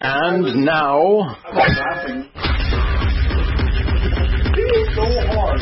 And now... So hard.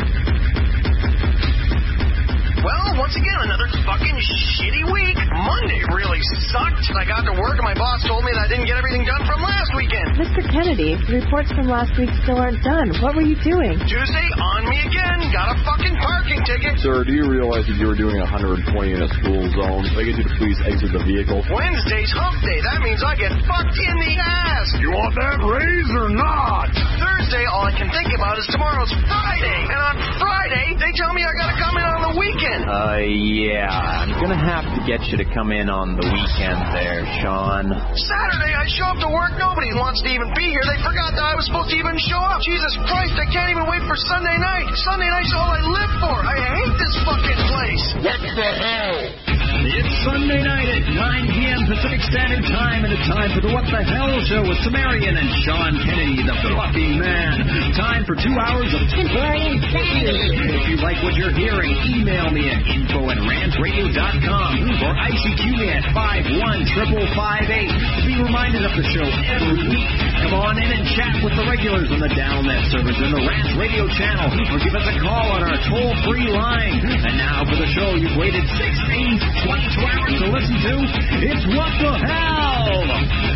Well, once again, another fucking shitty week. Monday really sucked. I got to work and my boss told me that I didn't get everything done from last weekend. Mr. Kennedy, the reports from last week still aren't done. What were you doing? Tuesday, on me again. Got a fucking parking ticket. Sir, do you realize that you were doing 120 in a school zone? I get you to please exit the vehicle. Wednesday's hump day. That means I get fucked in the ass. You want that raise or not? Thursday, all I can think about is tomorrow's Friday. And on Friday, they tell me I gotta come in on the weekend. Yeah. I'm gonna have to get you to come in on the weekend there, Sean. Saturday, I show up to work. Nobody wants to even be here. They forgot that I was supposed to even show up. Jesus Christ, I can't even wait for Sunday night. Sunday night's all I live for. I hate this fucking place. What the hell? It's Sunday night at 9 p.m. Pacific Standard Time, and it's time for the What the Hell Show with Sumerian and Sean Kennedy, the Fluffy Man. Time for 2 hours of temporary insanity. If you like what you're hearing, email me at info@rantradio.com or ICQ me at 51558 to be reminded of the show every week. Come on in and chat with the regulars on the Downnet servers in the Rant Radio channel, or give us a call on our toll-free line. And now for the show you've waited 6 days, 22 hours to listen to. It's What the Hell!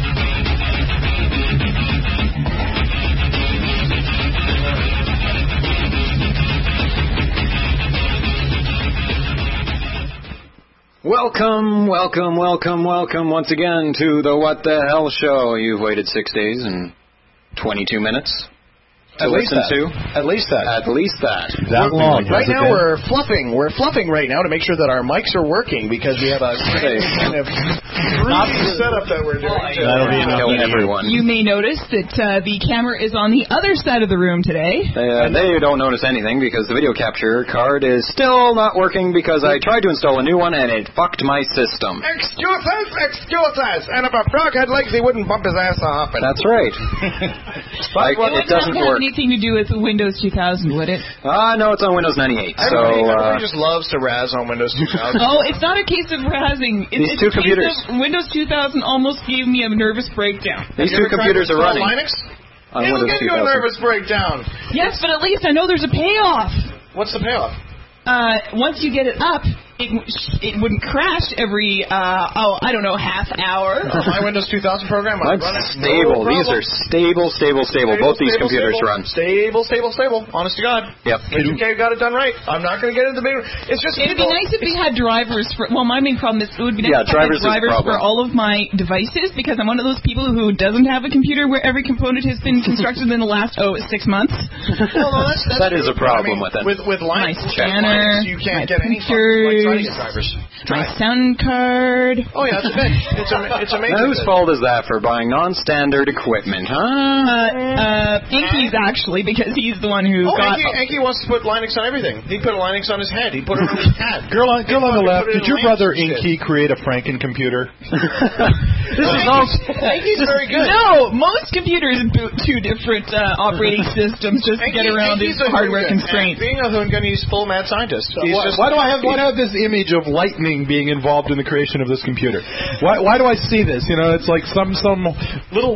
Welcome once again to the What the Hell Show. You've waited 6 days and 22 minutes to listen to. At least that. That long. Right now we're fluffing. We're fluffing right now to make sure that our mics are working because we have a kind of setup that we're doing. That'll be enough. Everyone. You may notice that the camera is on the other side of the room today. They don't notice anything because the video capture card is still not working because I tried to install a new one and it fucked my system. Excuses. And if a frog had legs, he wouldn't bump his ass off. That's right. It doesn't work. Anything to do with Windows 2000, would it? No, it's on Windows 98. Everybody just loves to razz on Windows 2000. Oh, it's not a case of razzing. These two computers. Windows 2000 almost gave me a nervous breakdown. These two computers are running. Linux? It'll give you a nervous breakdown. Yes, but at least I know there's a payoff. What's the payoff? Once you get it up, it wouldn't crash every, half hour. My Windows 2000 program, Mine's stable. These are stable. Both these computers run. Stable. Honest to God. Yep. Okay, got it done right. I'm not going to get into the big... It's just... It'd be nice if we had drivers for... Well, my main problem is it would be nice if I had drivers for all of my devices, because I'm one of those people who doesn't have a computer where every component has been constructed in the last, 6 months. Well, no, that is a problem with it. With Linux, my scanner, you can't get any drivers. My sound card. Oh, yeah, it's a bitch. It's amazing. Now, whose fault is that for buying non-standard equipment, huh? Inky's actually, because he's the one who got... Inky wants to put Linux on everything. He put Linux on his head. He put it on his hat. Girl on the left, did your brother Inky create a Franken computer? Inky's very good. No, most computers boot 2 different operating systems just to get around his hardware constraints. Being a Hoongan, he's full mad scientist. Why do I have this image of lightning being involved in the creation of this computer? Why do I see this? It's like some little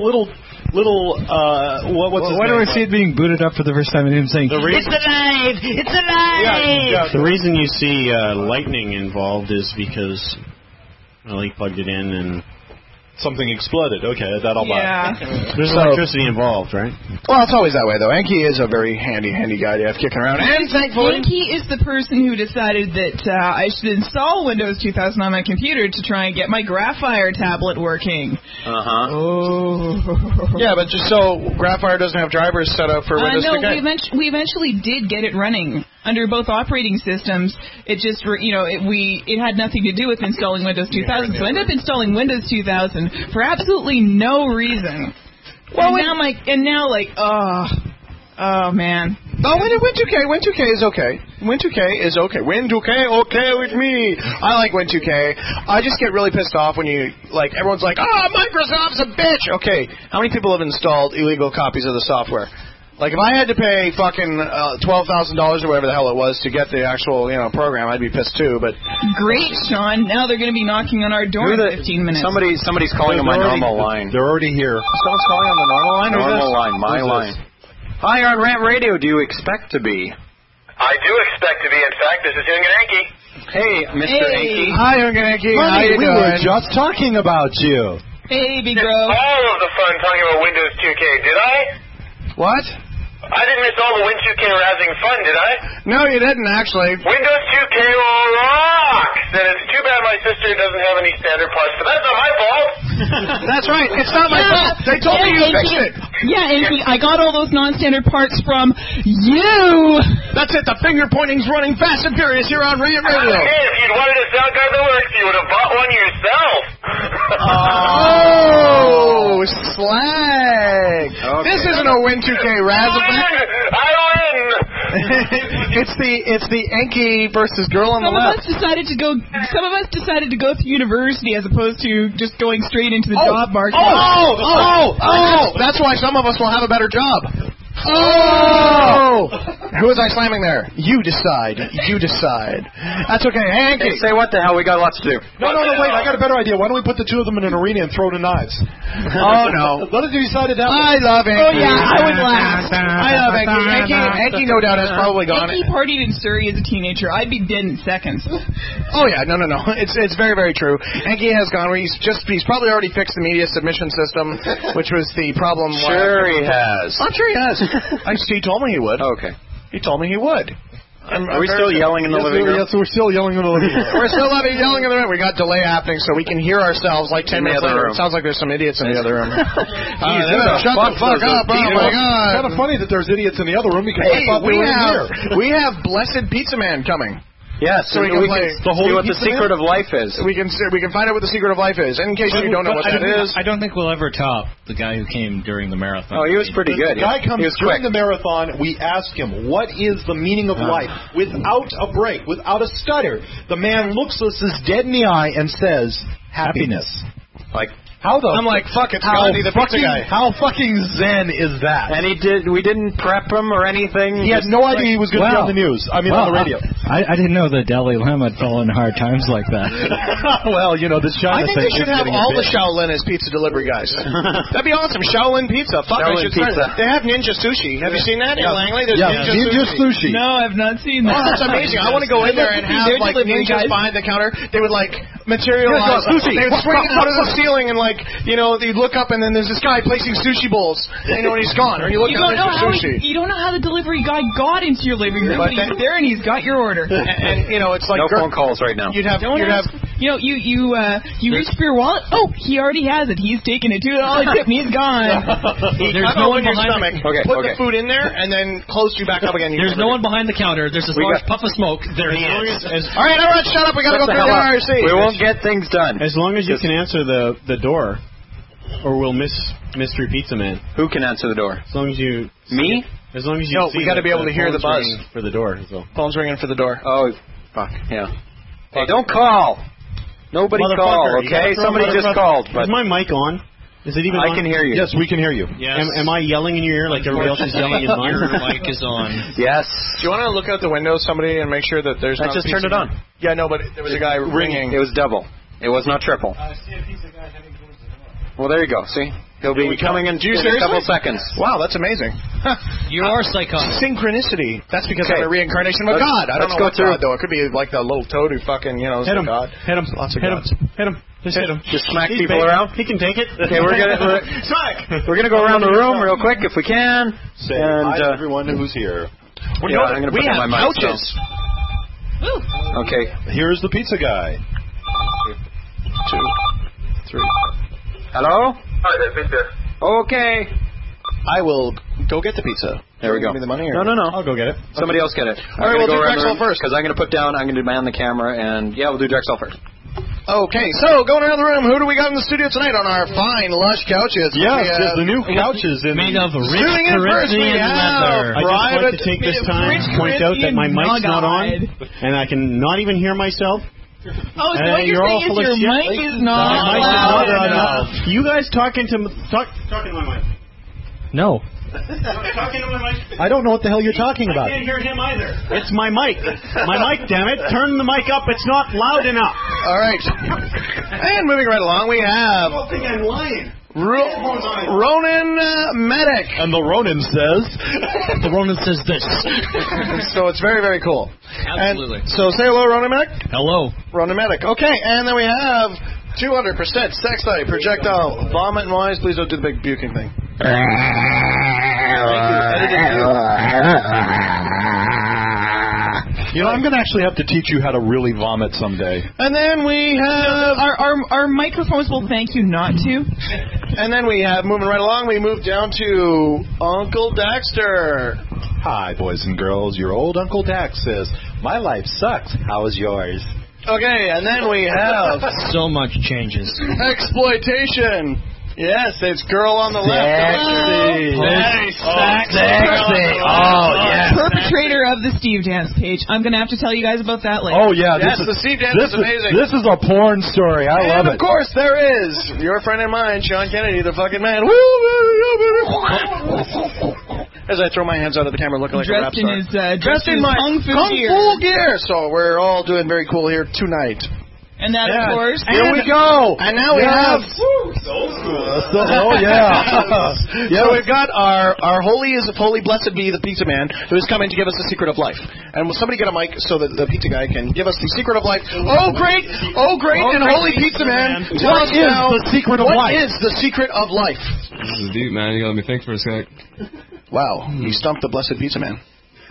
why do I see it being booted up for the first time and him saying, "It's alive! It's alive!" Yeah, the reason you see lightning involved is because he plugged it in and something exploded. Okay, that'll buy. There's electricity involved, right? Well, it's always that way, though. Enki is a very handy guy to have kicking around. And thankfully... Enki is the person who decided that I should install Windows 2000 on my computer to try and get my Graphire tablet working. Oh. Yeah, but just so Graphire doesn't have drivers set up for Windows 10. No, we eventually did get it running under both operating systems. It just, it had nothing to do with installing Windows 2000. So I ended up installing Windows 2000 for absolutely no reason. Well, oh man. Oh, Win2K is okay. Win2K is okay. Win2K, okay with me. I like Win2K. I just get really pissed off when everyone's like, Microsoft's a bitch. Okay, how many people have installed illegal copies of the software? Like, if I had to pay fucking $12,000 or whatever the hell it was to get the actual, program, I'd be pissed too, but... Great, Sean. Now they're going to be knocking on our door in 15 minutes. Somebody's calling on my normal line. They're already here. Someone's calling on the normal line? Normal line, my line. Hi, on Rant Radio. Do you expect to be? I do expect to be. In fact, this is Youngin Enki. Hey, Mr. Enki. Hi, Youngin Enki. How you we doing? were just talking about you. Hey, Big Bro. All of the fun talking about Windows 2K, did I? What? I didn't miss all the Win 2K razzing fun, did I? No, you didn't, actually. Windows 2K rocks! And it's too bad my sister doesn't have any standard parts, but that's not my fault. That's right. It's not my fault. They told me you fixed it. Yeah, Enki, I got all those non-standard parts from you. That's it. The finger pointing's running fast and furious here on Rant Radio. Hey, if you'd wanted a sound card that works, you would have bought one yourself. Oh, slag. Okay. This isn't a Win 2K Razz event. I win! It's the Enki versus girl on the Some of left. us decided to go through university as opposed to just going straight into the job market. That's why some of us will have a better job. Oh! Who was I slamming there? You decide. That's okay. Hey, Enki. Hey, say what the hell? We got lots to do. No, wait. I got a better idea. Why don't we put the two of them in an arena and throw the knives? Oh, no. Let us decide it that way. I love Enki. Oh, yeah, I would laugh. I love Enki. Enki, no doubt, has probably gone. Enki partied in Surrey as a teenager. I'd be dead in seconds. Oh, yeah. No. It's very, very true. Enki has gone. He's probably already fixed the media submission system, which was the problem. Sure he has. I'm sure he has. He told me he would. Okay. He told me he would. Are we still yelling in the living room? Yes, we're still yelling in the living room. We're still yelling in the room. We got delay happening, so we can hear ourselves like 10 minutes later. It sounds like there's some idiots in the other room. Shut the fuck up! Oh my god! It's kind of funny that there's idiots in the other room because I thought we were in here. have Blessed Pizza Man coming. Yes, so we can play. See what the secret of life is. We can find out what the secret of life is. And in case you don't know what that is, I don't think we'll ever top the guy who came during the marathon. Oh, he was pretty good. The guy comes he was during quick. the marathon. We ask him, "What is the meaning of life?" Without a break, without a stutter, the man looks us dead in the eye and says, "Happiness." Like. I'm like, fuck, it's Gandhi, the pizza guy. How fucking zen is that? And we didn't prep him or anything. He had no idea he was going to be on the news. On the radio. I didn't know the Dalai Lama had fallen in hard times like that. Well, this China I think they should have all the Shaolin as pizza delivery guys. That'd be awesome. Shaolin pizza. Fuck, I should start that. They have Ninja Sushi. Have you seen that in Langley? There's Ninja Sushi. No, I've not seen that. Oh, that's amazing. I want to go in there and have like ninjas behind the counter. They would like materialize. They would spring out of the ceiling and you look up and then there's this guy placing sushi bowls. And he's gone. Or you look up and there's sushi. You don't know how the delivery guy got into your living room, but he's there and he's got your order. And it's like no phone calls right now. You reach for your wallet. Oh, he already has it. He's taken it too. Oh, it tipped me. He's gone. There's no one in your behind stomach. Put the food in there and then close you back up again. There's no one behind the counter. There's this large puff of smoke. There he is. All right, shut up. We gotta go through the IRC. We won't get things done. As long as you can answer the door. Or we'll miss Mystery Pizza Man. Who can answer the door? As long as you... Me? As long as you... No, we got to be able to hear the buzz. For the door. So. Phone's ringing for the door. Oh, fuck. Yeah. Hey, don't call. Nobody call, okay? Somebody just called. Is my mic on? Is it even on? I can hear you. Yes, we can hear you. Yes. Am I yelling in your ear like everybody else is yelling in mine? Your mic is on. Yes. Do you want to look out the window, somebody, and make sure that there's I just turned it on. Yeah, no, but there was a guy ringing. It was double. It was not triple. I see a pizza guy heading towards the door. Well, there you go. See? He'll be coming in a couple seconds. Wow, that's amazing. You are psychotic. Synchronicity. That's because I'm a reincarnation of God. I don't know what's God, though. It could be like the little toad who fucking, hit him. God. Hit him. Lots of gods. Hit him. Just hit him. Just smack people around. He can take it. Okay, we're gonna go around the room real quick if we can. Say hi to everyone who's here. I'm gonna put down my mic. Couches. Okay. Here's the pizza guy. 2, 3. Hello? Hi, there's pizza. Okay. I will go get the pizza. There we go. Give me the money? Or? No. I'll go get it. Somebody else get it. All right, we'll do Drexel first. Because I'm going to man the camera, and we'll do Drexel first. Okay, so going around the room, who do we got in the studio tonight on our fine, lush couches? Yes, the new couches made of rich Corinthian leather. I just like to take this time to point out that my mic's not on, and I can not even hear myself. Oh, so what you're saying is your mic is not loud enough. You guys talking to my mic. No. Talking to my mic. I don't know what the hell you're talking about. I can't hear him either. It's my mic. My mic, damn it. Turn the mic up. It's not loud enough. All right. And moving right along, we have I think I'm lying. Ronan Medic. And the Ronan says... The Ronan says this. So it's very, very cool. Absolutely. And so say hello, Ronan Medic. Hello. Ronan Medic. Okay, and then we have 200% Sexlight Projectile Vomit Noise. Please don't do the big puking thing. You know, I'm going to actually have to teach you how to really vomit someday. And then we have... Our microphones will thank you not to. And then we have, moving right along, we move down to Uncle Daxter. Hi, boys and girls. Your old Uncle Dax says, my life sucks. How is yours? Okay, and then we have... So much changes. Exploitation. Yes, it's girl on the left. Sexy. Sexy. Oh, yes. Perpetrator of the Steve Dance page. I'm going to have to tell you guys about that later. Oh, yeah. Yes, the Steve Dance is amazing. This is a porn story. I love And, it. of course, there is your friend and mine, Sean Kennedy, the fucking man. As I throw my hands out of the camera looking like a rap star. Dressed in my Kung Fu gear. So we're all doing very cool here tonight. And that, of course. Here we go. And now we have... Oh, yeah. So we've got our holy blessed be the pizza man who's coming to give us the secret of life. And will somebody get a mic so that the pizza guy can give us the secret of life? Oh, great. And holy pizza man. Tell us now, the secret of life? What is the secret of life? This is deep, man. You gotta let me think for a sec. Wow. You stumped the blessed pizza man.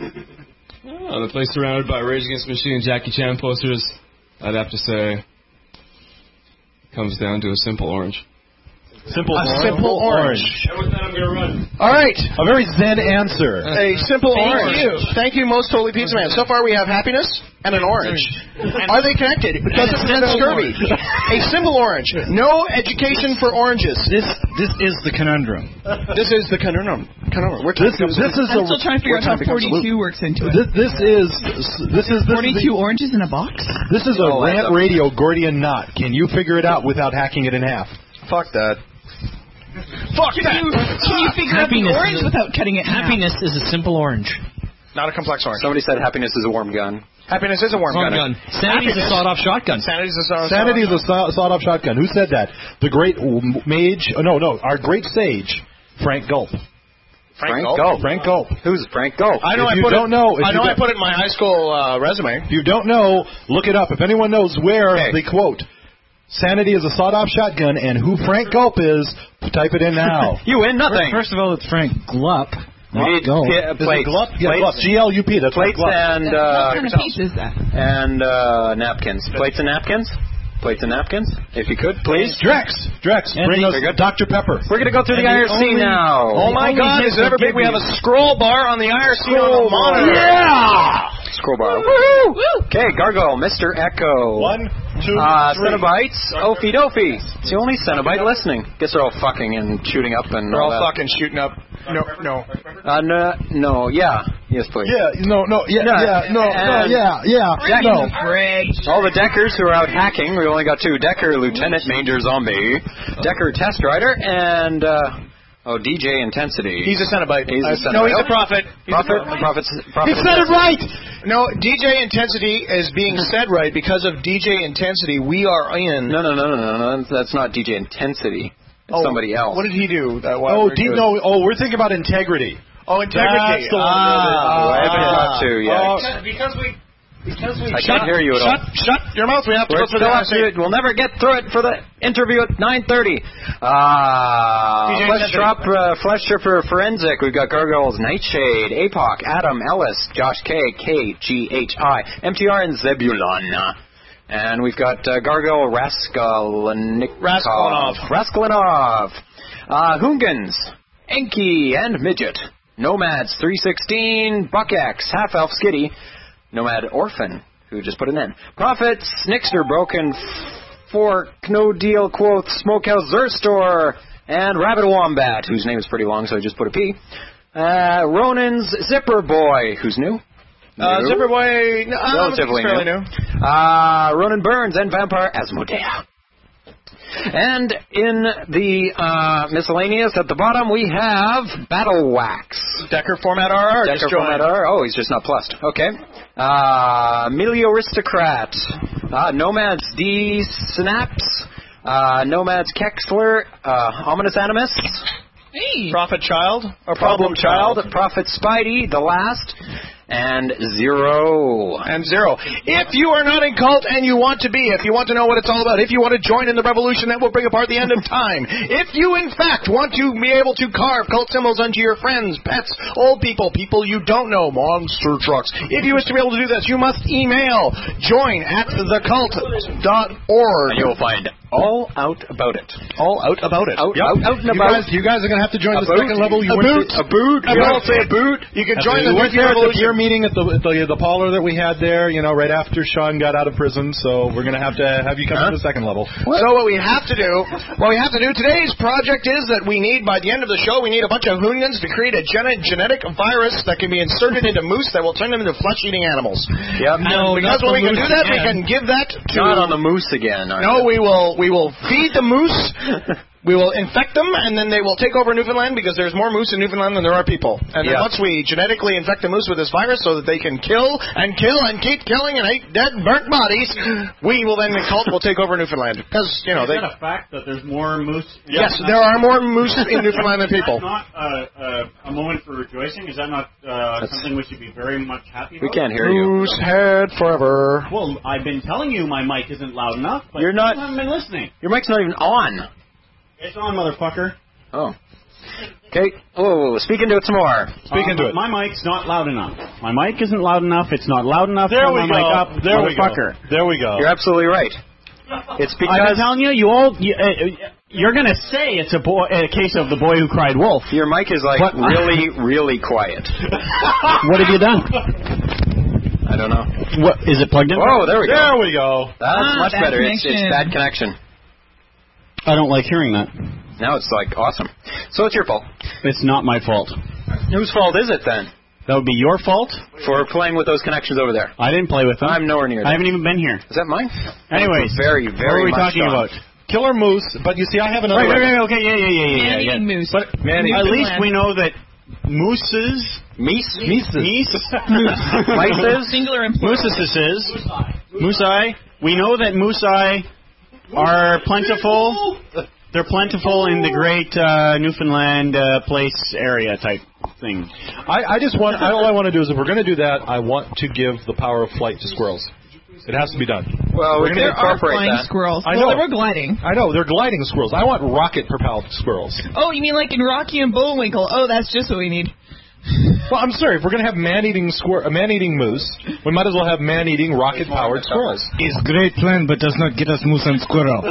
The place surrounded by Rage Against the Machine and Jackie Chan posters. I'd have to say, comes down to a simple orange. Simple orange. And with that, I'm going to run. All right. A very zen answer. A simple orange. Thank you, most holy pizza man. So far we have happiness and an orange. Are they connected? Because it prevents scurvy. A simple orange. No education for oranges. This is the conundrum. This is the conundrum. This is I'm still trying to figure out how 42 works into it. This is 42 oranges in a box? This is a rant radio Gordian knot. Can you figure it out without hacking it in half? Fuck that. Can you figure out the orange without cutting it in half? Happiness is a simple orange. Not a complex orange. Somebody said happiness is a warm gun. Happiness is a warm gun. Sanity is a sawed-off shotgun. Sanity is a sawed-off shotgun. Who said that? The great mage... our great sage, Frank Gulp. Frank Gulp. Who's Frank Gulp? I know. I put it in my high school resume. If you don't know, look it up. If anyone knows where the quote, sanity is a sawed-off shotgun, and who Frank Gulp is, type it in now. You win nothing. First of all, it's Frank Glup. Plates. Glup? Yeah, Glup. G-L-U-P. That's plates and What kind of piece is that? and napkins. Plates and napkins. Plates and napkins. If you could, please. Drex, bring us Dr. Pepper. We're gonna go through the IRC now. Oh my God! Is it ever big? We have a scroll bar on the IRC on the monitor. Yeah. Scroll bar. Woo! Okay, Gargoyle, Mr. Echo. 1, 2, 3. Cenobites, Ophi Dophi. It's the only Cenobite listening. Guess they're all fucking and shooting up and They're all that. fucking shooting up. No. No, yeah. Yes, please. Yeah, no. All the Deckers who are out hacking. We only got 2. Decker, Lieutenant Major Zombie. Decker, Test Rider, and... DJ Intensity. He's a Cenobite. No, he's a prophet. Prophet. He said it right! No, DJ Intensity is being said right because of DJ Intensity. We are in... No. That's not DJ Intensity. It's somebody else. What did he do? We're thinking about Integrity. Oh, Integrity. That's the one. I haven't got to yet. I can't hear you at all. Shut your mouth. We have to go through the We'll never get through it for the interview at 9:30. Flesh Stripper Forensic. We've got Gargoyles, Nightshade, APOC, Adam, Ellis, Josh K, KGHI, MTR, and Zebulon. And we've got Gargoyle Raskolnikov, Hoongans, Enki, and Midget, Nomads 316, Buck X, Half Elf Skitty, Nomad Orphan, who just put an N. Prophets, Nixter, Broken Fork, No Deal, Quoth, Smokehouse, Zurstor, and Rabbit Wombat, whose name is pretty long, so I just put a P. Ronan's Zipper Boy, who's new? Zipper Boy, relatively fairly new. Ronan Burns and Vampire Asmodea. And in the miscellaneous at the bottom, we have Battle Wax. Decker Format RR. Decker Format RR. Oh, he's just not plussed. Okay. Milio Aristocrat. Nomads D Snaps. Nomads Kexler. Ominous Animus. Hey. Prophet Child. Or Problem Child. Prophet Spidey, the last. And Zero. If you are not in cult and you want to be, if you want to know what it's all about, if you want to join in the revolution that will bring about the end of time, if you in fact want to be able to carve cult symbols unto your friends, pets, old people, people you don't know, monster trucks, if you wish to be able to do this, you must email join@thecult.org. And you'll find all out about it. All out about it. Out and about. You guys are going to have to join the second level. A boot. You all say a boot. You can join the revolution. Meeting at the parlor that we had there, right after Sean got out of prison, so we're going to have you come to the second level. So what we have to do, today's project is that we need, by the end of the show, we need a bunch of Hoongans to create a genetic virus that can be inserted into moose that will turn them into flesh-eating animals. Yep. No, because when we can do that, we can give that to... Not on the moose again. No, we will feed the moose... We will infect them, and then they will take over Newfoundland because there's more moose in Newfoundland than there are people. And then once we genetically infect the moose with this virus so that they can kill and keep killing and eat dead, burnt bodies, we will then, the cult will take over Newfoundland. Because, Is that a fact that there's more moose? Yes, there are more moose in Newfoundland than people. Is that not a moment for rejoicing? Is that not something we should be very much happy about? We can't hear you. Moose head forever. Well, I've been telling you my mic isn't loud enough, but you haven't been listening. Your mic's not even on. It's on, motherfucker. Oh. Okay. Oh, speak into it some more. Speak into it. My mic's not loud enough. My mic isn't loud enough. It's not loud enough. There we my go. Mic up, there we go. There we go. You're absolutely right. It's because I've been telling you, you're going to say it's a case of the boy who cried wolf. Your mic is really, really quiet. What have you done? I don't know. What is it plugged in? Oh, there we go. There we go. That's much bad better. It's connection. bad connection. I don't like hearing that. Now it's awesome. So it's your fault. It's not my fault. Whose fault is it then? That would be your fault for playing with those connections over there. I didn't play with them. I'm nowhere near. I haven't even been here. Is that mine? Anyways, very, very. What are we talking about? Killer moose. But you see, I have another. Right, okay, yeah. Moose. But at least we know that mooses. Singular and plural. Moosei. We know that moosei are plentiful. They're plentiful in the great Newfoundland place area type thing. I just want. All I want to do is, if we're going to do that, I want to give the power of flight to squirrels. It has to be done. Well, we're going to are incorporate flying that. squirrels. I know. Well, we're gliding. I know, they're gliding squirrels. I want rocket-propelled squirrels. Oh, you mean like in Rocky and Bullwinkle? Oh, that's just what we need. Well, I'm sorry. If we're going to have man-eating moose, we might as well have man-eating rocket-powered squirrels. It's a great plan, but does not get us moose and squirrel.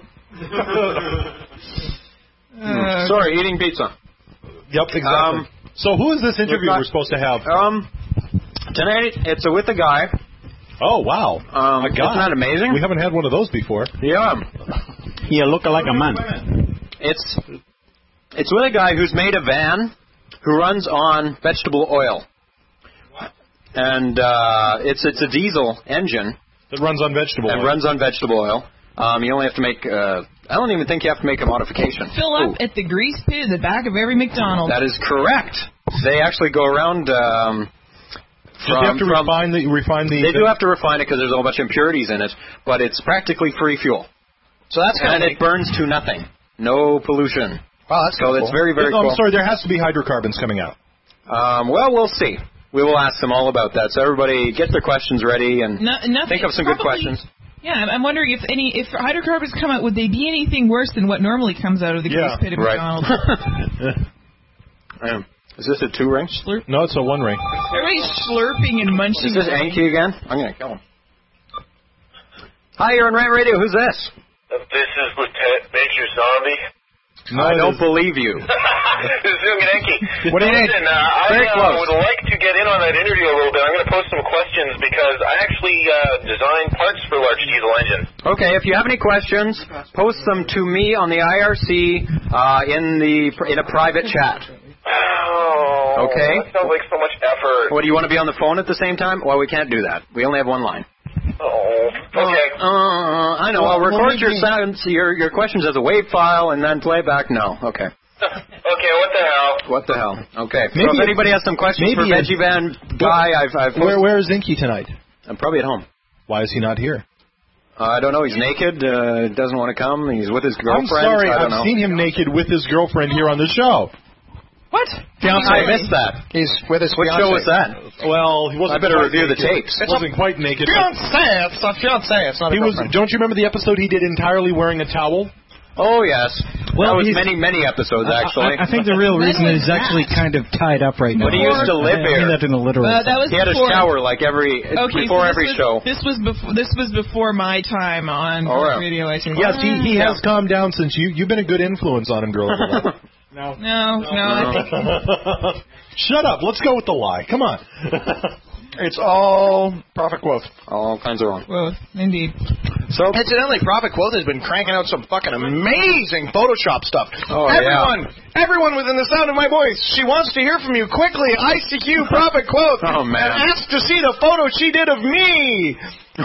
Sorry, eating pizza. Yep, exactly. So who is this interview we're supposed to have? Tonight, it's with a guy. Oh, wow. A guy. Isn't that amazing? We haven't had one of those before. Yeah. You look like a man. It's with a guy who's made a van who runs on vegetable oil. And it's a diesel engine. That runs on vegetable oil. That runs on vegetable oil. You only have to make... I don't even think you have to make a modification. Fill up at the grease pit in the back of every McDonald's. That is correct. They actually go around... Do they have to refine the... They do have to refine it because there's a whole bunch of impurities in it, but it's practically free fuel. So that's it burns to nothing. No pollution. Wow, that's so it's very, very cool. I'm sorry, there has to be hydrocarbons coming out. Well, we'll see. We will ask them all about that. So everybody get their questions ready and think of some good questions. Yeah, I'm wondering if hydrocarbons come out, would they be anything worse than what normally comes out of the grease pit of McDonald's? Is this a 2-ring? Slurp? No, it's a 1-ring. Everybody's slurping and munching. Is this Anki again? I'm going to kill him. Hi, you're on Rant Radio. Who's this? This is Lieutenant Major Zombie. No, I don't believe you. This is Zunganenki. What do you need? Listen, I would like to get in on that interview a little bit. I'm going to post some questions because I actually designed parts for Large Diesel Engine. Okay, if you have any questions, post them to me on the IRC in a private chat. Oh, okay. That sounds like so much effort. What, do you want to be on the phone at the same time? Well, we can't do that. We only have one line. Oh. Okay. I know. I'll record your sounds, your questions as a WAV file, and then play back. No. Okay. Okay, what the hell? What the hell? Okay. So Maybe if anybody has some questions for Veggie Van Guy, I've Where is Inky tonight? I'm probably at home. Why is he not here? I don't know. He's naked. Doesn't want to come. He's with his girlfriend. I'm sorry. I don't I've know. seen him naked with his girlfriend here on the show. What? I missed that. He's with his What show was that? Well, he wasn't. I better quite review the naked. tapes. He wasn't quite naked. Fiancé. It's a fiancé. It's not a girlfriend. Don't you remember the episode he did entirely wearing a towel? Oh, yes. Well, that was he's- many episodes, actually. I think the real reason is he's actually kind of tied up right now. But he used to live I mean here. that in a literal that was He had a before- shower like before every show. This was before my time on radio. I think. Yes, he has calmed down since you've been a good influence on him, girl. No. I think Shut up. Let's go with the lie. Come on. It's all Prophet Quoth. All kinds of wrong. Well, indeed. So, incidentally, Prophet Quoth has been cranking out some fucking amazing Photoshop stuff. Oh, Everyone within the sound of my voice, she wants to hear from you quickly. ICQ Prophet Quoth. Oh, man. And ask to see the photo she did of me.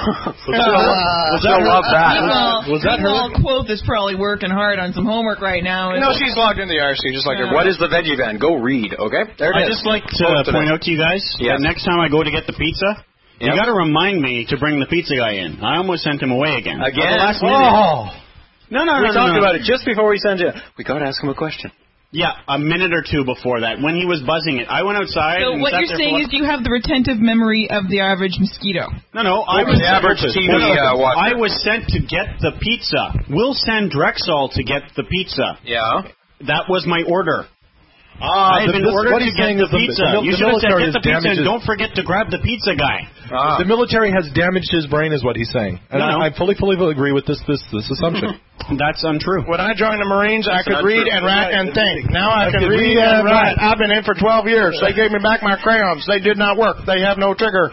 Was that her? Quoth is probably working hard on some homework right now. No, she's logged into the IRC just like everybody. What is the Veggie Van? Go read, okay? There it I'd is. just like to point out to you guys that next time I go to get the pizza, you got to remind me to bring the pizza guy in. I almost sent him away again. Again? At the last minute. Oh. No. We talked about it just before we sent you. We got to ask him a question. Yeah, a minute or two before that, when he was buzzing it. I went outside So and what sat you're there saying is you have the retentive memory of the average mosquito. No, I was the average TV watcher. I was sent to get the pizza. We'll send Drexel to get the pizza. Yeah. That was my order. I had been ordered to get the pizza. You should have said, get the pizza and don't forget to grab the pizza guy. The military has damaged his brain, is what he's saying. And I fully agree with this assumption. That's untrue. When I joined the Marines, I could read and write and think. Now I can read and write. I've been in for 12 years. They gave me back my crayons. They did not work. They have no trigger.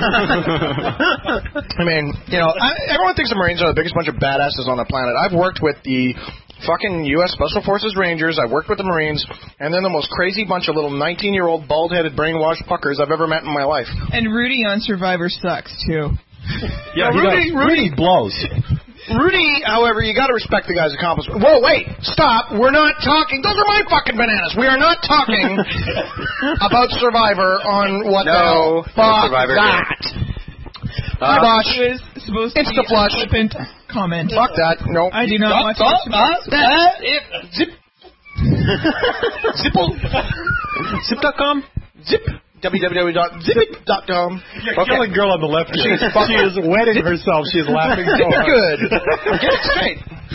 I mean, everyone thinks the Marines are the biggest bunch of badasses on the planet. I've worked with the fucking U.S. Special Forces Rangers. I've worked with the Marines, and they're the most crazy bunch of little 19-year-old bald-headed brainwashed fuckers I've ever met in my life. And Rudy on Survivor sucks, too. Yeah, Rudy blows. Rudy, however, you got to respect the guy's accomplishment. Whoa, wait, stop. We're not talking. Those are my fucking bananas. We are not talking about Survivor on what the hell. Fuck Survivor that. Hi, Bosh. It was supposed to It's be the flush. a flippant comment. Fuck that. No. I do not want to. Zip. Zipple. Zip.com? Zip. www.zip.com. Killing girl on the left. She is wetting herself. She is laughing so hard. Good. Get it straight.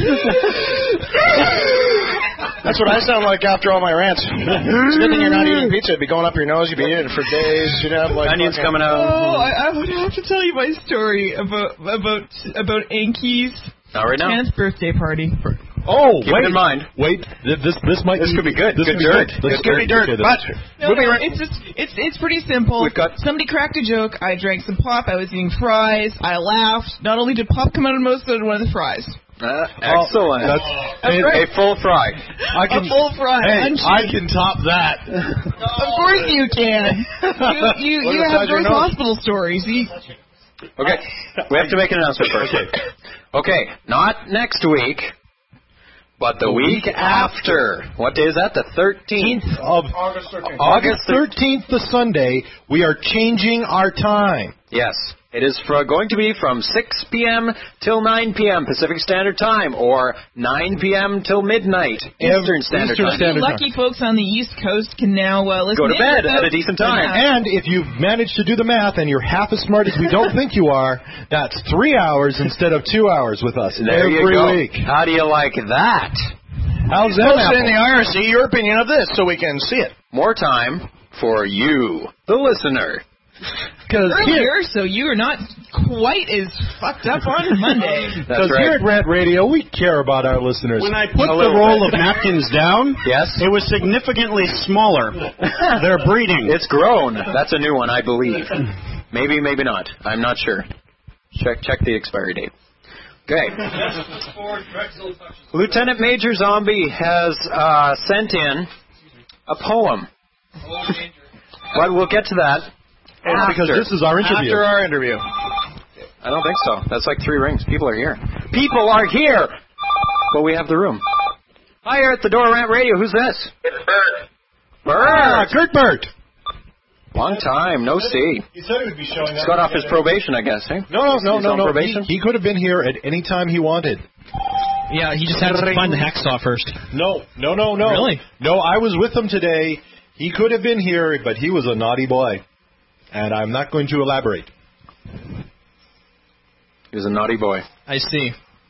That's what I sound like after all my rants. It's a good thing you're not eating pizza. It'd be going up your nose. You'd be eating it for days. You'd have like onions coming out. Oh, I would have to tell you my story about Enki's Not right now. 10th birthday party. Oh, Keep it in mind. Wait, this could be good. This Good could be dirt. good. This could be dirt. But It's pretty simple. Somebody cracked a joke. I drank some pop. I was eating fries. I laughed. Not only did pop come out of my mouth, so did one of the fries. Excellent. That's right. A full fry. A full fry. Hey, I can top that. Of course you can. You have those hospital stories. Okay, we have to make an announcement first. Okay, not next week, but the week after. What day is that? The 13th of August 13th. August 13th, the Sunday. We are changing our time. Yes. It is going to be from 6 p.m. till 9 p.m. Pacific Standard Time, or 9 p.m. till midnight Eastern Standard Time. Lucky folks on the East Coast can now listen. Go to bed at a decent time. And if you've managed to do the math and you're half as smart as we don't think you are, that's 3 hours instead of 2 hours with us there every you go. week. How do you like that? How's that? Post in the IRC your opinion of this so we can see it. More time for you, the listener. Earlier, so you are not quite as fucked up on Monday. Because here at Rant Radio, we care about our listeners. When I put the roll of napkins down, it was significantly smaller. They're breeding. It's grown. That's a new one, I believe. Maybe, maybe not. I'm not sure. Check the expiry date. Okay. Lieutenant Major Zombie has sent in a poem. But we'll get to that. Because this is our interview. After our interview. I don't think so. That's like 3 rings. People are here. People are here! But we have the room. Hi, you're at the door, Rant Radio. Who's this? It's Bert. Bert! Kurt Bert! Long time, no see. He said he would be showing He's up. got off his probation, I guess, eh? No. He's on probation? He could have been here at any time he wanted. Yeah, he just had to find the hacksaw first. No. Really? No, I was with him today. He could have been here, but he was a naughty boy. And I'm not going to elaborate. He was a naughty boy. I see.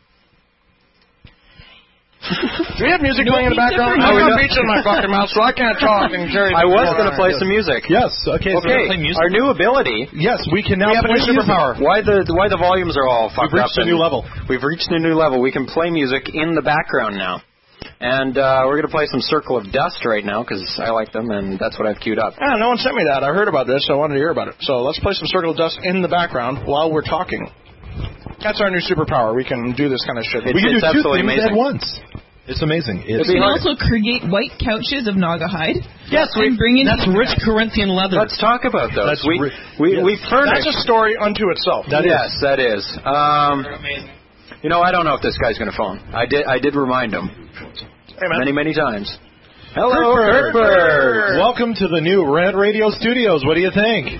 Do we have music playing in the background? I got beats in my fucking mouth, so I can't talk and carry. I was going to play some music. Yes. Okay. So Okay. Our new ability. Yes, we can now We have a play new superpower. Why the volumes are all fucked We've up? reached a new level. We've reached a new level. We can play music in the background now. And we're going to play some Circle of Dust right now because I like them, and that's what I've queued up. Ah, no one sent me that. I heard about this, so I wanted to hear about it. So let's play some Circle of Dust in the background while we're talking. That's our new superpower. We can do this kind of shit. It's we can do 2 absolutely things amazing. at once. It's amazing. We can also create white couches of Naga hide. Yes, and bring in. That's rich Corinthian leather. Let's talk about those. That's we furnished. That's a story unto itself. That is. You know, I don't know if this guy's going to phone. I did remind him. Hey, man. Many times. Hello, Kurt Bird. Welcome to the new Rant Radio Studios. What do you think?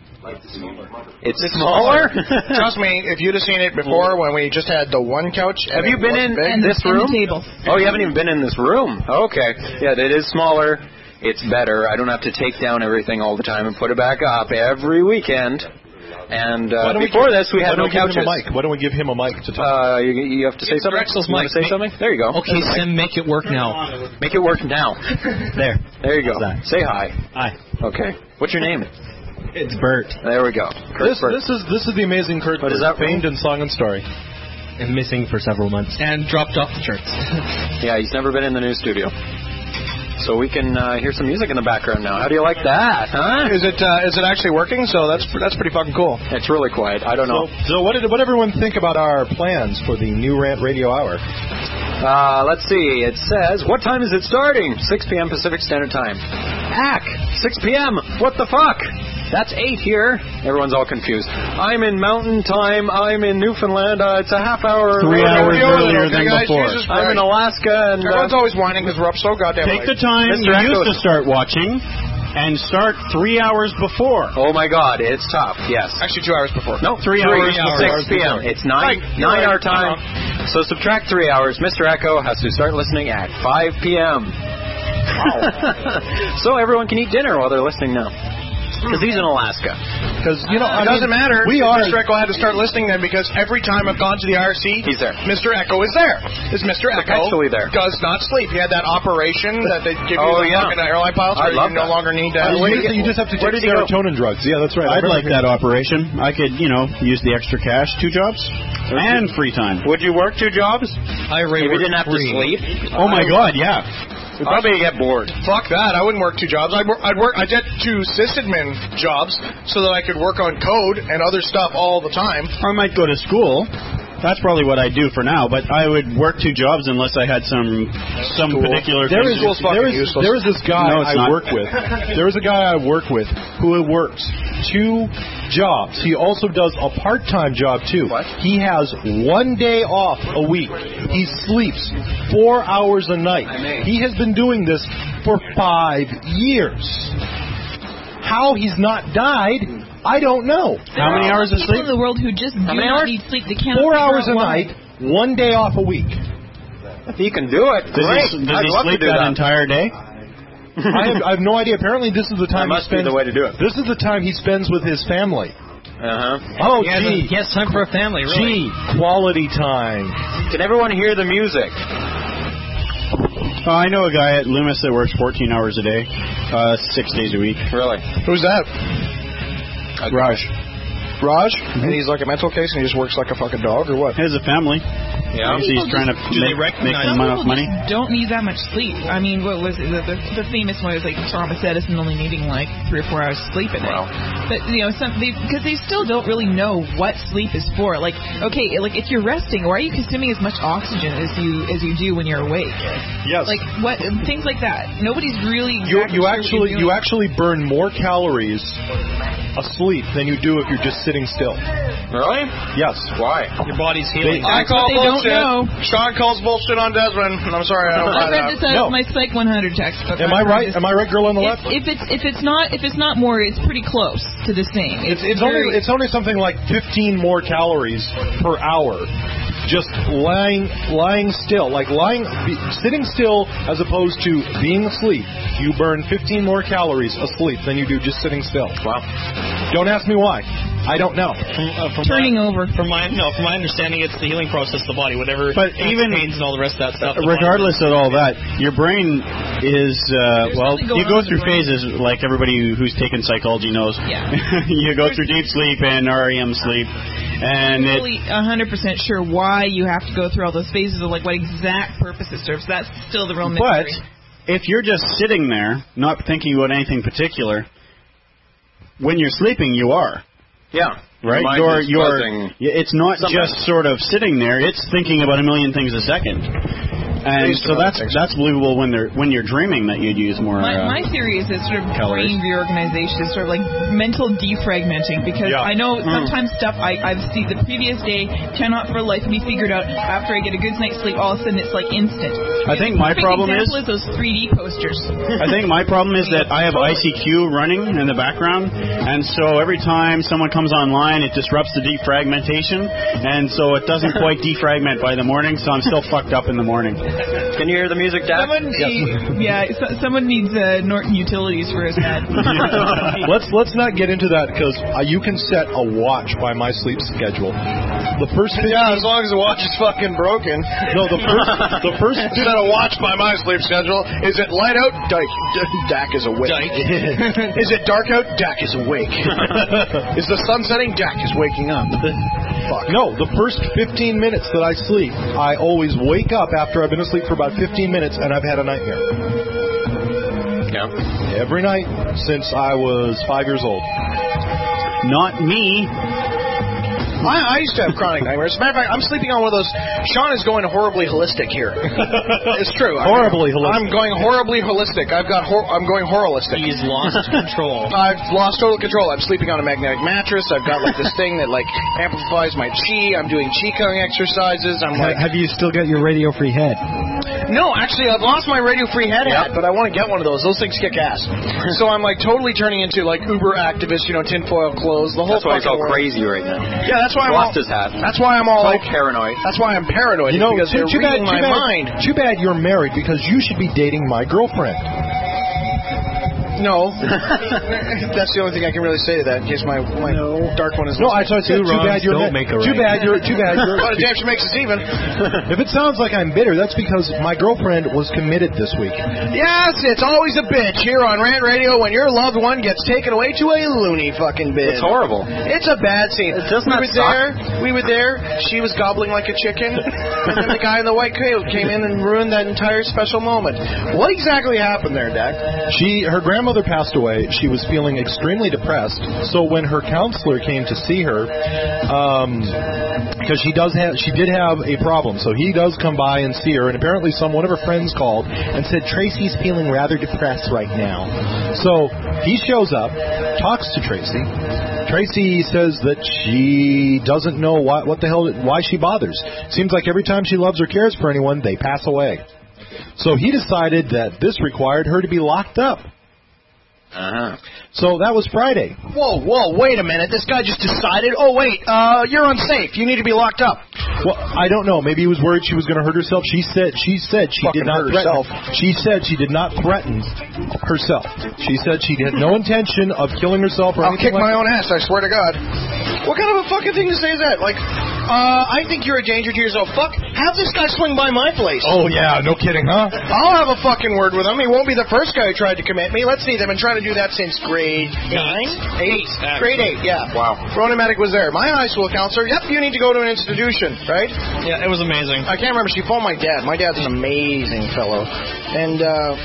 It's smaller? Trust me, if you'd have seen it before when we just had the one couch. Have you been in this and room? the table. Oh, you haven't even been in this room. Okay. Yeah, it is smaller. It's better. I don't have to take down everything all the time and put it back up every weekend. And before this, we had no couches. Why don't we give him a mic to talk? You have to say something? Drexel's You want to say something? There you go. Okay, Sim, make it work now. Make it work now. There. There you go. Say hi. Hi. Okay. What's your name? It's Bert. There we go. Kurt Bert. This is the amazing Kurt Bert, famed in song and story. And missing for several months. And dropped off the charts. Yeah, he's never been in the new studio. So we can hear some music in the background now. How do you like that, huh? Is it actually working? So that's pretty fucking cool. It's really quiet. I don't know. So what did everyone think about our plans for the new Rant Radio Hour? Let's see. It says, what time is it starting? 6 p.m. Pacific Standard Time. 6 p.m. What the fuck? That's 8 here. Everyone's all confused. I'm in Mountain Time. I'm in Newfoundland. It's a half hour. 3 hours earlier than before. I'm in Alaska. And everyone's always whining because we're up so goddamn late. Take the time you used to start watching and start 3 hours before. Oh my God, it's tough. Yes. Actually, 2 hours before. No, 3 hours. 6 p.m. It's 9 our time. So subtract 3 hours. Mr. Echo has to start listening at 5 p.m. Wow. So everyone can eat dinner while they're listening now. Because he's in Alaska. Because, it doesn't matter. Mr. Echo had to start listening then because every time I've gone to the IRC, he's there. Mr. Echo is there. Because Mr. Echo actually there. does not sleep. He had that operation that they give you fucking airline pilots where you no longer need to you just have to take serotonin drugs. Yeah, that's right. I'd like that operation. I could, use the extra cash, 2 jobs, and free time. Would you work 2 jobs? If you didn't have to sleep? Oh my God, yeah. You'd probably get bored. Fuck that. I wouldn't work 2 jobs. I'd get 2 sysadmin jobs so that I could work on code and other stuff all the time. I might go to school. That's probably what I do for now, but I would work 2 jobs unless I had some particular. There is this guy I work with. There is a guy I work with who works 2 jobs. He also does a part-time job too. What? He has 1 day off a week. He sleeps 4 hours a night. He has been doing this for 5 years. How he's not died, I don't know. How many hours of sleep? People in the world who just do not need sleep. They can't. 4 hours a night, 1 day off a week. He can do it. Does he sleep that entire day? I have no idea. Apparently, this is the time that must be the way to do it. This is the time he spends with his family. Oh, gee. He has time for a family, really. Gee, quality time. Can everyone hear the music? I know a guy at Loomis that works 14 hours a day, 6 days a week. Really? Who's that? Raj. Raj? And he's like a mental case and he just works like a fucking dog or what? He has a family. Yeah. He's trying to make enough money. Don't need that much sleep. I mean, what was it? The famous one was like Thomas Edison only needing like 3 or 4 hours of sleep a day. Wow. But because they still don't really know what sleep is for. Like, okay, like if you're resting, why are you consuming as much oxygen as you do when you're awake? Yes. Like what things like that. Nobody's really. You actually burn more calories asleep than you do if you're just sitting still. Really? Yes. Why? Your body's healing. I call they don't bullshit. know. Sean calls bullshit on Desmond. I'm sorry, I don't buy I read that. this out of my Psych 100 textbook. Am I right? Am I right, girl on the left? If it's not more, it's pretty close to the same. It's only something like 15 more calories per hour. Just lying still, sitting still as opposed to being asleep. You burn 15 more calories asleep than you do just sitting still. Wow. Don't ask me why. I don't know. From my understanding, it's the healing process of the body. Whatever. But even pains and all the rest of that stuff. Regardless of all that, your brain is you go through phases like everybody who's taken psychology knows. Yeah. You go through deep sleep and REM sleep, and I'm really 100% sure why you have to go through all those phases of like what exact purpose it serves. That's still the real mystery. But if you're just sitting there, not thinking about anything particular, when you're sleeping, you are. Yeah. Right? It's not just sort of sitting there, it's thinking about a million things a second. And so that's believable when you're dreaming that you'd use more. My theory is it's sort of brain reorganization, sort of like mental defragmenting, because I know sometimes stuff I've seen the previous day cannot for life be figured out after I get a good night's sleep. All of a sudden it's like instant. I think my problem is those 3D posters. I think my problem is that I have ICQ running in the background, and so every time someone comes online, it disrupts the defragmentation, and so it doesn't quite defragment by the morning, so I'm still fucked up in the morning. Can you hear the music, Dad? Someone needs Norton Utilities for his head. Let's not get into that because you can set a watch by my sleep schedule. The first 15, as long as the watch is fucking broken. No, the first set a watch by my sleep schedule. Is it light out? Dak is awake. Is it dark out? Dak is awake. Is the sun setting? Dak is waking up. Fuck. No, the first 15 minutes that I sleep, I always wake up after I've been asleep for about 15 minutes and I've had a nightmare. Yeah. Every night since I was 5 years old. Not me. I used to have chronic nightmares. As a matter of fact, I'm sleeping on one of those. Sean is going horribly holistic here. It's true. Horribly holistic. I'm going horribly holistic. I'm going horrolistic. He's lost control. I've lost total control. I'm sleeping on a magnetic mattress. I've got like this thing that like amplifies my chi. I'm doing qigong exercises. I'm like. Have you still got your radio-free head? No, actually, I've lost my radio-free head hat, but I want to get one of those. Those things kick ass. So I'm like totally turning into like uber activist, tinfoil clothes. The whole. That's why he's all crazy right now. Yeah, that's why I'm lost his hat. That's why I'm all like paranoid. That's why I'm paranoid. Because they're reading my mind. Too bad you're married because you should be dating my girlfriend. No, that's the only thing I can really say to that. In case my dark one is. No, I said too bad you're. Too bad you're. Well, damn, she makes us even. If it sounds like I'm bitter, that's because my girlfriend was committed this week. Yes, it's always a bitch here on Rant Radio when your loved one gets taken away to a loony fucking bin. It's horrible. It's a bad scene. It does not suck. We were there. She was gobbling like a chicken, and then the guy in the white coat came in and ruined that entire special moment. What exactly happened there, Dak? Her grandmother passed away. She was feeling extremely depressed. So when her counselor came to see her, because she did have a problem, so he does come by and see her, and apparently one of her friends called and said Tracy's feeling rather depressed right now. So he shows up, talks to Tracy. Tracy says that she doesn't know why she bothers. Seems like every time she loves or cares for anyone, they pass away. So he decided that this required her to be locked up. So that was Friday. Whoa, wait a minute. This guy just decided, you're unsafe. You need to be locked up. Well, I don't know. Maybe he was worried she was going to hurt herself. She said she did not threaten. She said she did not threaten herself. She said she had no intention of killing herself or anything. I'll kick my own ass, I swear to God. What kind of a fucking thing to say is that? Like, I think you're a danger to yourself. Fuck have this guy swing by my place. Oh, yeah, no kidding, huh? I'll have a fucking word with him. He won't be the first guy who tried to commit me. Let's see, they've been trying to do that since grade 9? 8? Grade 8, yeah. Wow. Ronan Medic was there. My high school counselor, yep, you need to go to an institution, right? Yeah, it was amazing. I can't remember. She phoned my dad. My dad's an amazing fellow. And,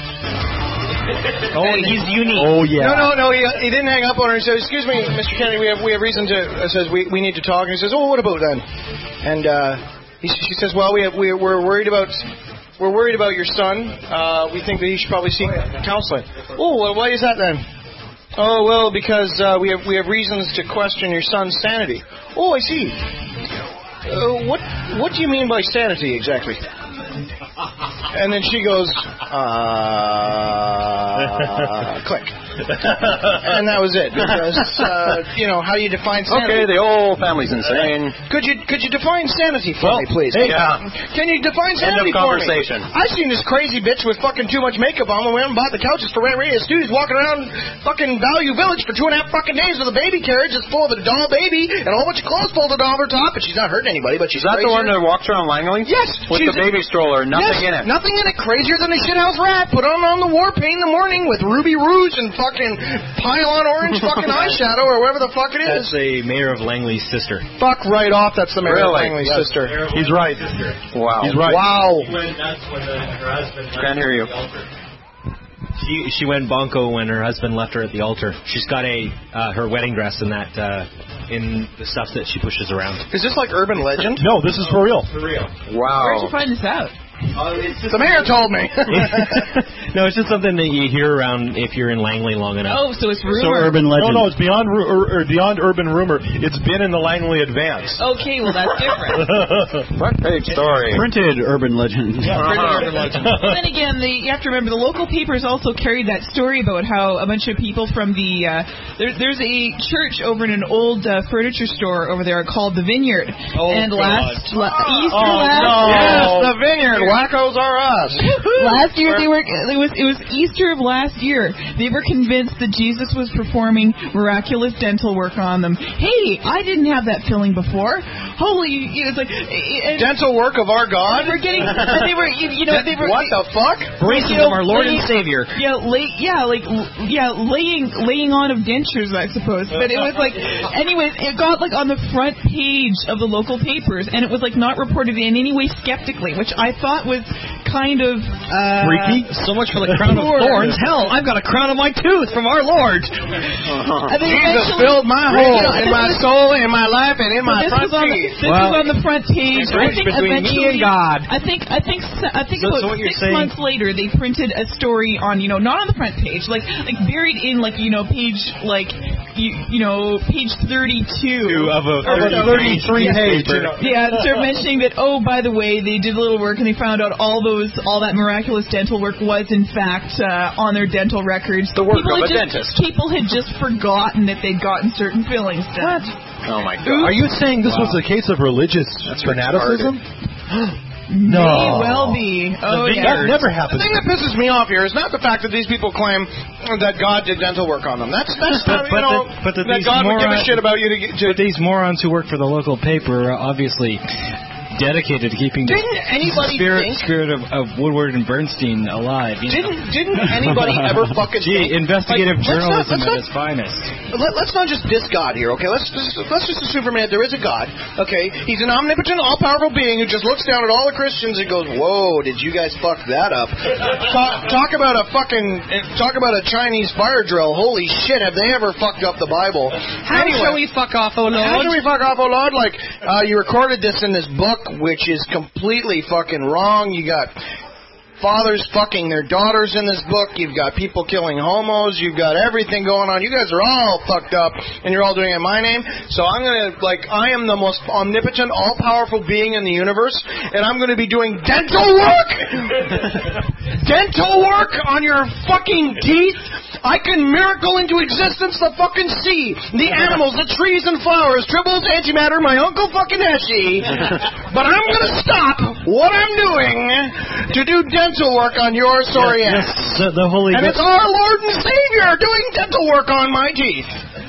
he's unique. Oh, yeah. No. He didn't hang up on her. He said, "Excuse me, Mr. Kennedy, we have reason to." Says we need to talk. And he says, "Oh, what about then?" And she says, "Well, we're worried about your son. We think that he should probably seek counseling." "Oh, well, why is that then?" "Oh, well, because we have reasons to question your son's sanity." "Oh, I see. What do you mean by sanity exactly?" And then she goes, click. And that was it. Because, how do you define sanity? Okay, the whole family's insane. Could you define sanity for me, please? Hey, can you define sanity end of for me? conversation. I've seen this crazy bitch with fucking too much makeup on when we went and bought the couches for Rant Radio Studios walking around fucking Value Village for 2.5 fucking days with a baby carriage that's full of a doll baby and a whole bunch of clothes folded on her top, and she's not hurting anybody, but she's Is that crazier. the one that walks around Langley? Yes. With the baby stroller, nothing in it. Nothing in it. Crazier than a shithouse rat. Put on the war paint in the morning with ruby rouge and fucking pile on orange fucking eyeshadow or whatever the fuck it is. That's the mayor of Langley's sister. Fuck right off. That's the mayor of Langley's Yes. sister. He's right. Wow. He's right. Wow. Can't hear you. She went bonko when her husband left her at the altar. She's got her wedding dress in that in the stuff that she pushes around. Is this like urban legend? No, this is for real. For real. Wow. Where'd you find this out? The mayor told me. No, it's just something that you hear around if you're in Langley long enough. Oh, so it's rumor. So urban legend. No, it's beyond urban rumor. It's been in the Langley Advance. Okay, well that's different. Front page story. Printed urban legend. But then again, you have to remember the local papers also carried that story about how a bunch of people from the there's a church over in an old furniture store over there called the Vineyard. And Easter Yes, the Vineyard. Wackos are us. Last year it was Easter of last year. They were convinced that Jesus was performing miraculous dental work on them. Hey, I didn't have that feeling before. Holy, it's like dental work of our God. They were what the fuck? Braces of our Lord and Savior. Laying on of dentures, I suppose. But it was like, anyway, it got like on the front page of the local papers, and it was like not reported in any way skeptically, which I thought was kind of freaky. So much for the crown of thorns. Hell, I've got a crown of my tooth from our Lord. Jesus filled my hole in my soul, in my life, and in my front teeth. This was on the front page. I think between me and God. I think about 6 months later they printed a story on, not on the front page, like buried in page page 32 of a 33 page. Yeah, they're mentioning that, oh, by the way, they did a little work and they found out all that miraculous dental work was in fact on their dental records. The work of a dentist. People had just forgotten that they'd gotten certain fillings done. Oh my God! Are you saying this was a case of religious fanaticism? No. May well be. Oh, That never happened. The thing that pisses me off here is not the fact that these people claim that God did dental work on them. That's not, that God would give a shit about you But these morons who work for the local paper are obviously dedicated to keeping the spirit of Woodward and Bernstein alive. Didn't anybody ever fucking think? Investigative journalism at its finest. Let's not just diss God here, okay? Let's just assume for a minute there is a God, okay? He's an omnipotent, all-powerful being who just looks down at all the Christians and goes, "Whoa, did you guys fuck that up?" Talk about a Chinese fire drill. Holy shit, have they ever fucked up the Bible? How shall we fuck off, oh Lord? How do we fuck off, oh Lord? Like, you recorded this in this book, which is completely fucking wrong. You got fathers fucking their daughters in this book. You've got people killing homos. You've got everything going on. You guys are all fucked up, and you're all doing it in my name. So I am the most omnipotent, all-powerful being in the universe, and I'm going to be doing dental work! Dental work on your fucking teeth? I can miracle into existence the fucking sea, the animals, the trees and flowers, tribbles, antimatter, my Uncle fucking Heshy. But I'm going to stop what I'm doing to do dental work on your sorry ass. The Holy And it's our Lord and Savior doing dental work on my teeth.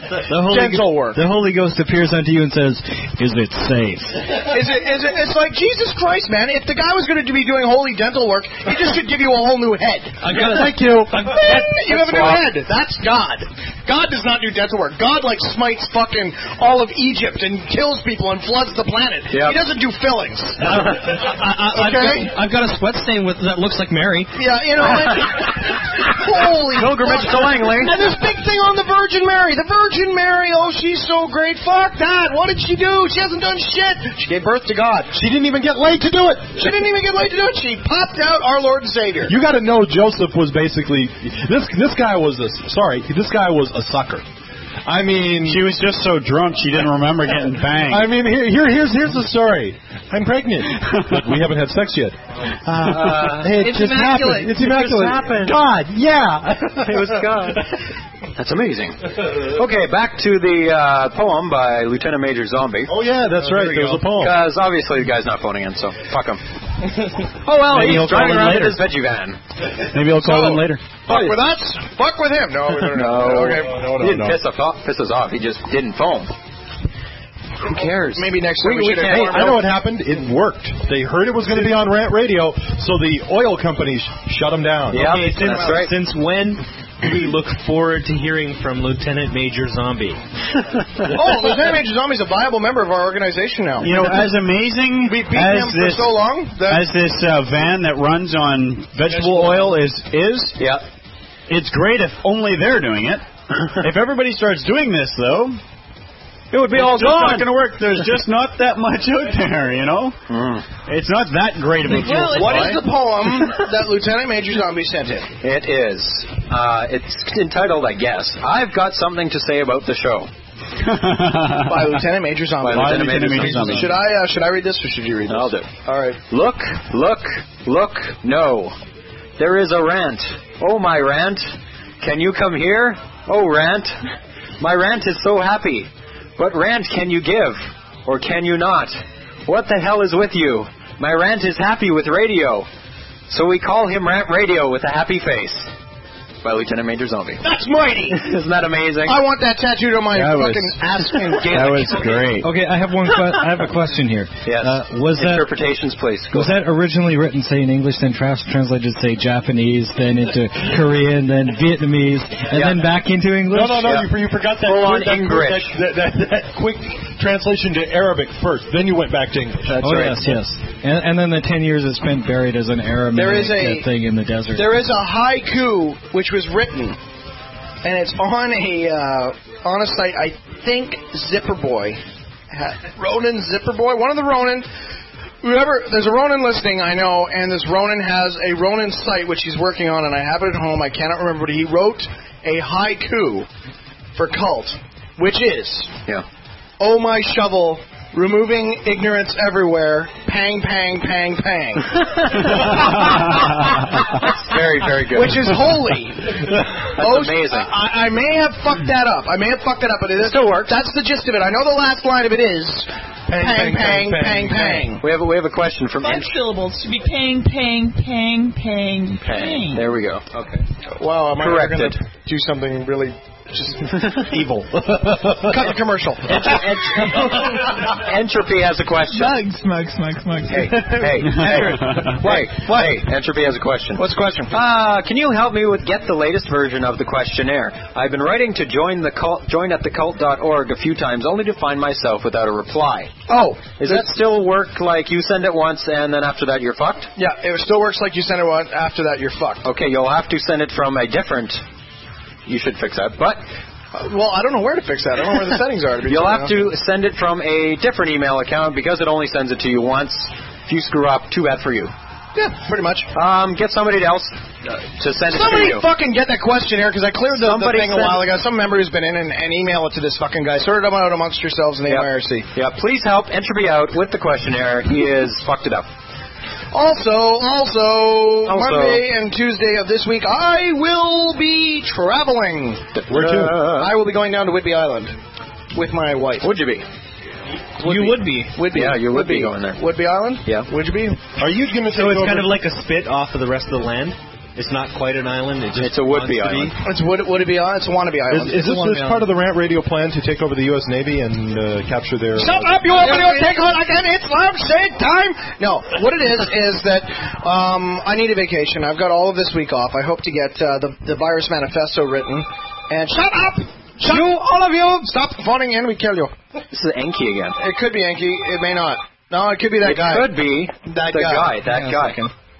dental work. The Holy Ghost appears unto you and says, "Is it safe?" It's like, Jesus Christ, man. If the guy was going to be doing holy dental work, he just could give you a whole new head. Thank you. You have a new head. That's God. God does not do dental work. God, like, smites fucking all of Egypt and kills people and floods the planet. Yep. He doesn't do fillings. Okay? I've got a sweat stain that looks like Mary. Yeah, you know, holy Pilgrimage to Langley. And this big thing on the Virgin Mary. The Virgin Mary, oh, she's so great. Fuck that. What did she do? She hasn't done shit. She gave birth to God. She didn't even get laid to do it. She didn't even get laid to do it. She popped out our Lord and Savior. You got to know Joseph was basically this guy was a sucker. I mean, she was just so drunk she didn't remember getting banged. I mean, here's the story. I'm pregnant, but we haven't had sex yet. It It's just immaculate. happened. It's immaculate. It just happened. God, yeah. It was God. That's amazing. Okay, back to the poem by Lieutenant Major Zombie. Oh yeah, that's right. There was a poem. Because obviously the guy's not phoning in, so fuck him. Oh well, Maybe he's he'll call driving in around later. in his veggie van. Maybe I'll call in later. Fuck with us? Fuck with him. No. Okay. He didn't piss us off. He just didn't phone. Who cares? Maybe next time we should have. Hey, I know what happened. It worked. They heard it was going to be on Rant Radio, so the oil companies shut them down. Yeah, Okay, that's right. Since when do we look forward to hearing from Lieutenant Major Zombie? Lieutenant Major Zombie's a viable member of our organization now. You know, as amazing we beat as him for this so long as this van that runs on vegetable oil is, yeah, it's great if only they're doing it. If everybody starts doing this, though, it would be all it's just gone. not going to work. There's just not that much out there, you know? It's not that great of a fuel supply. What is the poem that Lieutenant Major Zombie sent in? It is. It's entitled, I guess, I've Got Something to Say About the Show. By Lieutenant Major Zombie. By Lieutenant Major Zombie. Should I read this or should you read this? I'll do. All right. Look, no. There is a rant. Oh, my rant. Can you come here? Oh, rant. My rant is so happy. What rant can you give? Or can you not? What the hell is with you? My rant is happy with radio. So we call him Rant Radio with a happy face. By Lieutenant Major Zombie. That's mighty! Isn't that amazing? I want that tattooed on my fucking ass in Gaelic. That was great. Okay, I have I have a question here. Yes. Interpretations, please. Was that originally written, say, in English, then translated, say, Japanese, then into Korean, then Vietnamese, and then back into English? No. Yeah. You forgot that. Full on English. That quick translation to Arabic first. Then you went back to English. That's right. Yes. And then the 10 years it spent buried as an Aramaic thing in the desert. There is a haiku which was written, and it's on a site, I think Zipper Boy, Ronin Zipper Boy, one of the Ronin. There's a Ronin listening, I know, and this Ronin has a Ronin site which he's working on, and I have it at home. I cannot remember, but he wrote a haiku for Cult, which is, oh my shovel, removing ignorance everywhere, pang, pang, pang, pang. That's very, very good. Which is holy. That's amazing. I may have fucked that up. But it still works. That's the gist of it. I know the last line of it is pang, pang, pang, pang. We have a question from 5 syllables. Should be pang, pang, pang, pang, pang. There we go. Okay. Wow, am I going Corrected. to do something really just evil? Cut the commercial. Entropy has a question. Smug. Hey. Entropy has a question. What's the question? Can you help me with get the latest version of the questionnaire? I've been writing to join at thecult.org a few times, only to find myself without a reply. Oh, Does it still work like you send it once and then after that you're fucked? Yeah, it still works like you send it once. After that, you're fucked. Okay, you'll have to send it from a different... You should fix that, but... well, I don't know where to fix that. I don't know where the settings are. You'll have to send it from a different email account because it only sends it to you once. If you screw up, too bad for you. Yeah, pretty much. Get somebody else to send it to you. Somebody fucking get that questionnaire, because I cleared the thing a while ago. Some member who's been in and email it to this fucking guy. Sort it out amongst yourselves in the IRC. Yeah, please help Entropy out with the questionnaire. He is fucked it up. Also, Monday and Tuesday of this week, I will be traveling. Where to? I will be going down to Whidbey Island with my wife. Would you be? You would be. Yeah, you would be going there. Whidbey Island? Yeah. Would you be? Are you going to So it's kind of like a spit off of the rest of the land? It's not quite an island. It's a would-be island. It's would-be island. It's a wannabe island. Is this part of the Rant Radio plan to take over the U.S. Navy and capture their... Shut up, you open your take on again. It's lampshade time. No, what it is that I need a vacation. I've got all of this week off. I hope to get the Virus Manifesto written. And shut up! You, all of you, stop phoning in. We kill you. This is Enki again. It could be Enki. It may not. No, it could be that guy. It could be that guy. That guy.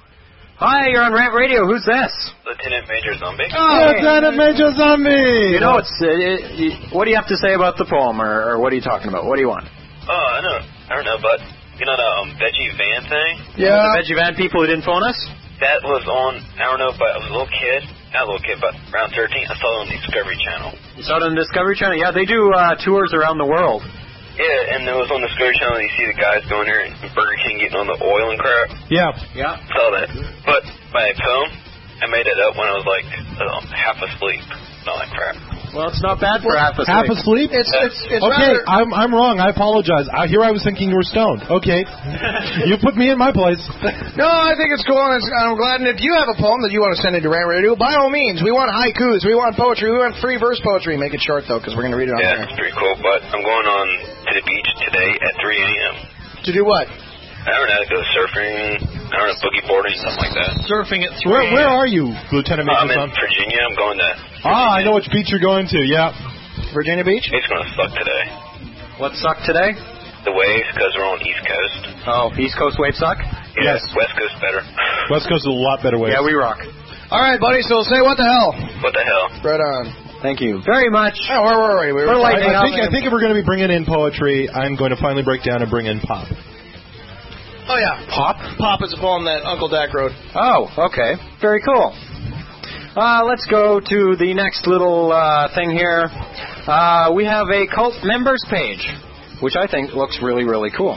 Hi, you're on Rant Radio. Who's this? Lieutenant Major Zombie. Oh, Lieutenant Major Zombie! You know, what do you have to say about the poem, or what are you talking about? What do you want? Oh, I don't know, but you know the veggie van thing? Yeah. The veggie van people who didn't phone us? That was on, I don't know, but I was a little kid. Not a little kid, but around 13. I saw it on the Discovery Channel. You saw it on the Discovery Channel? Yeah, they do tours around the world. Yeah, and it was on the Discovery Channel, and you see the guys going there and Burger King getting on the oil and crap. Yeah. Yeah. Saw that. But my poem, I made it up when I was like half asleep. All that crap. Well, it's not bad for half asleep. Half asleep? It's okay, I'm wrong. I apologize. Here I was thinking you were stoned. Okay. You put me in my place. No, I think it's cool, and I'm glad. And if you have a poem that you want to send into Rant Radio, by all means. We want haikus. We want poetry. We want free verse poetry. Make it short, though, because we're going to read it on there. there. Yeah, it's pretty cool. But I'm going on to the beach today at 3 a.m. To do what? I don't know, go surfing, I don't know, boogie boarding, something like that. Surfing at 3 Where are you, Lieutenant Major? I'm in Virginia. I'm going to I know which beach you're going to, yeah. Virginia Beach? It's going to suck today. What sucked today? The waves, because we're on East Coast. Oh, East Coast waves suck? Yeah, yes. West Coast better. West Coast is a lot better waves. Yeah, we rock. All right, buddy, so say what the hell. What the hell? Right on. Thank you very much. Oh, where were we? I think if we're going to be bringing in poetry, I'm going to finally break down and bring in pop. Oh, yeah. Pop? Pop is a poem that Uncle Dak wrote. Oh, okay. Very cool. Let's go to the next little thing here. We have a cult members page, which I think looks really, really cool.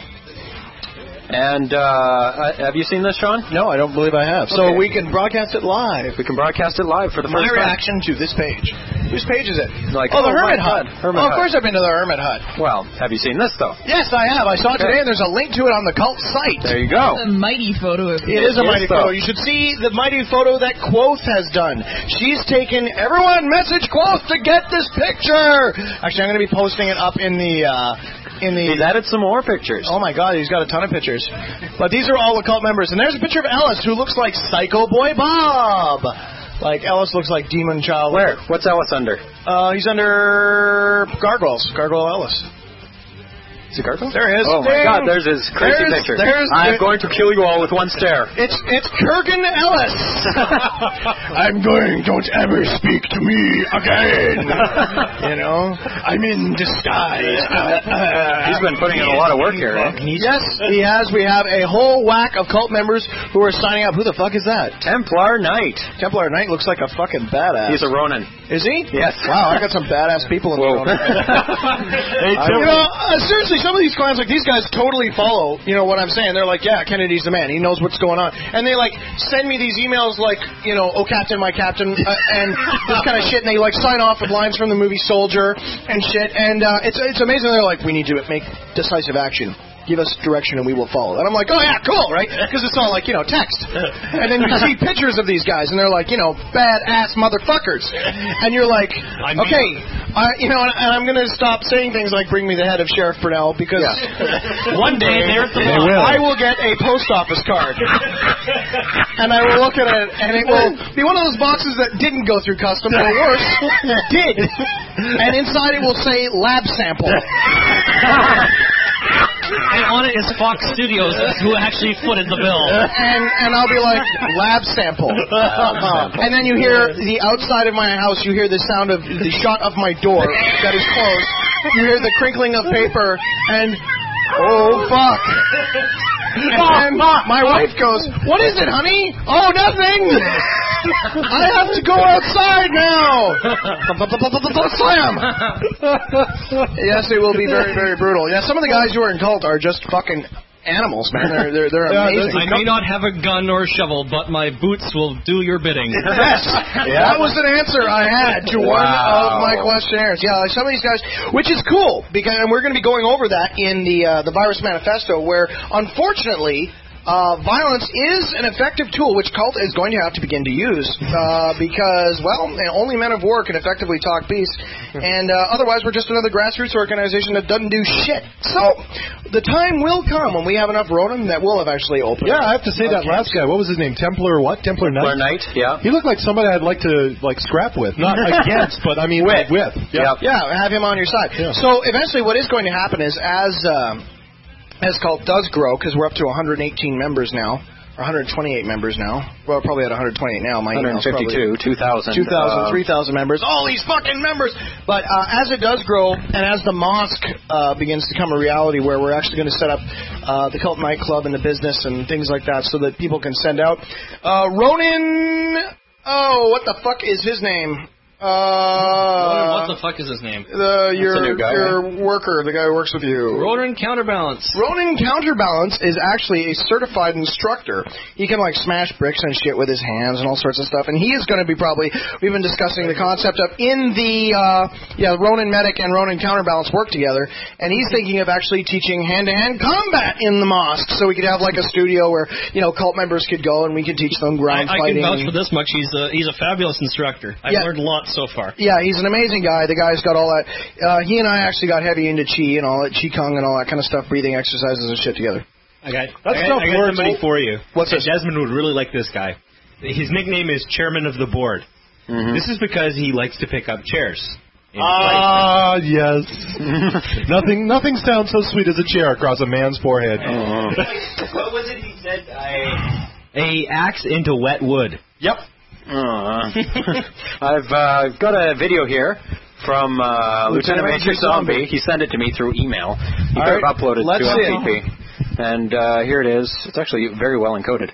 And have you seen this, Sean? No, I don't believe I have. Okay. So we can broadcast it live. We can broadcast it live for the first time. My reaction to this page. Whose page is it? Like, the Hermit Hut. Of course I've been to the Hermit Hut. Well, have you seen this, though? Yes, I have. I saw it today, and there's a link to it on the cult site. There you go. It's a mighty photo of it. It is a mighty photo. You should see the mighty photo that Quoth has done. She's taken, everyone message Quoth to get this picture. Actually, I'm going to be posting it up in the... He's added some more pictures. Oh, my God, he's got a ton of pictures. But these are all the cult members. And there's a picture of Ellis, who looks like Psycho Boy Bob. Like, Ellis looks like Demon Child. Where? What's Ellis under? He's under Gargoyles. Gargoyle Ellis. Is it Gargoyle? There he is. Oh, my God, there's his crazy picture. I'm going to kill you all with one stare. It's Kurgan Ellis. I'm going, don't ever speak to me again. You know? I'm in disguise. He's been putting in a lot of work here, right? Yes, he has. We have a whole whack of cult members who are signing up. Who the fuck is that? Templar Knight. Templar Knight looks like a fucking badass. He's a Ronin. Is he? Yes. Wow, I got some badass people in the Ronin. You know, seriously, some of these clans, like these guys totally follow, you know, what I'm saying. They're like, yeah, Kennedy's the man. He knows what's going on. And they, like, send me these emails like, you know, oh, Captain, my Captain, and this kind of shit. And they, like, sign off with lines from the movie Soldier and shit. And it's amazing. They're like, we need to make decisive action. Give us direction and we will follow. And I'm like, oh, yeah, cool, right? Because it's all like, you know, text. And then you see pictures of these guys, and they're like, you know, badass motherfuckers. And you're like, okay, you know, and I'm going to stop saying things like bring me the head of Sheriff Brunel, because one day they're at the I will get a post office card. And I will look at it, and it will be one of those boxes that didn't go through custom, or worse, did. And inside it will say lab sample. And on it is Fox Studios, who actually footed the bill. And I'll be like, lab sample. And then you hear the outside of my house, you hear the sound of the shot of my door that is closed. You hear the crinkling of paper, and oh, fuck. And my wife goes, what is it, honey? Oh, nothing. I have to go outside now. Slam. Yes, it will be very, very brutal. Yeah, some of the guys who are in cult are just fucking animals, man. They're amazing. I may not have a gun or a shovel, but my boots will do your bidding. Yes. Yeah. That was an answer I had to one of my questionnaires. Yeah, like some of these guys, which is cool, because and we're going to be going over that in the Virus Manifesto, where unfortunately violence is an effective tool which Cult is going to have to begin to use because, well, only men of war can effectively talk peace, and otherwise we're just another grassroots organization that doesn't do shit. So the time will come when we have enough Ronin that will have actually opened. Yeah, I have to say that last guy, what was his name? Templar what? Templar Knight? Templar Knight, yeah. He looked like somebody I'd like to scrap with. Not against, but I mean with. Yeah, have him on your side. Yeah. So eventually what is going to happen is as Cult does grow, because we're up to 118 members now, or 128 members now. Well, probably at 128 now. 152, 2,000. 2,000, 3,000 members. All these fucking members! But as it does grow, and as the mosque begins to become a reality where we're actually going to set up the Cult nightclub and the business and things like that so that people can send out. Ronin... Oh, what the fuck is his name? What the fuck is his name? Your worker, the guy who works with you. Ronin Counterbalance. Ronin Counterbalance is actually a certified instructor. He can smash bricks and shit with his hands and all sorts of stuff. And he is going to be we've been discussing the concept of in the Ronin Medic and Ronin Counterbalance work together. And he's thinking of actually teaching hand-to-hand combat in the mosque, so we could have a studio where Cult members could go and we could teach them ground fighting. I can vouch for this much. He's a fabulous instructor. I've learned a lot so far. Yeah, he's an amazing guy. The guy's got all that. He and I actually got heavy into Qi and all that, Qi Kung and all that kind of stuff, breathing exercises and shit together. I got somebody for you. What's this? Desmond would really like this guy. His nickname is Chairman of the Board. Mm-hmm. This is because he likes to pick up chairs. Yes. Nothing sounds so sweet as a chair across a man's forehead. What was it he said? A axe into wet wood. Yep. I've got a video here from Lieutenant Major Zombie. He sent it to me through email. He uploaded it to FTP. And here it is. It's actually very well encoded.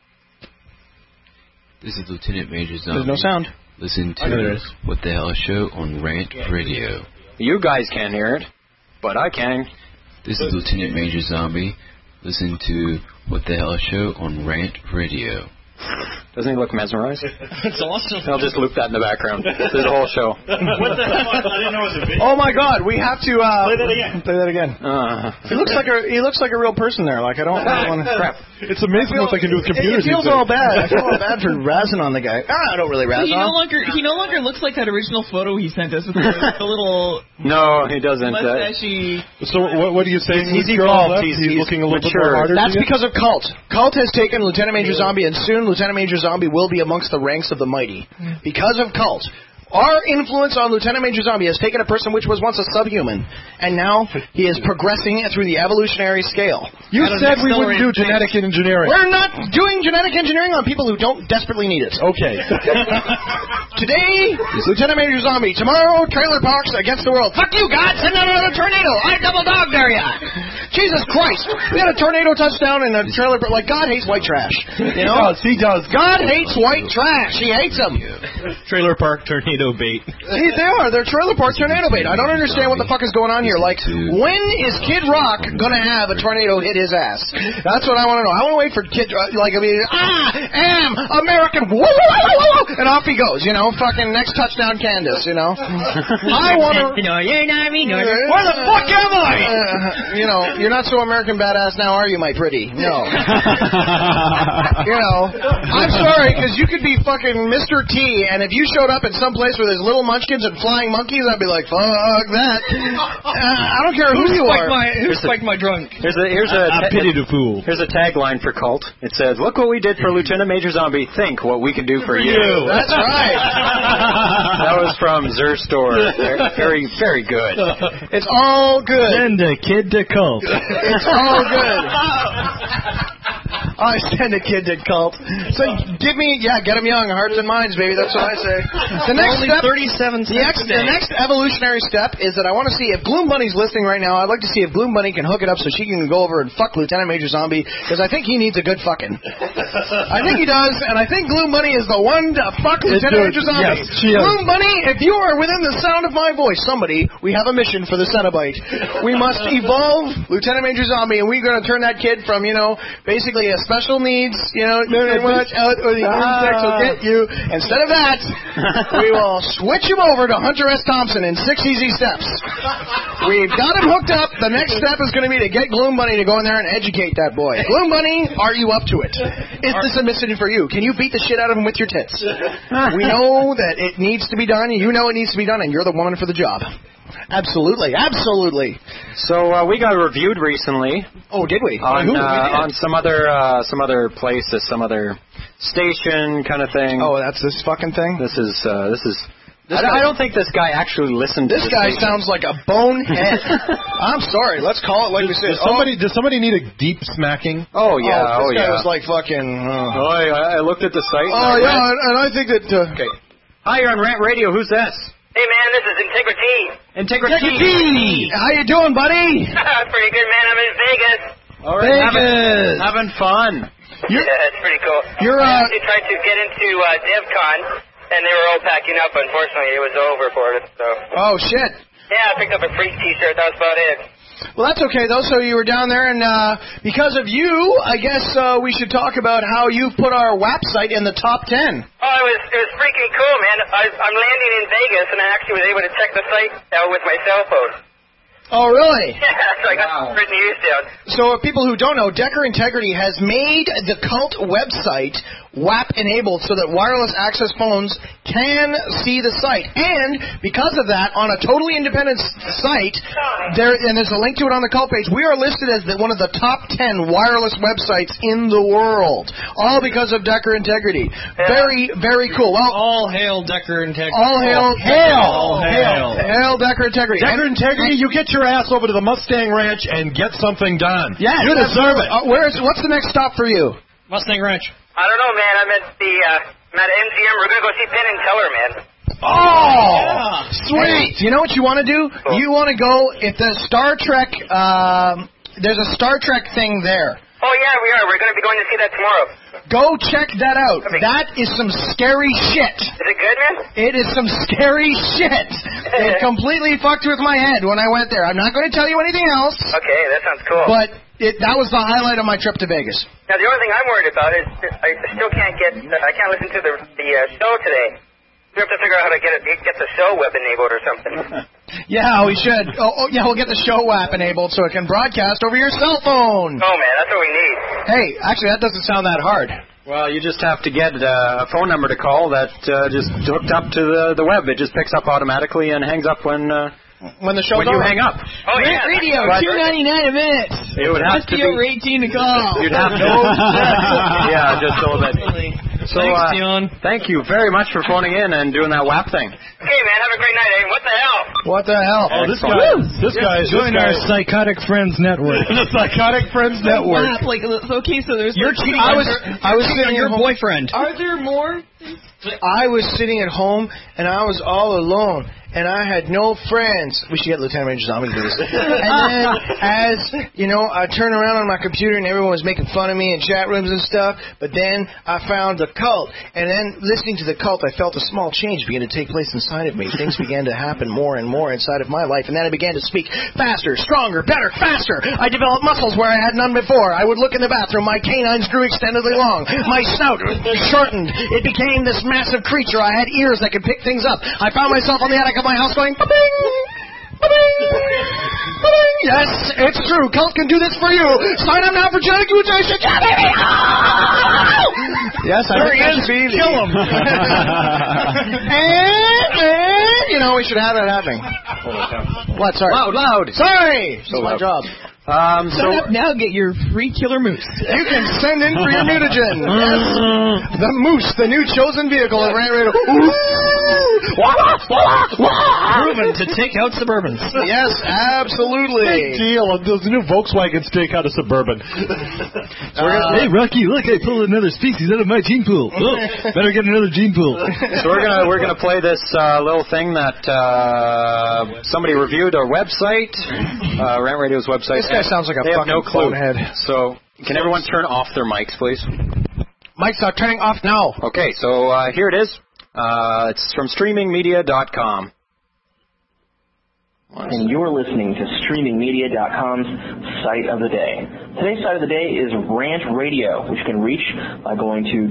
This is Lieutenant Major Zombie. There's no sound. Listen to What the Hell Show on Rant Radio. You guys can't hear it, but I can. This is Lieutenant Major Zombie. Listen to What the Hell Show on Rant Radio. Doesn't he look mesmerized? It's awesome. I'll just loop that in the background through the whole show. What the hell? I didn't know it was a video. Oh my God, we have to play that again. Play that again. He looks like a real person there. I don't want to crap. It's amazing what they can do with computers. It feels all bad. I feel all bad for razzing on the guy. I don't really razz on. He no longer looks like that original photo he sent us with the little. No, he doesn't. Mustache-y. So what do you say? He's evolved. He's looking a little mature. bit more harder. That's because of Cult. Cult has taken Lieutenant Major Zombie, and soon Lieutenant Major Zombie will be amongst the ranks of the mighty. Because of Cult. Our influence on Lieutenant Major Zombie has taken a person which was once a subhuman, and now he is progressing through the evolutionary scale. You said we wouldn't do genetic engineering. We're not doing genetic engineering on people who don't desperately need it. Okay. Today, Lieutenant Major Zombie. Tomorrow, trailer parks against the world. Fuck you, God! Send out another tornado! I double dog dare ya! Jesus Christ! We had a tornado touchdown in a trailer park. God hates white trash. You know? He does. God hates white trash. He hates them. Trailer park tornado bait. See, they are. They're trailer park tornado bait. I don't understand what the fuck is going on here. When is Kid Rock going to have a tornado hit his ass? That's what I want to know. I want to wait for Kid Rock, am American, whoa, whoa, whoa, whoa, and off he goes, fucking next touchdown Candace, I want to... Where the fuck am I? You're not so American badass now, are you, my pretty? No. I'm sorry, because you could be fucking Mr. T, and if you showed up at some place where there's little munchkins and flying monkeys, I'd be like, fuck that. I don't care who you are. Who spiked my drunk? Here's a pity to fool. Here's a tagline for Cult. It says, "Look what we did for Lieutenant Major Zombie. Think what we can do for you." That's right. That was from Zerstore. Very, very good. It's all good. Send a kid to Cult. It's all good. I send a kid to Cult. So get him young, hearts and minds, baby. That's what I say. The next Only step, 37 seconds. the next evolutionary step is that I want to see if Gloom Bunny's listening right now. I'd like to see if Gloom Bunny can hook it up so she can go over and fuck Lieutenant Major Zombie, because I think he needs a good fucking. I think he does, and I think Gloom Bunny is the one to fuck Lieutenant Major Zombie. Yes, she is. Gloom Bunny, if you are within the sound of my voice, we have a mission for the Cenobite. We must evolve Lieutenant Major Zombie, and we're going to turn that kid from, basically a special needs, watch out or the insects will get you. Instead of that, we will switch him over to Hunter S. Thompson in 6 easy steps. We've got him hooked up. The next step is going to be to get Gloom Bunny to go in there and educate that boy. Gloom Bunny, are you up to it? Is this a mission for you? Can you beat the shit out of him with your tits? We know that it needs to be done. You know it needs to be done, and you're the woman for the job. Absolutely. So we got reviewed recently. Oh, did we? On some other places, some other station kind of thing. Oh, that's this fucking thing? This is. I don't think this guy actually listened to this guy station. sounds like a bonehead. I'm sorry. Let's call it like we said. Does somebody need a deep smacking? Oh, yeah. This guy was like fucking... I looked at the site. Oh, yeah, and I think that... Okay. Hi, you're on Rant Radio. Who's this? Hey, man, this is Integrity. Integrity. How you doing, buddy? Pretty good, man. I'm in Vegas. All right. Vegas. Having fun. Yeah, it's pretty cool. I actually tried to get into DevCon, and they were all packing up. Unfortunately, it was over for it. So. Oh, shit. Yeah, I picked up a Freak t-shirt. That was about it. Well, that's okay, though. So you were down there, and because of you, I guess we should talk about how you've put our WAP site in the top 10. Oh, it was freaking cool, man. I'm landing in Vegas, and I actually was able to check the site out with my cell phone. Oh, really? Yeah, so I got some good news down. So people who don't know, Decker Integrity has made the cult website WAP-enabled so that wireless access phones can see the site. And because of that, on a totally independent site, and there's a link to it on the cult page, we are listed as one of the top 10 wireless websites in the world. All because of Decker Integrity. Very, very cool. Well, all hail Decker Integrity. All hail Decker Integrity. Decker Integrity, you get your ass over to the Mustang Ranch and get something done. Yes, you deserve it. What's the next stop for you? Mustang Ranch. I don't know, man. I'm at MGM. We're going to go see Penn and Teller, man. Oh, yeah. Sweet. You know what you want to do? Cool. You want to go, if the Star Trek, there's a Star Trek thing there. Oh, yeah, we are. We're going to be going to see that tomorrow. Go check that out. That is some scary shit. Is it good, man? It is some scary shit. It completely fucked with my head when I went there. I'm not going to tell you anything else. Okay, that sounds cool. But that was the highlight of my trip to Vegas. Now, the only thing I'm worried about is I still can't I can't listen to the show today. We have to figure out how to get the show web enabled or something. Yeah, we should. Yeah, we'll get the show app enabled so it can broadcast over your cell phone. Oh, man, that's what we need. Hey, actually, that doesn't sound that hard. Well, you just have to get a phone number to call that just hooked up to the web. It just picks up automatically and hangs up when the show's over. You hang up. Oh, yeah. Radio, $2.99 a minute. It would have to be over 18 to call. You'd have to. Yeah, just so that. So, thanks, Dion. Thank you very much for phoning in and doing that WAP thing. Hey, man, have a great night. Hey, what the hell? What the hell? Oh, this guy is join our Psychotic Friends Network. The Psychotic Friends Network. WAP, okay, so there's... You're cheating I was sitting on your boyfriend. Are there more? I was sitting at home, and I was all alone, and I had no friends. We should get Lieutenant Ranger Zombie to do this. And then, I turned around on my computer, and everyone was making fun of me in chat rooms and stuff, but then I found the cult, and then listening to the cult, I felt a small change begin to take place inside of me. Things began to happen more and more inside of my life, and then I began to speak faster, stronger, better, faster. I developed muscles where I had none before. I would look in the bathroom. My canines grew extendedly long. My snout shortened. It became this massive creature. I had ears that could pick things up. I found myself on the attic of my house going, ba-bing, ba-bing, ba-bing. Yes, it's true. Cult can do this for you. Sign up now for genetic mutation. Yeah, baby. Yes, I think that should be. Kill him. and, we should have that happening. What? Sorry. Loud. Sorry. This is my job. Sign up now, get your free killer moose. You can send in for your mutagen. Yes. The Moose, the new chosen vehicle of Rant Radio. Proven to take out Suburbans. Yes, absolutely. Big deal. Those new Volkswagens take out a Suburban. Hey, Rocky, look, I pulled another species out of my gene pool. Oh, better get another gene pool. So we're gonna play this little thing that somebody reviewed our website, Rant Radio's website. This guy sounds like a fucking bonehead. So, can everyone turn off their mics, please? Mics are turning off now. Okay, so here it is. It's from streamingmedia.com. And you're listening to streamingmedia.com's Site of the Day. today's site of the day is Rant Radio, which you can reach by going to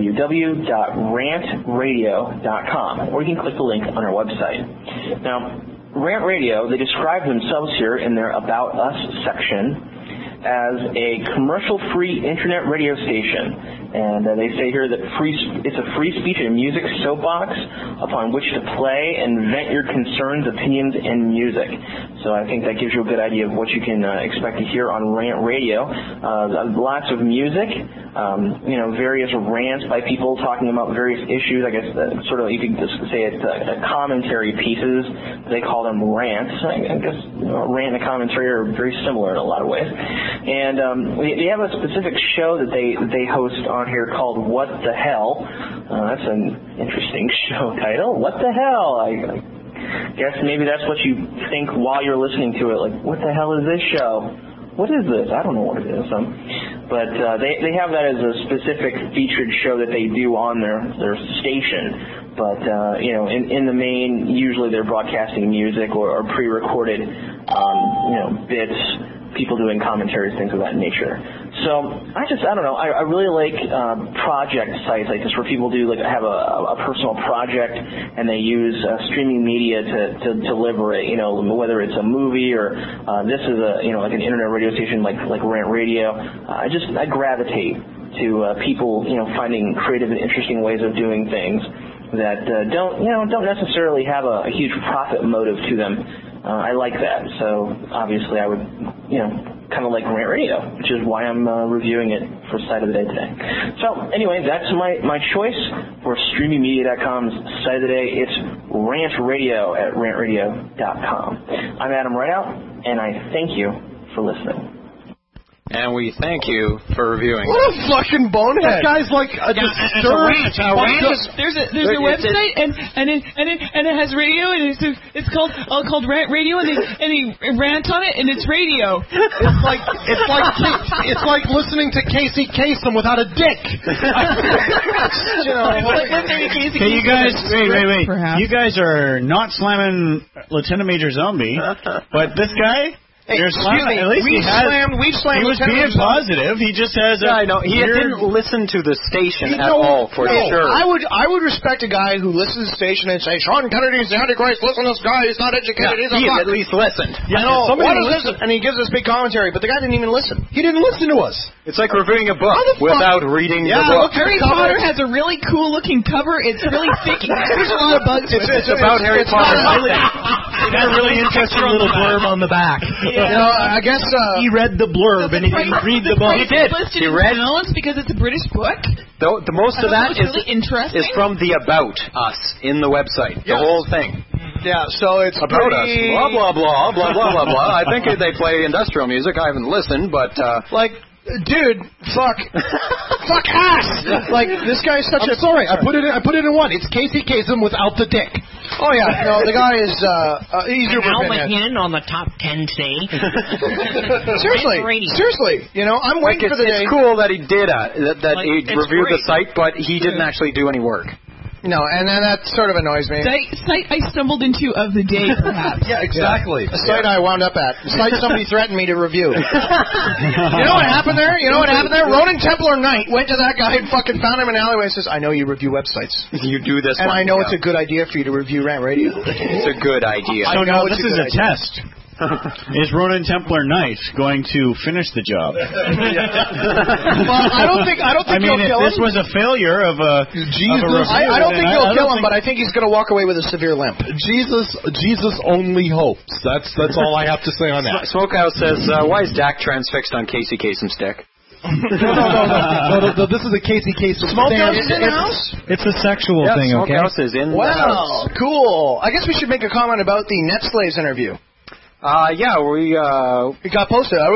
www.rantradio.com, or you can click the link on our website. Now, Rant Radio, they describe themselves here in their About Us section as a commercial-free internet radio station. And they say here that it's a free speech and music soapbox upon which to play and vent your concerns, opinions, and music. So I think that gives you a good idea of what you can expect to hear on Rant Radio. Lots of music, various rants by people talking about various issues. I guess sort of you could just say it's commentary pieces. They call them rants. I guess a rant and a commentary are very similar in a lot of ways. And they have a specific show that they host on here called What the Hell. That's an interesting show title. What the hell? I guess maybe that's what you think while you're listening to it. Like, what the hell is this show? What is this? I don't know what it is. But they have that as a specific featured show that they do on their station. But, in the main, usually they're broadcasting music or pre-recorded, bits, people doing commentaries, things of that nature. So I don't know. I really like project sites like this where people have a personal project and they use streaming media to deliver it. Whether it's a movie or this is like an internet radio station like Rant Radio. I gravitate to people finding creative and interesting ways of doing things that don't necessarily have a huge profit motive to them. I like that. So obviously I would kind of like Rant Radio, which is why I'm reviewing it for Site of the Day today. So anyway, that's my choice for StreamingMedia.com's Site of the Day. It's Rant Radio at rantradio.com. I'm Adam Rideout, and I thank you for listening. And we thank you for reviewing. What a fucking bonehead! That guy's like a disturbed. There's a website and it has radio and it's called Rant Radio and they rant on it and it's radio. It's like listening to Casey Kasem without a dick. Okay, you guys, wait. Perhaps. You guys are not slamming Lieutenant Major Zombie, but this guy. Hey, excuse me. We've slammed. He was being positive. He just has I know. He didn't listen to the station at all, for sure. I would respect a guy who listens to the station and say, Sean Kennedy's the Antichrist. Listen to this guy. He's not educated. Yeah, he at least listened. Yeah, I know. What is this? And he gives us big commentary, but the guy didn't even listen. He didn't listen to us. It's like reviewing a book without reading the book. Harry Potter has a really cool looking cover. It's really thick. There's a lot of bugs. It's about Harry Potter. Got a really interesting little blurb on the back. I guess he read the blurb and he didn't read the book. He did. He read balance because it's a British book. The most of that is really interesting. Is from the About Us in the website. The whole thing. Yeah, so it's About Us. Blah blah blah blah blah blah blah. I think they play industrial music. I haven't listened, but dude, fuck ass. Like this guy's such a. Sorry, I put it in one. It's Casey Kasem without the dick. Oh yeah, no, the guy is he's your Al McHenn on the top 10 say. Seriously, I'm waiting for the day. It's cool that he did he reviewed the site, but he didn't actually do any work. No, and then that sort of annoys me. Site I stumbled into of the day, perhaps. Yeah, exactly. A site I wound up at. A site somebody threatened me to review. You know what happened there? Ronan Templar Knight went to that guy and fucking found him in an alleyway and says, I know you review websites. You do this and I know it's a good idea for you to review Rant Radio. It's a good idea. So now this is a test. Is Ronan Templar Knight going to finish the job? Well, I don't think he'll kill him. If this was a failure of a Jesus, I don't think he'll kill him, but I think he's going to walk away with a severe limp. Jesus only hopes. That's all I have to say on that. Smokehouse says, why is Dak transfixed on Casey Kasem's stick? No, this is a Casey Kasem. Smokehouse is in the house? It's a sexual thing, okay? Smokehouse is in the house. Cool. I guess we should make a comment about the Net Slaves interview. It got posted. that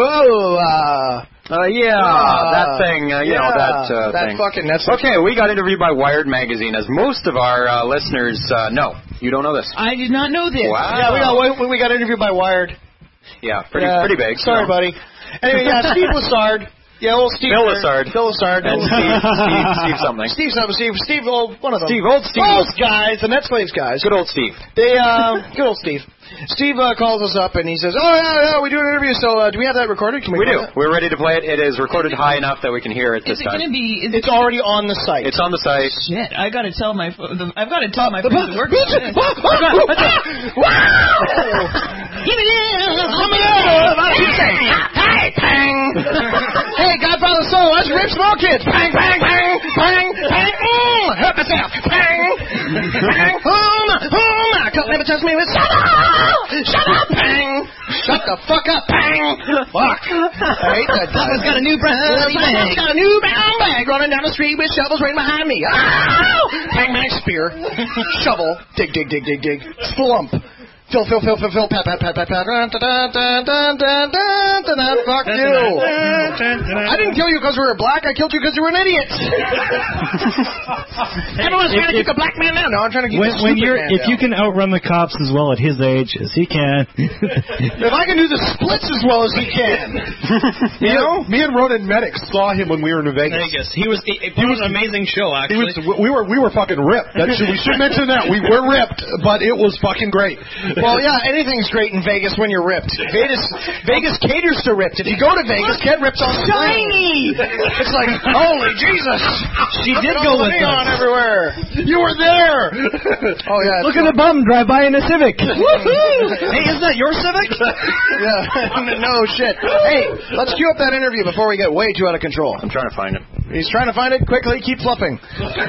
thing. That thing. Fucking Net Slaves. Okay, we got interviewed by Wired Magazine, as most of our listeners know. You don't know this? I did not know this. Wow. Yeah, we got interviewed by Wired. Yeah, pretty big. Sorry, buddy. Anyway, Steve Lassard. Yeah, old Steve. Phil Lassard. And Steve something. Steve, one of them. Old Steve. Those guys, the Net Slaves guys. Good old Steve. Good old Steve. Steve calls us up and he says, "Oh yeah, we do an interview. So do we have that recorded? Can we do. That? We're ready to play it. It is recorded high enough that we can hear it this time. It's already on the site. It's on the site. Shit, I've got to tell my friends to work. Hey, pang! Hey, Godfather Soul, let's rip small kids. Pang, pang, pang, pang, pang. Hurt myself. Pang, pang. Can't never touch me with shut up, pang. Shut the fuck up, pang. Fuck. I hate that. Someone's got a new brown bag. Someone's got a new brown bag running down the street with shovels right behind me. Ow! Pang, bang, spear. Shovel. Dig, dig, dig, dig, dig. Slump. Phil, pat, pat. Fuck you. I didn't kill you because we were black. I killed you because you were an idiot. Everyone's trying to keep a black man down. No, I'm trying to keep a stupid man down. If you can outrun the cops as well at his age as he can. If I can do the splits as well as he can. You know? Me and Ronan Medic saw him when we were in Vegas. He was an amazing show, actually. We were fucking ripped. We should mention that. We were ripped, but it was fucking great. Well, yeah, anything's great in Vegas when you're ripped. Vegas caters to ripped. If you go to Vegas, get ripped on shiny. It's like, holy Jesus! She did go with neon us. everywhere. You were there. Oh yeah. Look at the bum drive by in a Civic. Hey, isn't that your Civic? Yeah. No shit. Hey, let's cue up that interview before we get way too out of control. I'm trying to find it. He's trying to find it. Quickly, keep fluffing.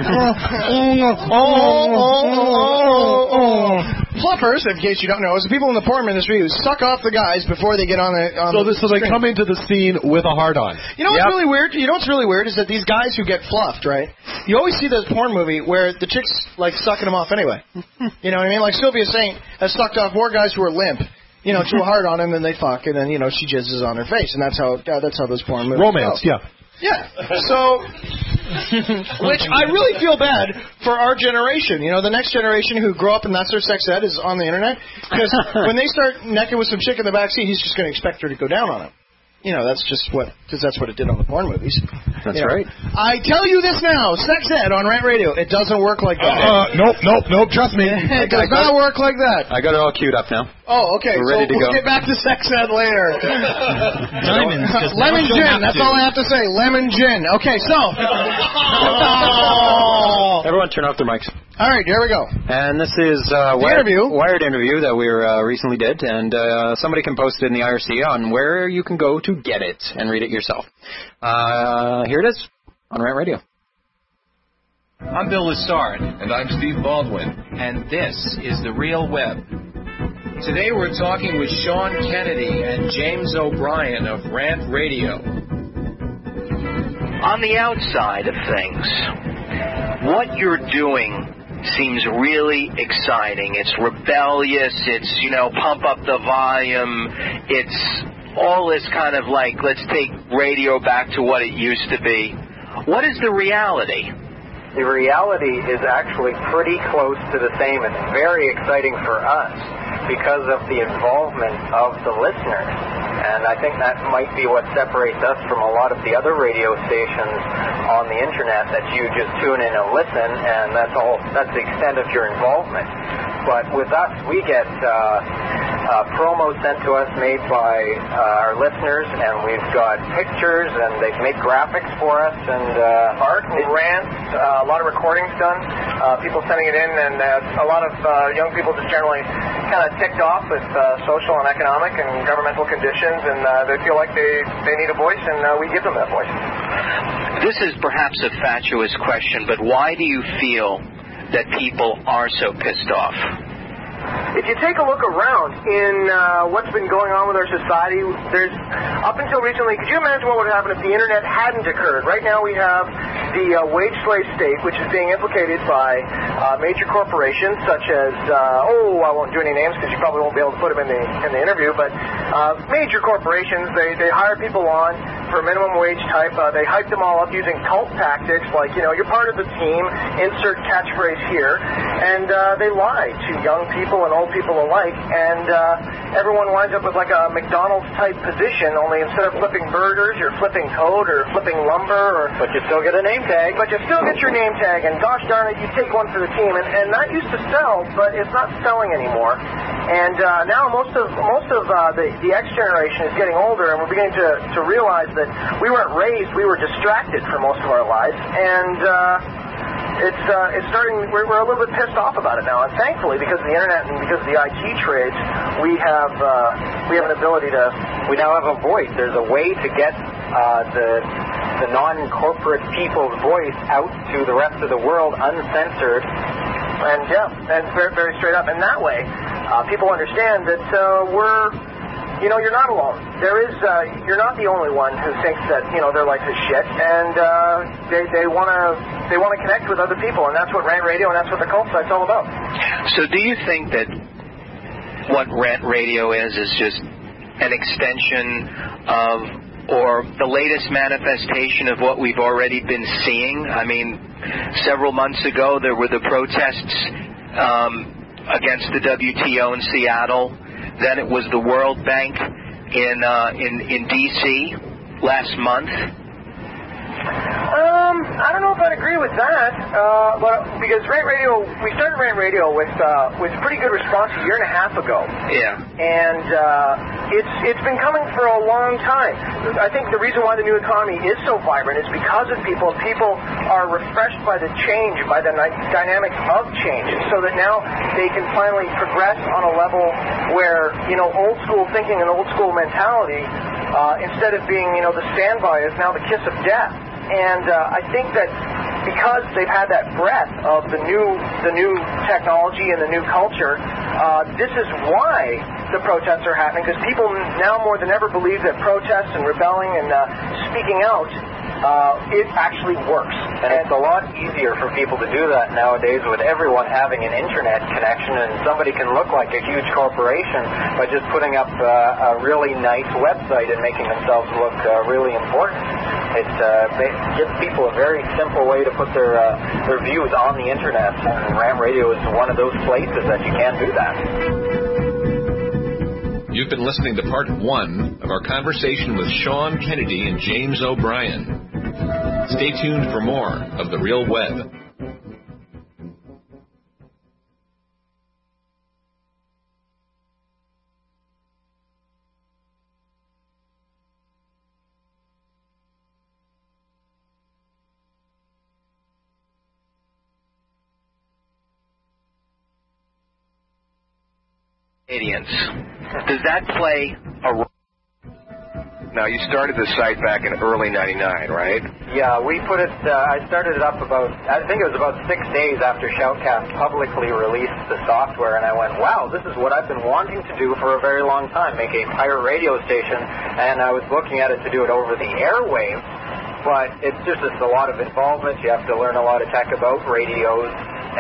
Fluffers, in case you don't know, is the people in the porn industry who suck off the guys before they get on the. So they come into the scene with a hard-on. You know what's really weird? You know what's really weird is that these guys who get fluffed, right? You always see this porn movie where the chick's like sucking them off anyway. You know what I mean? Like Sylvia Saint has sucked off more guys who are limp. You know, too hard on him, and they fuck, and then she jizzes on her face, and that's how those porn movies romance, go. Yeah. So, which I really feel bad for our generation. You know, the next generation who grow up and that's their sex ed is on the internet. Because when they start necking with some chick in the backseat, he's just going to expect her to go down on him. You know, that's what it did on the porn movies. That's right. I tell you this now, sex ed on Rant Radio, it doesn't work like that. Nope, trust me. It does not work like that. I got it all queued up now. Oh, okay. We're ready to we'll go. get back to sex ed later. Diamonds. Lemon gin, that's all I have to say. Lemon gin. Okay, so. Everyone turn off their mics. All right, here we go. And this is Wired interview that we recently did, and somebody can post it in the IRC on where you can go to get it and read it yourself. Here it is on Rant Radio. I'm Bill Lissard. And I'm Steve Baldwin. And this is The Real Web. Today we're talking with Sean Kennedy and James O'Brien of Rant Radio. On the outside of things, what you're doing seems really exciting. It's rebellious. It's, pump up the volume. It's all this kind of like, let's take radio back to what it used to be. What is the reality? The reality is actually pretty close to the same. It's very exciting for us because of the involvement of the listeners. And I think that might be what separates us from a lot of the other radio stations on the internet, that you just tune in and listen, and that's the extent of your involvement. But with us, we get promos sent to us made by our listeners, and we've got pictures, and they've made graphics for us, and art and rants, a lot of recordings done, people sending it in, and a lot of young people just generally kind of ticked off with social and economic and governmental conditions, and they feel like they need a voice, and we give them that voice. This is perhaps a fatuous question, but why do you feel that people are so pissed off? If you take a look around in what's been going on with our society, there's, up until recently, could you imagine what would happen if the internet hadn't occurred? Right now we have the wage slave state, which is being implicated by major corporations such as, I won't do any names because you probably won't be able to put them in the interview, but major corporations, they hire people on for minimum wage type. They hyped them all up using cult tactics like, you're part of the team, insert catchphrase here. And they lie to young people and old people alike. And everyone winds up with like a McDonald's-type position, only instead of flipping burgers, you're flipping code or flipping lumber. But you still get a name tag. But you still get your name tag. And gosh darn it, you take one for the team. And that used to sell, but it's not selling anymore. And now most of the X generation is getting older, and we're beginning to realize that we weren't raised, we were distracted for most of our lives, and it's starting. We're a little bit pissed off about it now, and thankfully, because of the internet and because of the IT trades, we have an ability to. We now have a voice. There's a way to get the non-corporate people's voice out to the rest of the world uncensored. And very, very straight up. And that way, people understand that you're not alone. You're not the only one who thinks that, their life is shit, and they want to connect with other people, and that's what Rant Radio and that's what the cult site's all about. So do you think that what Rant Radio is just an extension of, or the latest manifestation of what we've already been seeing? I mean, several months ago there were the protests against the WTO in Seattle. Then it was the World Bank in D.C. last month. I don't know if I'd agree with that, but because Rant Radio, we started Rant Radio with pretty good response a year and a half ago. Yeah. And it's been coming for a long time. I think the reason why the new economy is so vibrant is because of people. People are refreshed by the change, by the dynamics of change, so that now they can finally progress on a level where, old school thinking and old school mentality, instead of being, the standby, is now the kiss of death. And I think that because they've had that breath of the new technology and the new culture, this is why the protests are happening, because people now more than ever believe that protest and rebelling and speaking out, it actually works. And it's a lot easier for people to do that nowadays with everyone having an internet connection, and somebody can look like a huge corporation by just putting up a really nice website and making themselves look really important. It gives people a very simple way to put their views on the internet, and Ram Radio is one of those places that you can do that. You've been listening to part 1 of our conversation with Sean Kennedy and James O'Brien. Stay tuned for more of The Real Web. Canadians. Does that play a role? Now, you started the site back in early '99, right? Yeah, we put it, I started it up I think it was about 6 days after Shoutcast publicly released the software, and I went, wow, this is what I've been wanting to do for a very long time, make a pirate radio station, and I was looking at it to do it over the airwaves, but it's a lot of involvement. You have to learn a lot of tech about radios.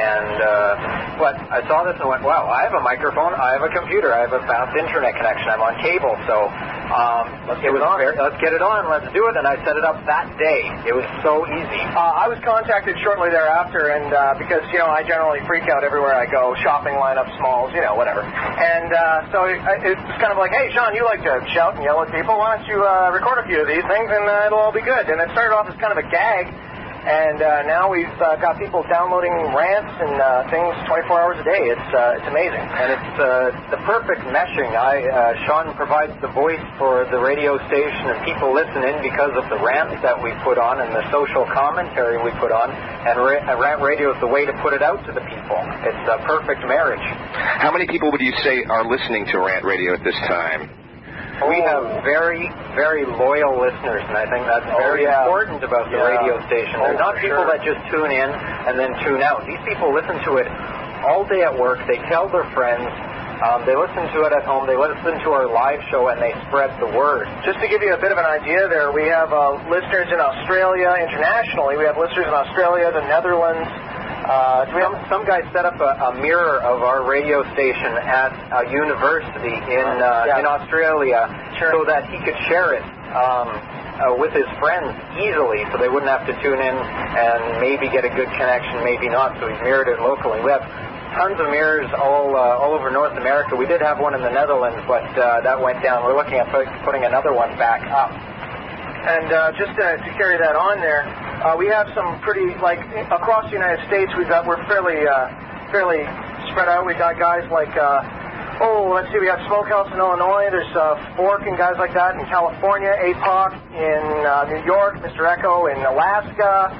But I saw this and went, wow, I have a microphone, I have a computer, I have a fast internet connection, I'm on cable, so let's get it on, let's do it, and I set it up that day. It was so easy. I was contacted shortly thereafter, and because, I generally freak out everywhere I go, shopping lineups, malls, whatever. And so it's kind of like, hey, Sean, you like to shout and yell at people, why don't you record a few of these things, and it'll all be good. And it started off as kind of a gag. And now we've got people downloading rants and things 24 hours a day. It's amazing. And it's the perfect meshing. Sean provides the voice for the radio station, and people listen in because of the rants that we put on and the social commentary we put on. And Rant Radio is the way to put it out to the people. It's a perfect marriage. How many people would you say are listening to Rant Radio at this time? We have very, very loyal listeners, and I think that's very important about the radio station. They're not people that just tune in and then tune out. These people listen to it all day at work. They tell their friends. They listen to it at home. They listen to our live show, and they spread the word. Just to give you a bit of an idea there, we have listeners in Australia internationally. We have listeners in Australia, the Netherlands. Some guy set up a mirror of our radio station at a university in Australia so that he could share it with his friends easily, so they wouldn't have to tune in and maybe get a good connection, maybe not. So he's mirrored it locally. We have tons of mirrors all over North America. We did have one in the Netherlands, but that went down. We're looking at putting another one back up. And just to carry that on there, we have some pretty, like, across the United States, we're fairly spread out. We've got guys like, let's see, we got Smokehouse in Illinois, there's Fork and guys like that in California, APOC in New York, Mr. Echo in Alaska,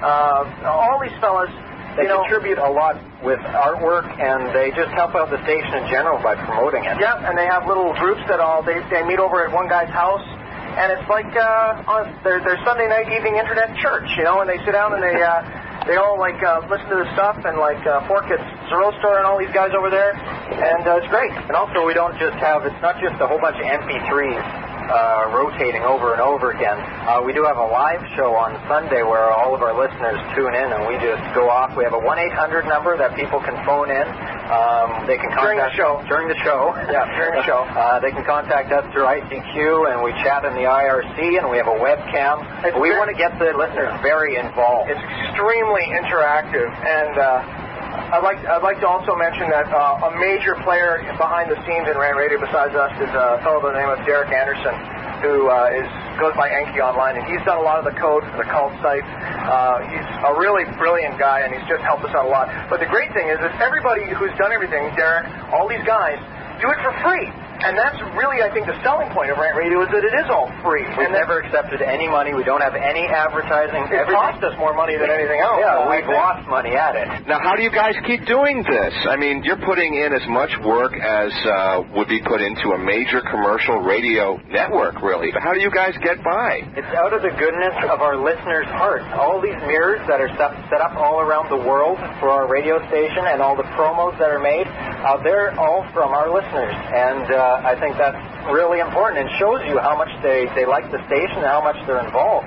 all these fellas. They contribute a lot with artwork, and they just help out the station in general by promoting it. Yeah, and they have little groups that they meet over at one guy's house, and it's like on their Sunday night evening internet church, and they sit down and they all listen to the stuff, and Fork gets Zero Store and all these guys over there, and it's great. And also we don't just have, it's not just a whole bunch of MP3s rotating over and over again. We do have a live show on Sunday where all of our listeners tune in, and we just go off. We have a 1-800 number that people can phone in. They can contact during the show. Yeah, during the show. They can contact us through ICQ, and we chat in the IRC, and we have a webcam. We want to get the listeners very involved. It's extremely interactive, and I'd like to also mention that a major player behind the scenes in Rant Radio besides us is a fellow by the name of Derek Anderson, who goes by Enki online, and he's done a lot of the code for the cult site. He's a really brilliant guy, and he's just helped us out a lot. But the great thing is that everybody who's done everything, Derek, all these guys, do it for free. And that's really, I think, the selling point of Rant Radio is that it is all free. We've never accepted any money. We don't have any advertising. It costs us more money than anything else. Yeah, we've lost money at it. Now, how do you guys keep doing this? I mean, you're putting in as much work as would be put into a major commercial radio network, really. But how do you guys get by? It's out of the goodness of our listeners' hearts. All these mirrors that are set up all around the world for our radio station and all the promos that are made, they're all from our listeners. And I think that's really important. It shows you how much they like the station and how much they're involved.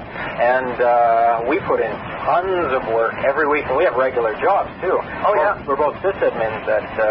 And we put in tons of work every week, and we have regular jobs too. Oh yeah, we're both sysadmins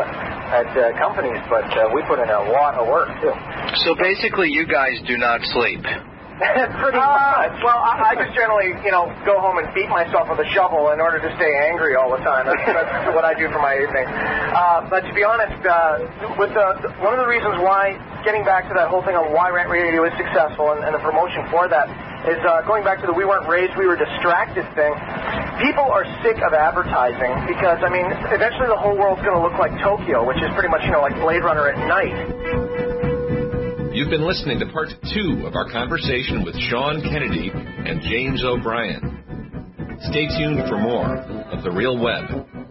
at companies, but we put in a lot of work too. So basically, you guys do not sleep. Pretty much. Well, I just generally, go home and beat myself with a shovel in order to stay angry all the time. That's what I do for my evening. But to be honest, one of the reasons why, getting back to that whole thing on why Rant Radio is successful and the promotion for that, is going back to the we weren't raised, we were distracted thing. People are sick of advertising because, eventually the whole world's going to look like Tokyo, which is pretty much, like Blade Runner at night. You've been listening to part 2 of our conversation with Sean Kennedy and James O'Brien. Stay tuned for more of The Real Web.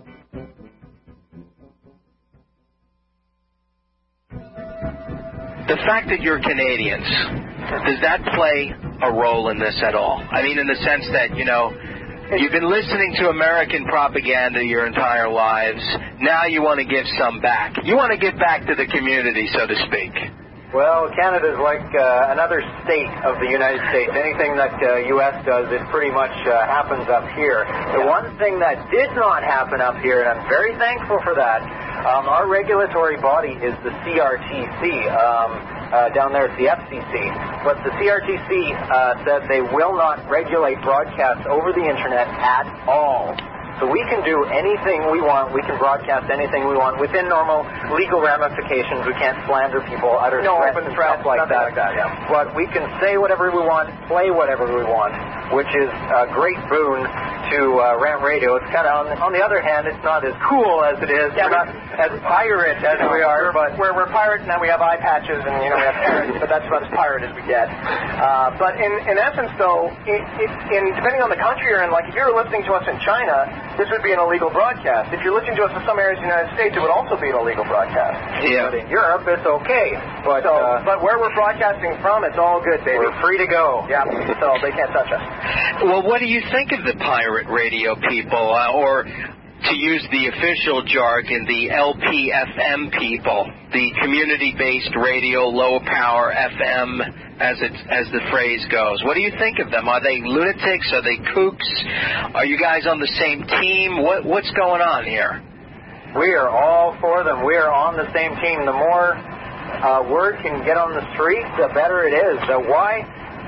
The fact that you're Canadians, does that play a role in this at all? In the sense that, you've been listening to American propaganda your entire lives. Now you want to give some back. You want to give back to the community, so to speak. Well, Canada's like another state of the United States. Anything that U.S. does, it pretty much happens up here. The one thing that did not happen up here, and I'm very thankful for that, our regulatory body is the CRTC. Down there at the FCC. But the CRTC said they will not regulate broadcasts over the Internet at all. So we can do anything we want. We can broadcast anything we want within normal legal ramifications. We can't slander people, utter threats and stuff like that. Yeah. But we can say whatever we want, play whatever we want, which is a great boon to Rant Radio. It's kind of, on the other hand, it's not as cool as it is. Yeah, not as pirate as we are. But we're pirate, and then we have eye patches, and we have parrots, but that's about as pirate as we get. But in essence, though, depending on the country you're in, like if you're listening to us in China, this would be an illegal broadcast. If you're listening to us in some areas of the United States, it would also be an illegal broadcast. Yeah. But in Europe, it's okay. But where we're broadcasting from, it's all good, baby. We're free to go. Yeah, so they can't touch us. Well, what do you think of the pirate radio people, or to use the official jargon, the LPFM people, the community-based radio, low-power FM, as the phrase goes? What do you think of them? Are they lunatics? Are they kooks? Are you guys on the same team? What's going on here? We are all for them. We are on the same team. The more word can get on the street, the better it is. Why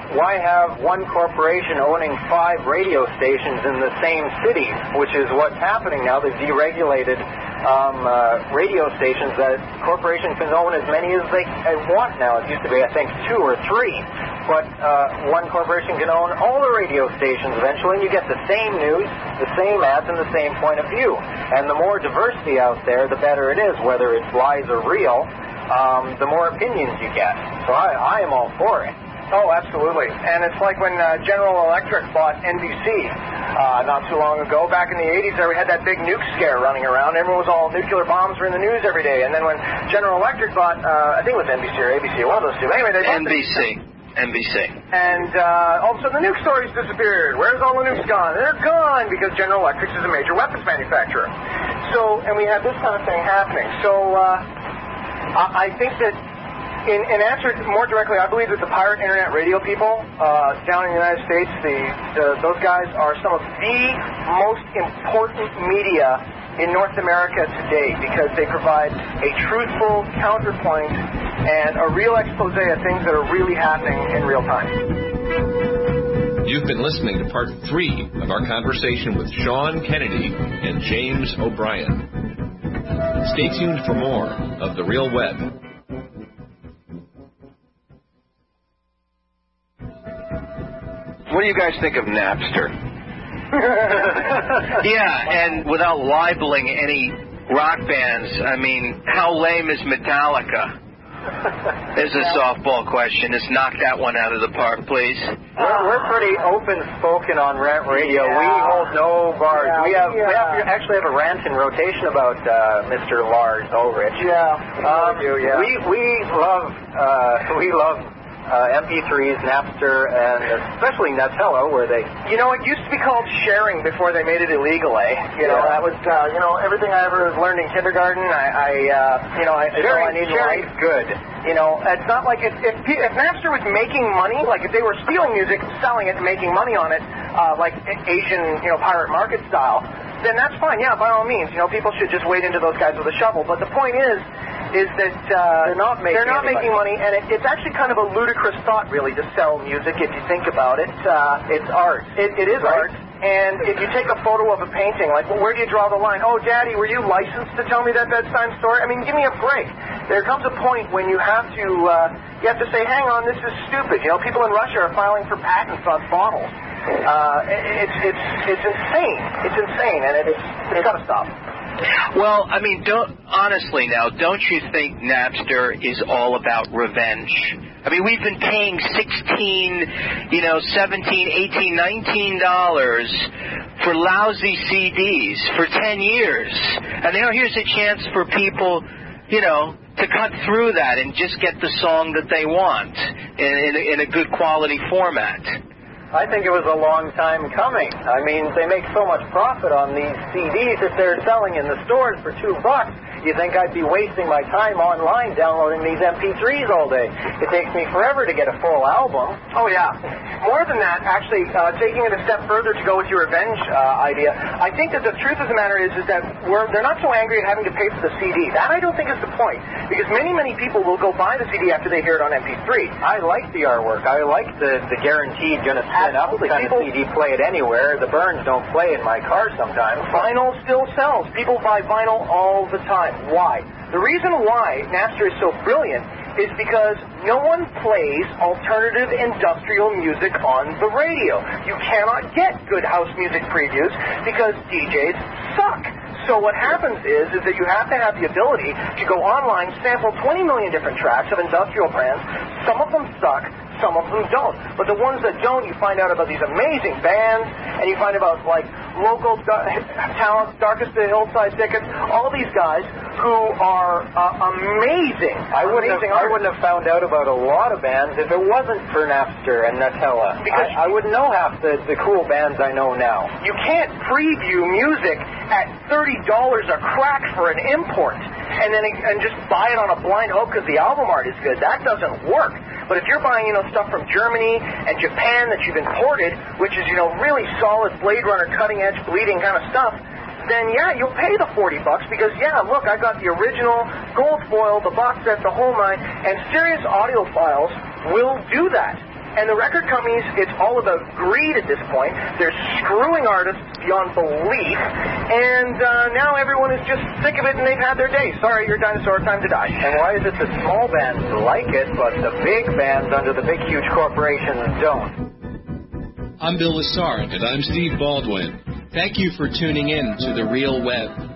why have one corporation owning 5 radio stations in the same city, which is what's happening now. They've deregulated radio stations that corporations can own as many as they want now. It used to be, I think, 2 or 3. But one corporation can own all the radio stations eventually, and you get the same news, the same ads, and the same point of view. And the more diversity out there, the better it is, whether it's lies or real, the more opinions you get. So I am all for it. Oh, absolutely. And it's like when General Electric bought NBC not too long ago. Back in the 80s, we had that big nuke scare running around. Everyone was all, nuclear bombs were in the news every day. And then when General Electric bought, I think it was NBC or ABC, one of those two. Anyway, they bought NBC. And all of a sudden the nuke stories disappeared. Where's all the nukes gone? They're gone because General Electric is a major weapons manufacturer. So, and we have this kind of thing happening. So I think that in answer more directly, I believe that the pirate internet radio people down in the United States, those guys are some of the most important media in North America today because they provide a truthful counterpoint and a real expose of things that are really happening in real time. You've been listening to part 3 of our conversation with Sean Kennedy and James O'Brien. Stay tuned for more of The Real Web. What do you guys think of Napster? Yeah, and without libeling any rock bands, I mean, how lame is Metallica? There's a softball question. Just knock that one out of the park, please. We're pretty open-spoken on Rant Radio. Yeah. We hold no bars. Yeah, we actually have a rant in rotation about Mr. Lars Ulrich. We love MP3s, Napster, and especially Nutella, where they... You know, it used to be called sharing before they made it illegal, eh? You know, that was, everything I ever learned in kindergarten, sharing's good. You know, it's not like if Napster was making money, like if they were stealing music, selling it, and making money on it, like Asian, pirate market style, then that's fine. Yeah, by all means, people should just wade into those guys with a shovel. But the point is that they're not making money, and it's actually kind of a ludicrous thought, really, to sell music if you think about it. It's art. It is art. And if you take a photo of a painting, like, well, where do you draw the line? Oh, Daddy, were you licensed to tell me that bedtime story? I mean, give me a break. There comes a point when you have to say, hang on, this is stupid. People in Russia are filing for patents on bottles. It's insane. It's insane, and it's got to stop. Well, I mean, don't you think Napster is all about revenge? I mean, we've been paying $16, $17, $18, $19 for lousy CDs for 10 years. And now here's a chance for people, to cut through that and just get the song that they want in a good quality format. I think it was a long time coming. I mean, they make so much profit on these CDs that they're selling in the stores for $2. You think I'd be wasting my time online downloading these MP3s all day? It takes me forever to get a full album. Oh, yeah. More than that, actually, taking it a step further to go with your revenge idea, I think that the truth of the matter is that they're not so angry at having to pay for the CD. That I don't think is the point, because many, many people will go buy the CD after they hear it on MP3. I like the artwork. I like the guaranteed going to spin up kind of CD, play it anywhere. The Burns don't play in my car sometimes. Vinyl still sells. People buy vinyl all the time. Why? The reason why Napster is so brilliant is because no one plays alternative industrial music on the radio. You cannot get good house music previews because DJs suck. So what happens is that you have to have the ability to go online, sample 20 million different tracks of industrial brands. Some of them suck, some of them don't. But the ones that don't, you find out about these amazing bands, and you find about, like, local talents, Darkest of the Hillside Thickets, all these guys who are amazing. I wouldn't have found out about a lot of bands if it wasn't for Napster and Nutella. Because I wouldn't know half the cool bands I know now. You can't preview music at $30 a crack for an import and just buy it on a blind hope because the album art is good. That doesn't work. But if you're buying, stuff from Germany and Japan that you've imported, which is, really solid Blade Runner, cutting-edge, bleeding kind of stuff, then, yeah, you'll pay the $40 because, yeah, look, I got the original gold foil, the box set, the whole nine, and serious audiophiles will do that. And the record companies, it's all about greed at this point. They're screwing artists beyond belief, and now everyone is just sick of it and they've had their day. Sorry, you're a dinosaur, time to die. And why is it the small bands like it, but the big bands under the big, huge corporations don't? I'm Bill Lassard. And I'm Steve Baldwin. Thank you for tuning in to The Real Web.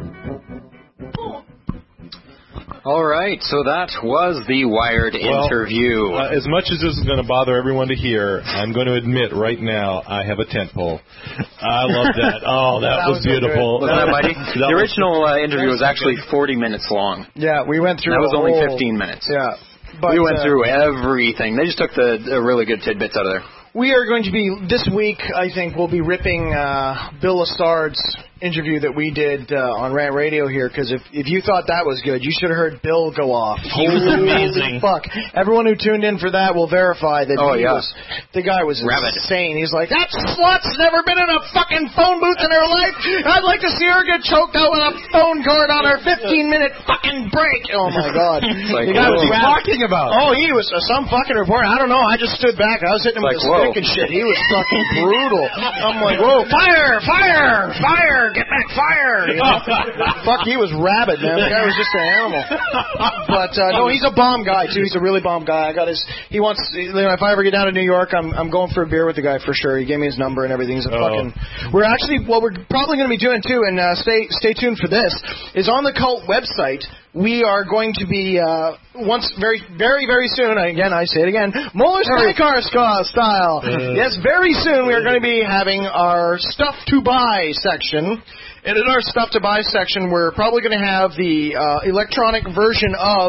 All right, so that was the Wired interview. As much as this is going to bother everyone to hear, I'm going to admit right now I have a tent pole. I love that. Oh, that was beautiful. Wasn't that mighty? The original interview was actually 40 minutes long. Yeah, we went through. That was only 15 minutes. Yeah, but, we went through everything. They just took the really good tidbits out of there. We are going to be, this week, I think, we'll be ripping Bill Lassard's interview that we did on Rant Radio here, because if you thought that was good, you should have heard Bill go off. He was amazing. Fuck. Everyone who tuned in for that will verify that the guy was insane. He's like, that slut's never been in a fucking phone booth in her life. I'd like to see her get choked out with a phone cord on her 15-minute fucking break. Oh, my God. Like, the guy was talking about? Oh, he was some fucking reporter. I don't know. I just stood back. I was hitting him with a stick and shit. He was fucking brutal. I'm like, whoa, fire, fire, fire. Get back, fire! You know? Fuck, he was rabid, man. The guy was just an animal. But no, he's a bomb guy too. He's a really bomb guy. I got his. He wants. You know, if I ever get down to New York, I'm going for a beer with the guy for sure. He gave me his number and everything. He's a fucking. We're actually what we're probably going to be doing too, and stay tuned for this. Is on the Cult website. We are going to be very, very, very soon. Again, I say it again. Moeller Sidecar style. Yes, very soon we are going to be having our stuff to buy section. And in our stuff to buy section, we're probably going to have the electronic version of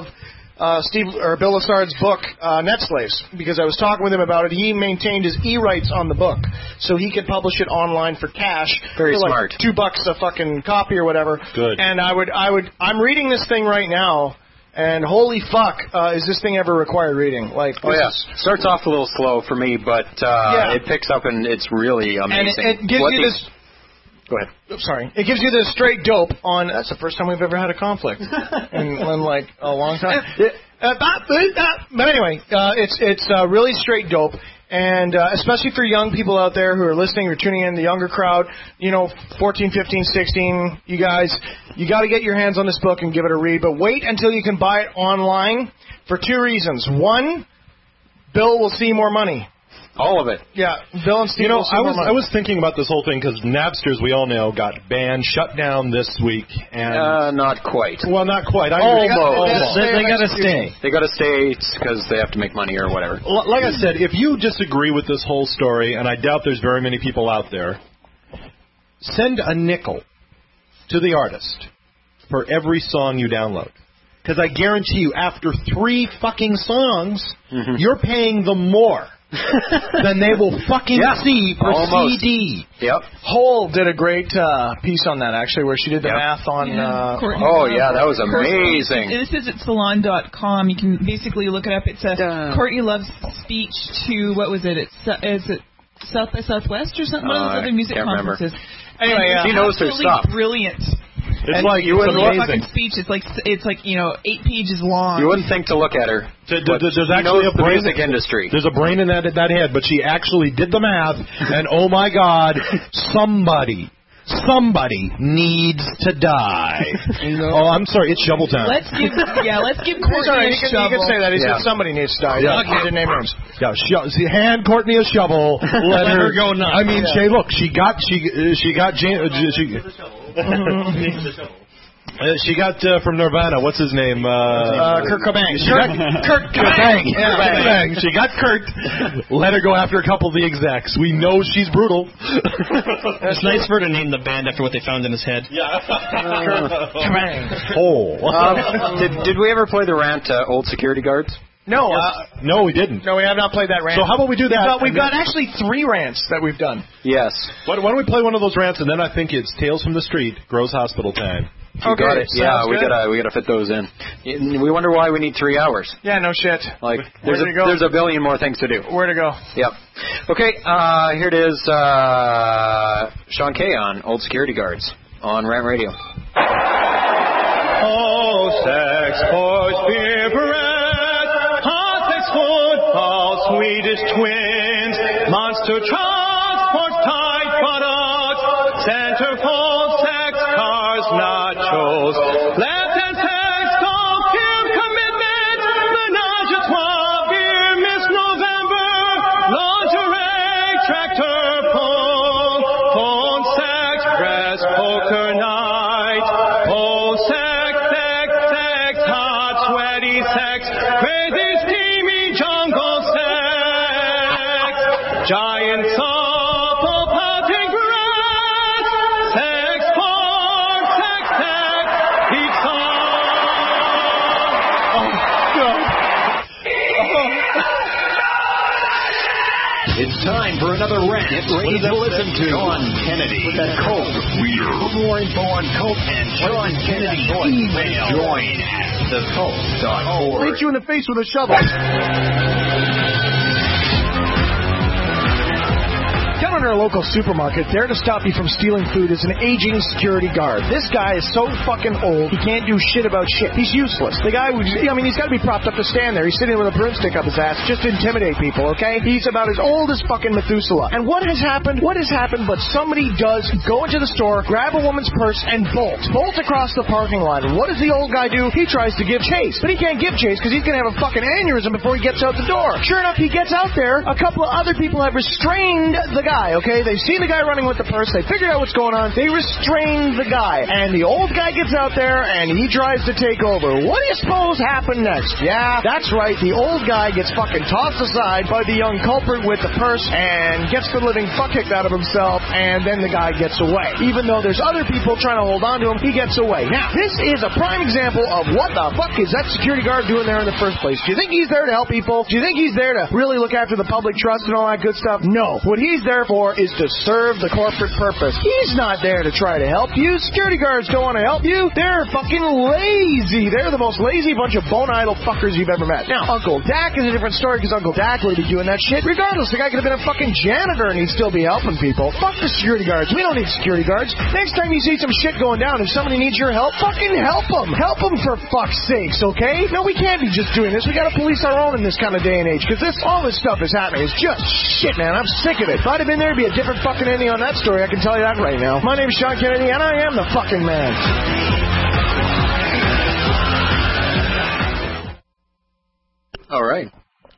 Bill Lassard's book, Net Slaves, because I was talking with him about it. He maintained his e-rights on the book, so he could publish it online for cash. Very for smart. $2 a fucking copy or whatever. Good. And I'm reading this thing right now, and holy fuck, is this thing ever required reading? Like, starts off a little slow for me, but it picks up and it's really amazing. And it gives you this. Go ahead. Sorry. It gives you the straight dope on. That's the first time we've ever had a conflict in like a long time. But anyway, it's really straight dope, and especially for young people out there who are listening or tuning in, the younger crowd, 14, 15, 16, you guys, you got to get your hands on this book and give it a read. But wait until you can buy it online for two reasons. One, Bill will see more money. All of it. Yeah, Bill and Steve. I was thinking about this whole thing because Napsters, we all know, got banned, shut down this week, and not quite. Well, not quite. Almost. They got to stay. They got to stay because they have to make money or whatever. Like I said, if you disagree with this whole story, and I doubt there's very many people out there, send a nickel to the artist for every song you download. Because I guarantee you, after 3 fucking songs, you're paying them more than they will fucking see for CD. Yep. Hole did a great piece on that, actually, where she did the math on... that was amazing. This is at salon.com. You can basically look it up. It's a Courtney Love's speech to, what was it? Is it South by Southwest or something? One of those other music conferences. Anyway, she knows her stuff. Brilliant. It's like you wouldn't fucking speech. It's like 8 pages long. You wouldn't think to look at her. There's actually a brain music industry. There's a brain in that head, but she actually did the math, and oh my God, somebody needs to die. Oh, I'm sorry, it's shovel time. Let's give Courtney a shovel. You can say that. He said somebody needs to die. Yeah. He didn't name names. Yeah, hand Courtney a shovel. Let her go nuts. I mean, look, she got she got from Nirvana. What's his name? Kurt Cobain. Kurt Cobain. Yeah, she got Kurt. Let her go after a couple of the execs. We know she's brutal. It's nice for her to name the band after what they found in his head. Yeah. Did we ever play the rant, Old Security Guards? No. No, we didn't. No, we have not played that rant. So how about we do that? We've got actually 3 rants that we've done. Yes. Why don't we play one of those rants, and then I think it's Tales from the Street, Gross Hospital time. Got it. Yeah, we gotta fit those in. We wonder why we need 3 hours. Yeah, no shit. Like there's a billion more things to do. Where to go? Yep. Okay, here it is. Sean Kay on Old Security Guards on Rant Radio. Oh, sex, boys, beer, bread, hot sex, football, Swedish twins, Monster Transport Tide products, Centerfold sex cars, nachos, left-hand sex, golf, give commitment, Menage a Trois, beer, Miss November, lingerie, tractor pull, phone sex, press, poker night, phone sex, sex, sex, hot, sweaty sex, crazy, steamy jungle sex, giant softball potting grass, sex porn, sex, sex, pizza. Oh, God. It's time for another rant. Get ready to listen to Sean Kennedy. With that Colt Reader. For more info on Colt and Sean Kennedy, email join at thecult.org. Hit you in the face with a shovel. Down in our local supermarket, there to stop you from stealing food is an aging security guard. This guy is so fucking old, he can't do shit about shit. He's useless. The guy, he's got to be propped up to stand there. He's sitting with a broomstick up his ass just to intimidate people, okay? He's about as old as fucking Methuselah. And what has happened? What has happened but somebody does go into the store, grab a woman's purse, and bolt across the parking lot. And what does the old guy do? He tries to give chase. But he can't give chase because he's going to have a fucking aneurysm before he gets out the door. Sure enough, he gets out there. A couple of other people have restrained the guy, okay? They've seen the guy running with the purse. They figured out what's going on. They restrained the guy. And the old guy gets out there, and he tries to take over. What do you suppose happened next? Yeah, that's right. The old guy gets fucking tossed aside by the young culprit with the purse and gets the living fuck kicked out of himself, and then the guy gets away. Even though there's other people trying to hold on to him, he gets away. Now, this is a prime example of what the fuck is that security guard doing there in the first place. Do you think he's there to help people? Do you think he's there to really look after the public trust and all that good stuff? No. What he's there for is to serve the corporate purpose. He's not there to try to help you. Security guards don't want to help you. They're fucking lazy. They're the most lazy bunch of bone-idle fuckers you've ever met. Now, Uncle Dak is a different story because Uncle Dak would be doing that shit regardless. The guy could have been a fucking janitor and he'd still be helping people. Fuck the security guards. We don't need security guards. Next time you see some shit going down, if somebody needs your help, fucking help them. Help them for fuck's sakes, okay? No, we can't be just doing this. We gotta police our own in this kind of day and age because all this stuff is happening. It's just shit, man. I'm sick of it. If I'd have been there, it'd be a different fucking ending on that story. I can tell you that right now. My name's Sean Kennedy, and I am the fucking man. All right.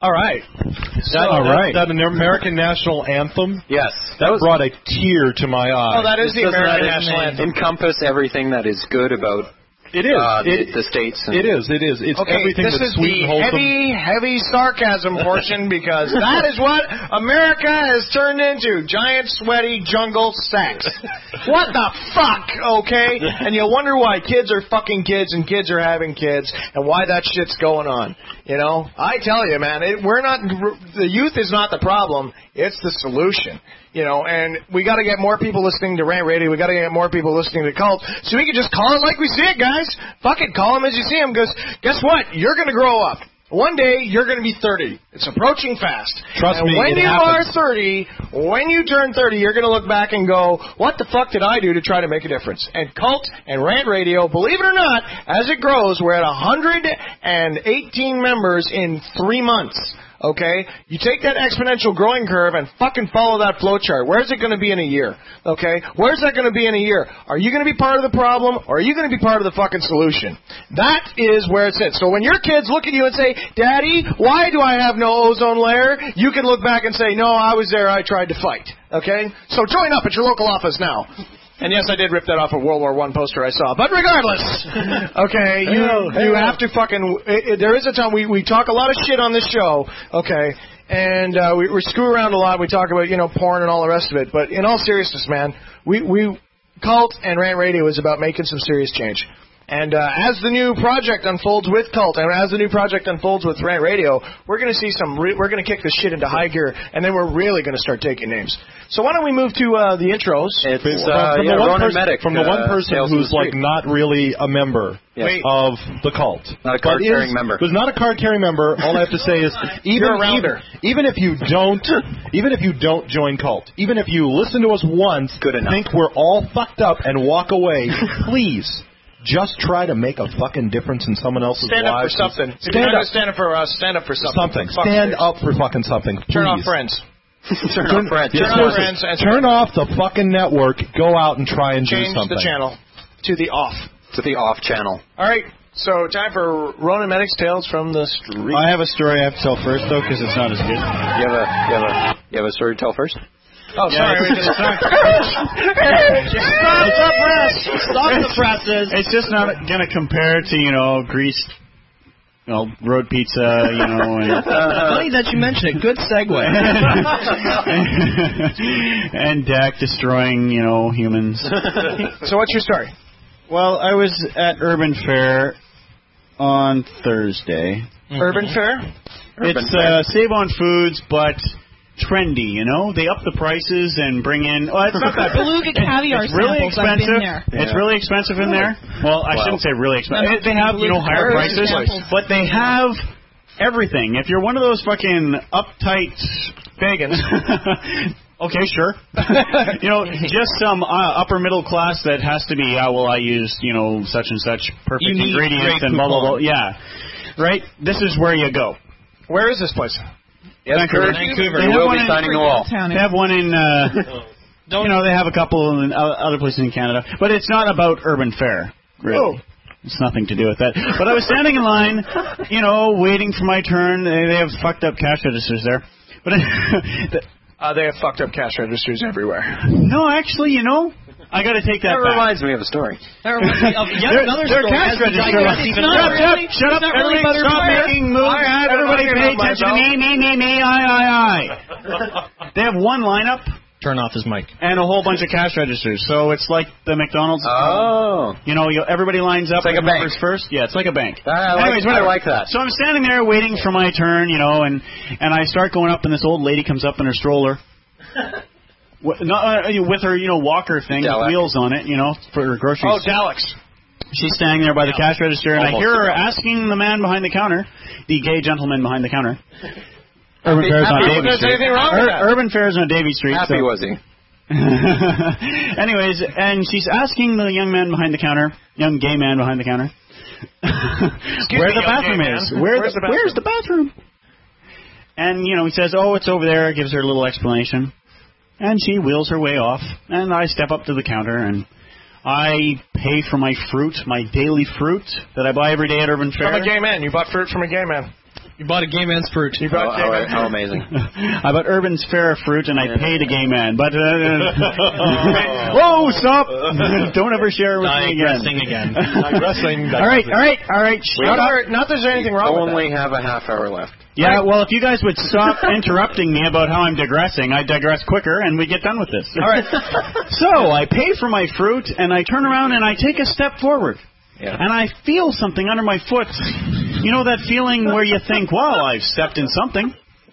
That an American national anthem? Yes. That brought a tear to my eye. Oh, that is the American national anthem. Encompass everything that is good about It is. The states. It is. It's okay, everything that's sweet and wholesome. This is the heavy sarcasm portion because that is what America has turned into. Giant, sweaty jungle sex. What the fuck, okay? And you wonder why kids are fucking kids and kids are having kids and why that shit's going on. You know? I tell you, man, the youth is not the problem. It's the solution. You know, and we got to get more people listening to Rant Radio. We got to get more people listening to Cult, so we can just call it like we see it, guys. Fuck it, call them as you see them. Because guess what? You're going to grow up. One day you're going to be 30. It's approaching fast. Trust me, when it you happens. are 30, when you turn 30, you're going to look back and go, "What the fuck did I do to try to make a difference?" And Cult and Rant Radio, believe it or not, as it grows, we're at 118 members in 3 months. Okay? You take that exponential growing curve and fucking follow that flow chart. Where's it going to be in a year? Okay? Where's that going to be in a year? Are you going to be part of the problem or are you going to be part of the fucking solution? That is where it sits. So when your kids look at you and say, "Daddy, why do I have no ozone layer?" you can look back and say, "No, I was there. I tried to fight." Okay? So join up at your local office now. And yes, I did rip that off a World War I poster I saw. But regardless, okay, you have to fucking... There is a time we talk a lot of shit on this show, okay, and we screw around a lot. We talk about, porn and all the rest of it. But in all seriousness, man, we Cult and Rant Radio is about making some serious change. And as the new project unfolds with Cult and as the new project unfolds with Rant Radio, we're going to see we're going to kick this shit into high gear, and then we're really going to start taking names. So why don't we move to the intros? It's from the one person who's like not really a member of the Cult. Not a card-carrying member. Who's not a card-carrying member. All I have to say is even if you don't join Cult, even if you listen to us once, think we're all fucked up and walk away, please just try to make a fucking difference in someone else's stand up lives. for something. Stand up for us. Stand up for something. Stand up for fucking something. Turn off please. Friends. Turn off the fucking network. Go out and try and change do something. the channel to the off. To the off channel. All right. So time for Ronan Medic's Tales from the Street. I have a story I have to tell first, though, because it's not as good. You have a story to tell first? Oh, sorry. Stop the presses. It's just not going to compare to, greased, road pizza, and funny that you mentioned it. Good segue. and Dak destroying, humans. So what's your story? Well, I was at Urban Fair on Thursday. Mm-hmm. Urban Fair? It's Save on Foods, but trendy, They up the prices and bring in... Oh, it's not that... Beluga caviar it's really samples. expensive. I've been there. It's really expensive in there. Well, I shouldn't say really expensive. They have, higher prices, but they have everything. If you're one of those fucking uptight... Vegans. Okay, sure. Just some upper middle class that has to be, I used, such and such perfect ingredients and blah, blah, blah. Yeah. Right? This is where you go. Where is this place? Vancouver. You will be signing the wall. They have one in, they have a couple in other places in Canada. But it's not about Urban Fair, really. It's nothing to do with that. But I was standing in line, waiting for my turn. They have fucked up cash registers there. But they have fucked up cash registers everywhere. No, actually, I got to take that back. That reminds me of a story. That reminds me of yet another story. Cash registers. Shut up. Everybody stop making moves. Everybody pay attention to me, I. They have one lineup. Turn off his mic. And a whole bunch of cash registers. So it's like the McDonald's. Oh. Everybody lines up. It's like a bank. First. Yeah, it's like a bank. I like that. So I'm standing there waiting for my turn, and I start going up, and this old lady comes up in her stroller. With her, walker thing with wheels on it, for her groceries. Oh, Daleks. She's standing there by the cash register, and I hear her asking the man behind the counter, the gay gentleman behind the counter. Urban Fair's on Davie Street. Urban Fair's on Davie Street. Happy was he? Anyways, and she's asking the young man behind the counter, young gay man behind the counter, where the bathroom is. Where's the bathroom? And, he says, oh, it's over there. Gives her a little explanation. And she wheels her way off. And I step up to the counter, and I pay for my fruit, my daily fruit that I buy every day at Urban Fair. I'm a gay man. You bought fruit from a gay man. You bought a gay man's fruit. How amazing. I bought Urban's Fair fruit, and I paid a gay man. But, whoa, stop! Don't ever share with me again. Digressing. All right. Not there's anything wrong with that. Only have a half hour left. Yeah, well, if you guys would stop interrupting me about how I'm digressing, I'd digress quicker, and we get done with this. All right. So, I pay for my fruit, and I turn around, and I take a step forward. Yeah. And I feel something under my foot. You know that feeling where you think, wow, I've stepped in something.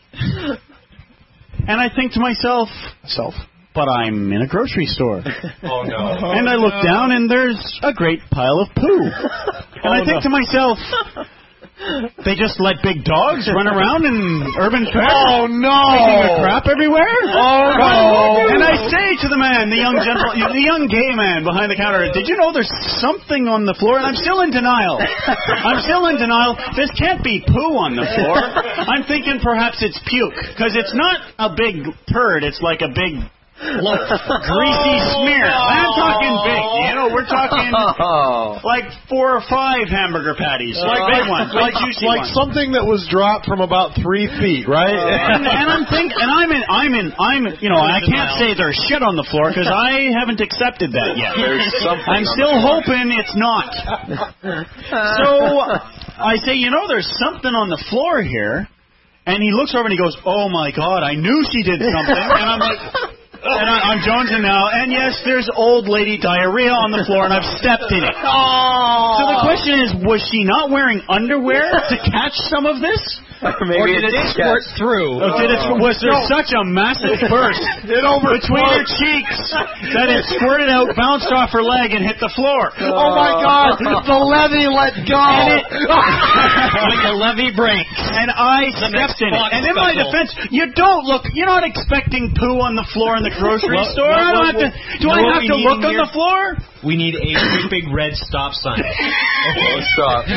And I think to myself, but I'm in a grocery store. Oh, no. And I look down, and there's a great pile of poo. And I think to myself, they just let big dogs run around in Urban Fair? Oh, no! Taking a crap everywhere? Oh, no! And I say to the man, the young gay man behind the counter, did you know there's something on the floor? And I'm still in denial. This can't be poo on the floor. I'm thinking perhaps it's puke, because it's not a big turd. It's like a big... greasy smear. I'm talking big. We're talking like 4 or 5 hamburger patties, like big ones, like juicy ones. Something that was dropped from about 3 feet, right? And I'm thinking, and I can't say there's shit on the floor because I haven't accepted that yet. I'm still hoping it's not. So I say, there's something on the floor here, and he looks over and he goes, "Oh my God, I knew she did something," and I'm like. And I'm jonesing now, and yes, there's old lady diarrhea on the floor, and I've stepped in it. Oh. So the question is, was she not wearing underwear to catch some of this? Or did it squirt through? Was there such a massive burst between her cheeks that it squirted out, bounced off her leg, and hit the floor? Oh my God! The levee let go! When the levee breaks. And I stepped in it. And in my defense, you're not expecting poo on the floor in the grocery store? I don't have to. Do I have to look on the floor? We need a great big red stop sign. Stop.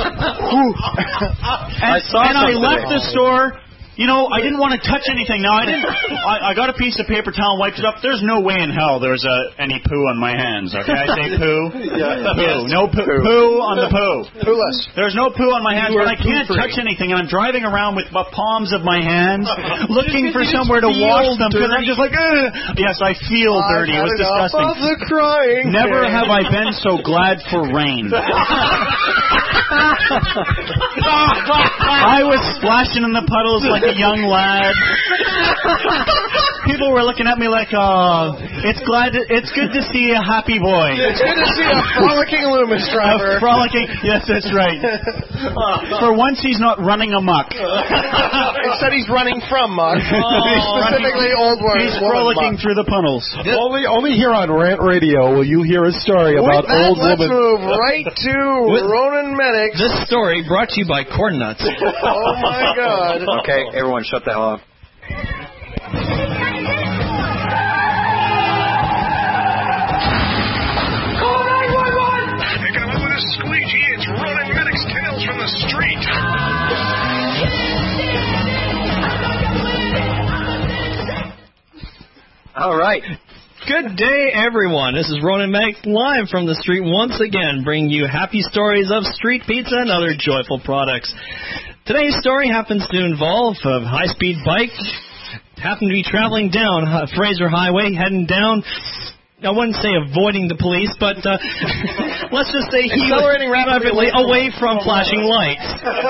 And I left the store. You know, I didn't want to touch anything. Now, I got a piece of paper towel and wiped it up. There's no way in hell there's any poo on my hands, okay? I say poo. Yeah. Poo. No poo. Poo on the poo. Poo-less. There's no poo on my hands, but I can't touch anything. And I'm driving around with the palms of my hands, looking for somewhere to wash them. Because I'm just like, ugh. Yes, I feel dirty. It was disgusting. Of the crying. Never have I been so glad for rain. I was splashing in the puddles like a young lad. People were looking at me like, "Oh, it's good to see a happy boy. It's good to see a frolicking Loomis driver. Yes, that's right. For once, he's not running amok. Instead, he's running from muck. Specifically, old words. He's frolicking through the puddles. Only here on Rant Radio will you hear a story about old women. Let's move right to Ronan Medics. This story brought to you by Corn Nuts. Oh my God. Okay, everyone shut the hell up. Call 911! Picking them up with a squeegee, it's Ronan Medics Tales from the Street. All right. Good day, everyone. This is Ronan Medics live from the street once again, bringing you happy stories of street pizza and other joyful products. Today's story happens to involve a high-speed bike, happened to be traveling down Fraser Highway, heading down, I wouldn't say avoiding the police, but let's just say he was rapidly away from flashing lights.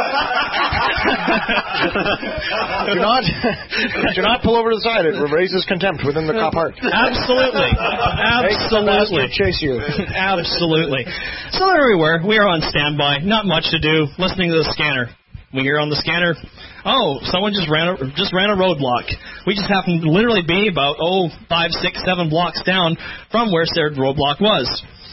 Do not pull over to the side. It raises contempt within the cop heart. Absolutely. Absolutely. Chase you. Absolutely. So there we were. We are on standby. Not much to do. Listening to the scanner. We hear on the scanner, someone just ran a roadblock. We just happened to literally be about 5, 6, 7 blocks down from where said roadblock was.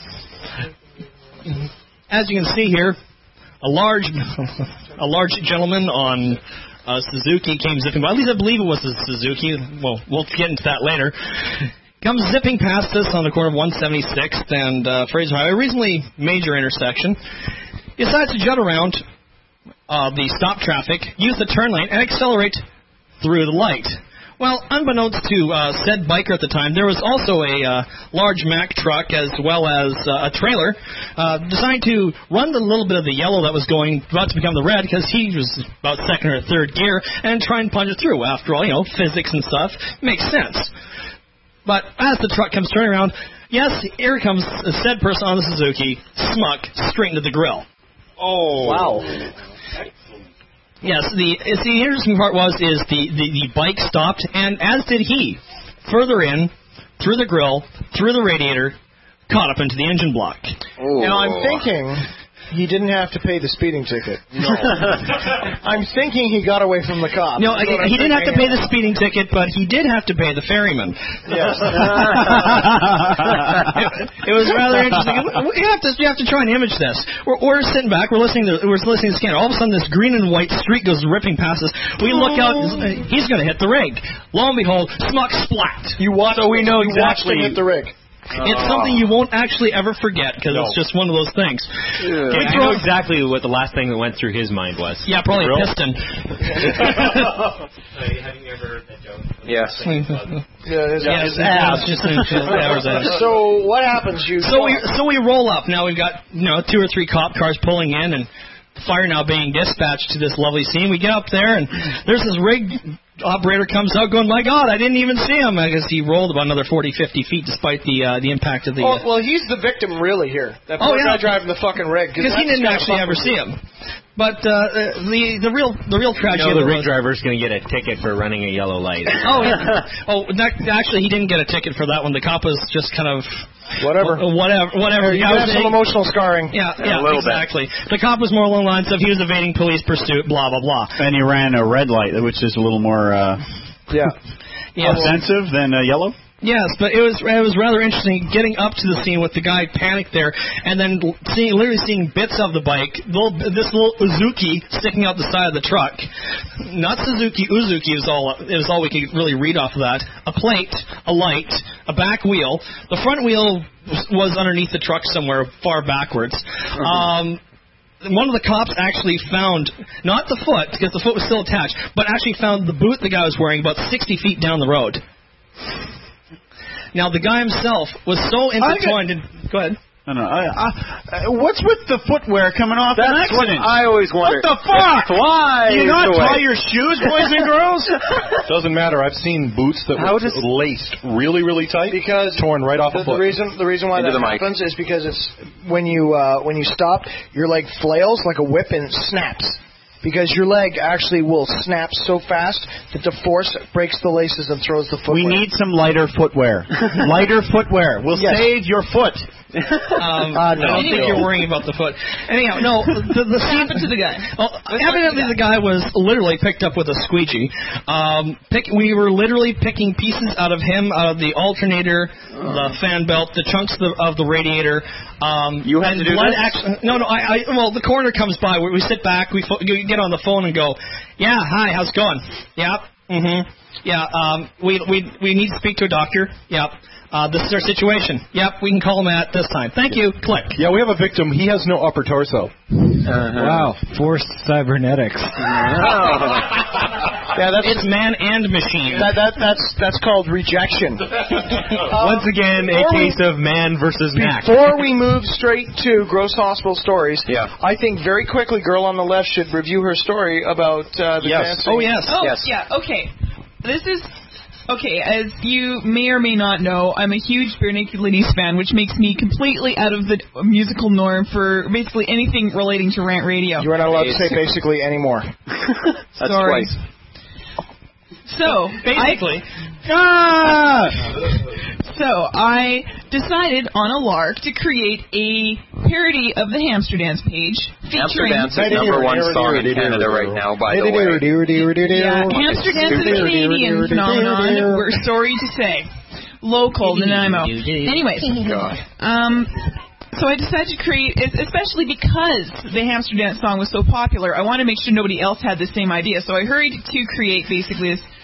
As you can see here, a large gentleman on a Suzuki came zipping by. At least I believe it was a Suzuki. Well, we'll get into that later. Comes zipping past us on the corner of 176th and Fraser Highway, a reasonably major intersection. Decides to jut around the stop traffic, use the turn lane, and accelerate through the light. Well, unbeknownst to said biker at the time, there was also a large Mack truck as well as a trailer designed to run the little bit of the yellow that was about to become the red because he was about second or third gear and try and punch it through. After all, physics and stuff makes sense. But as the truck comes turning around, yes, here comes said person on the Suzuki, smuck, straight into the grill. Oh, wow. Yes, the interesting part is the bike stopped, and as did he. Further in, through the grill, through the radiator, caught up into the engine block. Oh. Now, I'm thinking he didn't have to pay the speeding ticket. No. I'm thinking he got away from the cops. No, he didn't have to pay the speeding ticket, but he did have to pay the ferryman. Yes. It was rather interesting. You have to try and image this. We're sitting back. We're listening to the scanner. All of a sudden, this green and white streak goes ripping past us. We look out. He's going to hit the rig. Lo and behold, smuck splat. So we know exactly. Hit the rig. It's something you won't actually ever forget because it's just one of those things. I know exactly what the last thing that went through his mind was. Yeah, probably a piston. Have you ever heard that joke? Yes. His ass. So what happens? So we roll up. Now we've got 2 or 3 cop cars pulling in and fire now being dispatched to this lovely scene. We get up there and there's this rig operator comes out going, my God, I didn't even see him. I guess he rolled about another 40, 50 feet despite the impact of the... well, he's the victim really here. That poor guy driving the fucking rig. Because he didn't actually ever see him. But the real tragedy... the rig driver's going to get a ticket for running a yellow light. Oh, yeah. Actually, he didn't get a ticket for that one. The cop was just kind of... Whatever. You have some emotional scarring. Yeah, exactly. The cop was more along the lines of he was evading police pursuit, blah, blah, blah. And he ran a red light, which is a little more offensive than yellow. Yes, but it was rather interesting getting up to the scene with the guy panicked there, and then literally seeing bits of the bike, this little Uzuki sticking out the side of the truck. Not Suzuki, Uzuki is all we could really read off of that. A plate, a light, a back wheel. The front wheel was underneath the truck somewhere far backwards. One of the cops actually found, not the foot, because the foot was still attached, but actually found the boot the guy was wearing about 60 feet down the road. Now, the guy himself was so intertwined. Go ahead. No. What's with the footwear coming off an accident? I always wonder. What the fuck? Why? Do you not tie your shoes, boys and girls? Doesn't matter. I've seen boots that were laced really, really tight, torn right off a foot. The reason why that happens is because it's when you stop, your leg flails like a whip and it snaps. Because your leg actually will snap so fast that the force breaks the laces and throws the footwear. We need some lighter footwear. Lighter footwear will save your foot. I don't think you're worrying about the foot. Anyhow, no. What happened to the guy? Evidently, the guy was literally picked up with a squeegee. We were literally picking pieces out of him, out of the alternator, the fan belt, the chunks of the radiator. You had to do this? No. Well, the coroner comes by. We sit back. We get on the phone and go, "Yeah, hi, how's it going? Yep. Yeah. We need to speak to a doctor. Yep. This is our situation. Yep, we can call him at this time. Thank you. Click. Yeah, we have a victim. He has no upper torso. Wow, forced cybernetics. Yeah, it's man and machine. That's called rejection. Once again, a case of man versus Mac. Before we move straight to Gross Hospital Stories, I think very quickly, Girl on the Left should review her story about the dancing. Oh, yes. Yeah, okay. This is... Okay, as you may or may not know, I'm a huge Bare Naked Ladies fan, which makes me completely out of the musical norm for basically anything relating to Rant Radio. You are not allowed to say basically anymore. That's Sorry. twice. So, basically. So, I decided on a lark to create a parody of the Hamster Dance page featuring... Hamster Dance is number one song in Canada right now, by the way. Yeah, Hamster Dance is a Canadian phenomenon, we're sorry to say. Local, Nanaimo. Anyways, so I decided to create, especially because the Hamster Dance song was so popular, I wanted to make sure nobody else had the same idea. So I hurried to create basically this...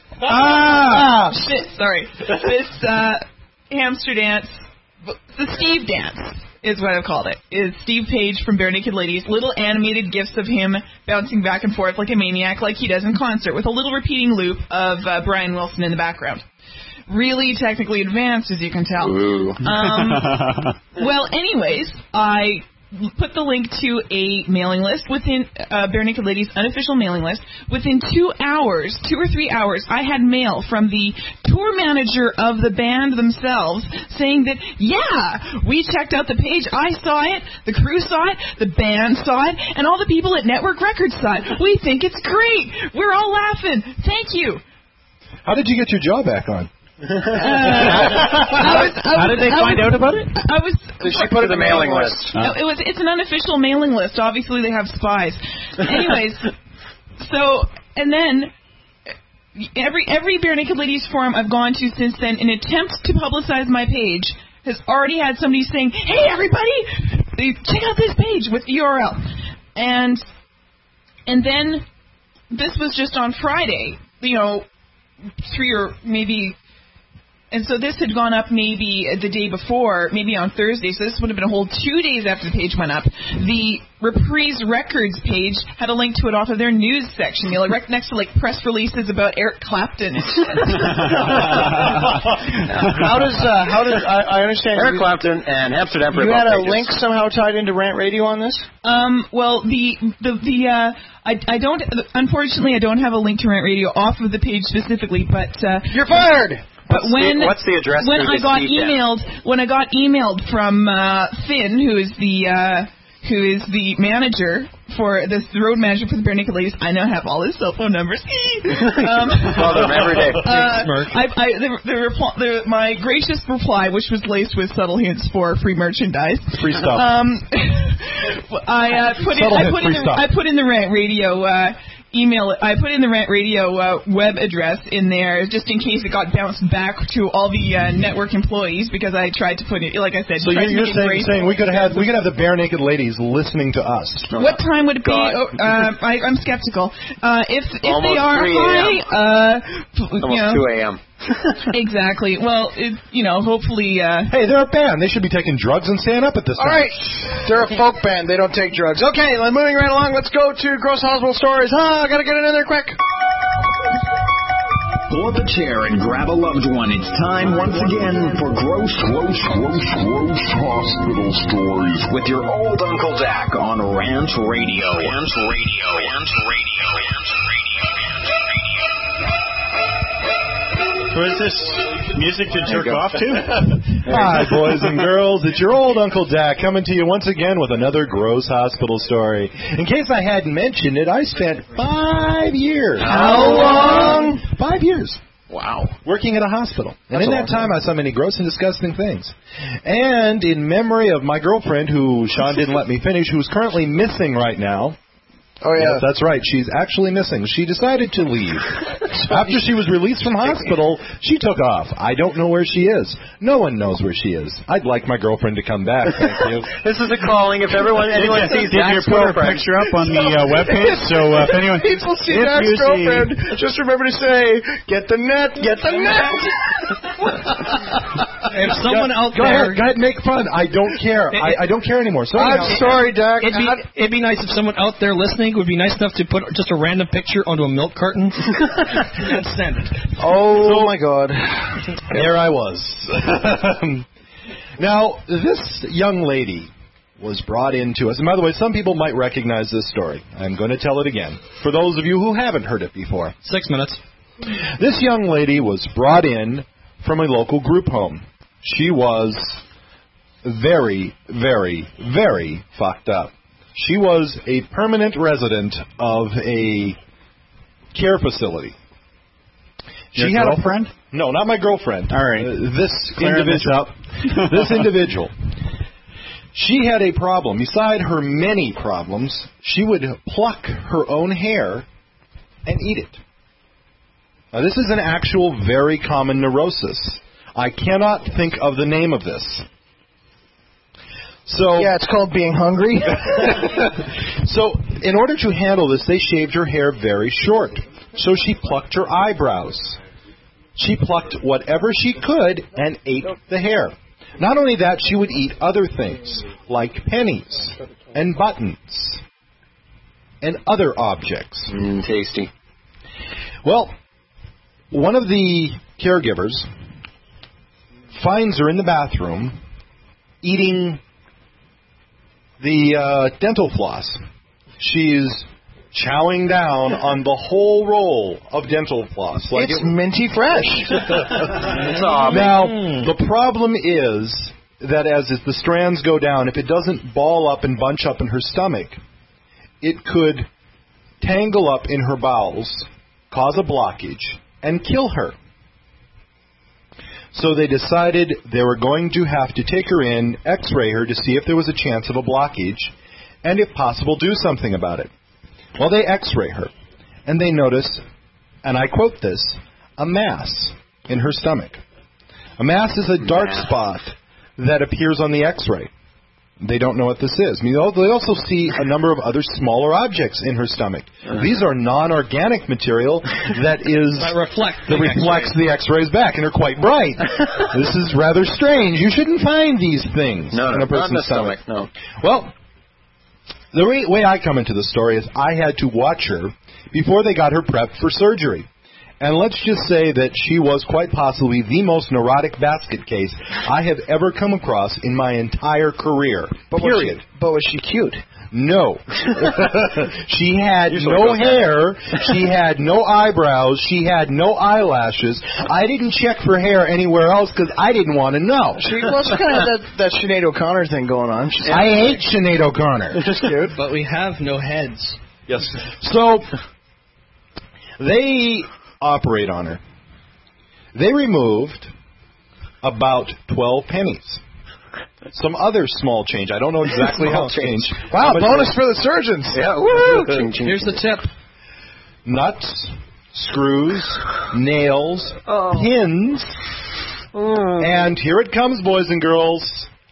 Sorry. This Hamster Dance, the Steve Dance is what I've called it. Is Steve Page from Bare Naked Ladies. Little animated gifs of him bouncing back and forth like a maniac, like he does in concert, with a little repeating loop of Brian Wilson in the background. Really technically advanced, as you can tell. Well, anyways, I put the link to a mailing list within Bare Naked Ladies' unofficial mailing list. Within 2 or 3 hours, I had mail from the tour manager of the band themselves saying that, yeah, we checked out the page. I saw it, the crew saw it, the band saw it, and all the people at Network Records saw it. We think it's great. We're all laughing. Thank you. How did you get your jaw back on? How did they find out about it? She put it in the mailing list. It's an unofficial mailing list. Obviously, they have spies. Anyways, so and then every Bare Naked Ladies forum I've gone to since then, in an attempt to publicize my page, has already had somebody saying, "Hey, everybody, check out this page with the URL," and then this was just on Friday. 3 or maybe. And so this had gone up maybe the day before, maybe on Thursday, so this would have been a whole 2 days after the page went up. The Reprise Records page had a link to it off of their news section, right next to press releases about Eric Clapton. How does I understand Eric Clapton and Amsterdam. You had a link somehow tied into Rant Radio on this? Well, I don't. Unfortunately, I don't have a link to Rant Radio off of the page specifically, but you're fired. But what's the address? When I got emailed from Finn, who is the manager for the road manager for the Bare Naked Ladies, I now have all his cell phone numbers. Call them every day. My gracious reply, which was laced with subtle hints for free merchandise. Free stuff. I put in the Rant Radio email. I put in the Rant Radio web address in there just in case it got bounced back to all the network employees because I tried to put it, like I said. So you're saying we could have the bare naked ladies listening to us. What time would it be? I'm skeptical. If they are 3 a.m. Almost 2 a.m. Exactly. Well, hopefully. Hey, they're a band. They should be taking drugs and staying up at this time. All right. They're a folk band. They don't take drugs. Okay, moving right along. Let's go to Gross Hospital Stories. I got to get it in there quick. Pull up a chair and grab a loved one. It's time once again for Gross Hospital Stories with your old Uncle Dak on Rant Radio. What is this? Music to jerk off to? Hi, boys and girls. It's your old Uncle Dak coming to you once again with another Gross Hospital Story. In case I hadn't mentioned it, I spent 5 years. How long? 5 years. Wow. Working at a hospital. And That's in that time, I saw many gross and disgusting things. And in memory of my girlfriend, who Sean didn't let me finish, who's currently missing right now. Oh, yeah. Yes, that's right. She's actually missing. She decided to leave. After she was released from hospital, she took off. I don't know where she is. No one knows where she is. I'd like my girlfriend to come back. Thank you. This is a calling. If anyone sees Dak's put her girlfriend. picture up on the webpage? So if anyone... People see Dak's girlfriend, just remember to say, get the net, get the net. If someone out Go there... ahead, make fun. I don't care. I don't care anymore. So I'm sorry, Dak. It'd be nice if someone out there listening would be nice enough to put just a random picture onto a milk carton and send it. Oh, my God. There I was. Now, this young lady was brought into us. And by the way, some people might recognize this story. I'm going to tell it again. For those of you who haven't heard it before. 6 minutes. This young lady was brought in from a local group home. She was very, very, very fucked up. She was a permanent resident of a care facility. Your girlfriend? No, not my girlfriend. All right. This individual. She had a problem. Beside her many problems, she would pluck her own hair and eat it. Now, this is an actual very common neurosis. I cannot think of the name of this. So yeah, it's called being hungry. So in order to handle this, they shaved her hair very short. So she plucked her eyebrows. She plucked whatever she could and ate the hair. Not only that, she would eat other things like pennies and buttons and other objects. Tasty. Well, one of the caregivers finds her in the bathroom eating the dental floss. She's chowing down on the whole roll of dental floss. Like it's minty fresh. Now, the problem is that as the strands go down, if it doesn't ball up and bunch up in her stomach, it could tangle up in her bowels, cause a blockage, and kill her. So they decided they were going to have to take her in, x-ray her to see if there was a chance of a blockage, and if possible, do something about it. Well, they x-ray her, and they notice, and I quote this, a mass in her stomach. A mass is a dark spot that appears on the x-ray. They don't know what this is. I mean, they also see a number of other smaller objects in her stomach. These are non-organic material that reflects the x-rays back, and are quite bright. This is rather strange. You shouldn't find these things in a person's stomach. No. Well, the way I come into the story is I had to watch her before they got her prepped for surgery. And let's just say that she was quite possibly the most neurotic basket case I have ever come across in my entire career. Period. But was she cute? No. She had no hair. She had no eyebrows. She had no eyelashes. I didn't check for hair anywhere else because I didn't want to know. She also kind of had that Sinead O'Connor thing going on. I hate Sinead O'Connor. She's cute. But we have no heads. Yes. So they operate on her. They removed about 12 pennies. Some other small change. I don't know exactly how change. Wow, bonus for the surgeons. Yeah. Woo! Here's the tip. nuts, screws, nails, pins, and here it comes, boys and girls,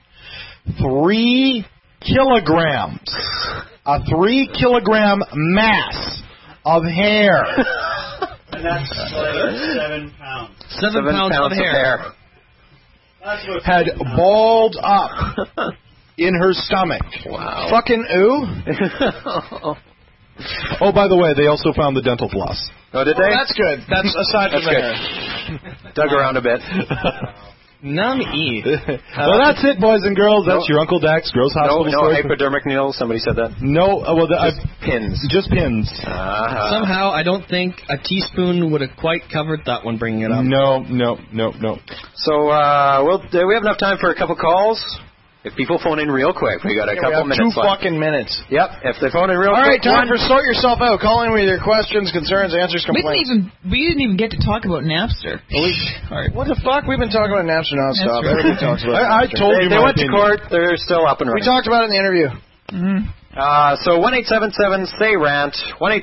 3 kilograms. A 3 kilogram mass of hair. And that's like 7 pounds. 7 pounds of hair. Had balled up in her stomach. Wow. Fucking ooh. Oh, by the way, they also found the dental floss. Oh, did they? That's good. That's aside from That's the good. hair. Dug around a bit. Num-e. Well, that's it, boys and girls. That's your Uncle Dak's Gross Hospital No story. hypodermic needles. Somebody said that. No, pins. Just pins. Somehow, I don't think a teaspoon would have quite covered that one, bringing it up. No. So, do we have enough time for a couple calls? If people phone in real quick, we got a couple we have minutes 2 left. fucking minutes. Yep, if they phone in real All right, quick. time for Sort Yourself Out. Call in with your questions, concerns, answers, complaints. We didn't even get to talk about Napster. What the fuck? We've been talking about Napster nonstop. Everybody talks about I Napster. told you They my went to opinion. court. They're still up and We running. talked about it in the interview. So 1-877-SAY-RANT,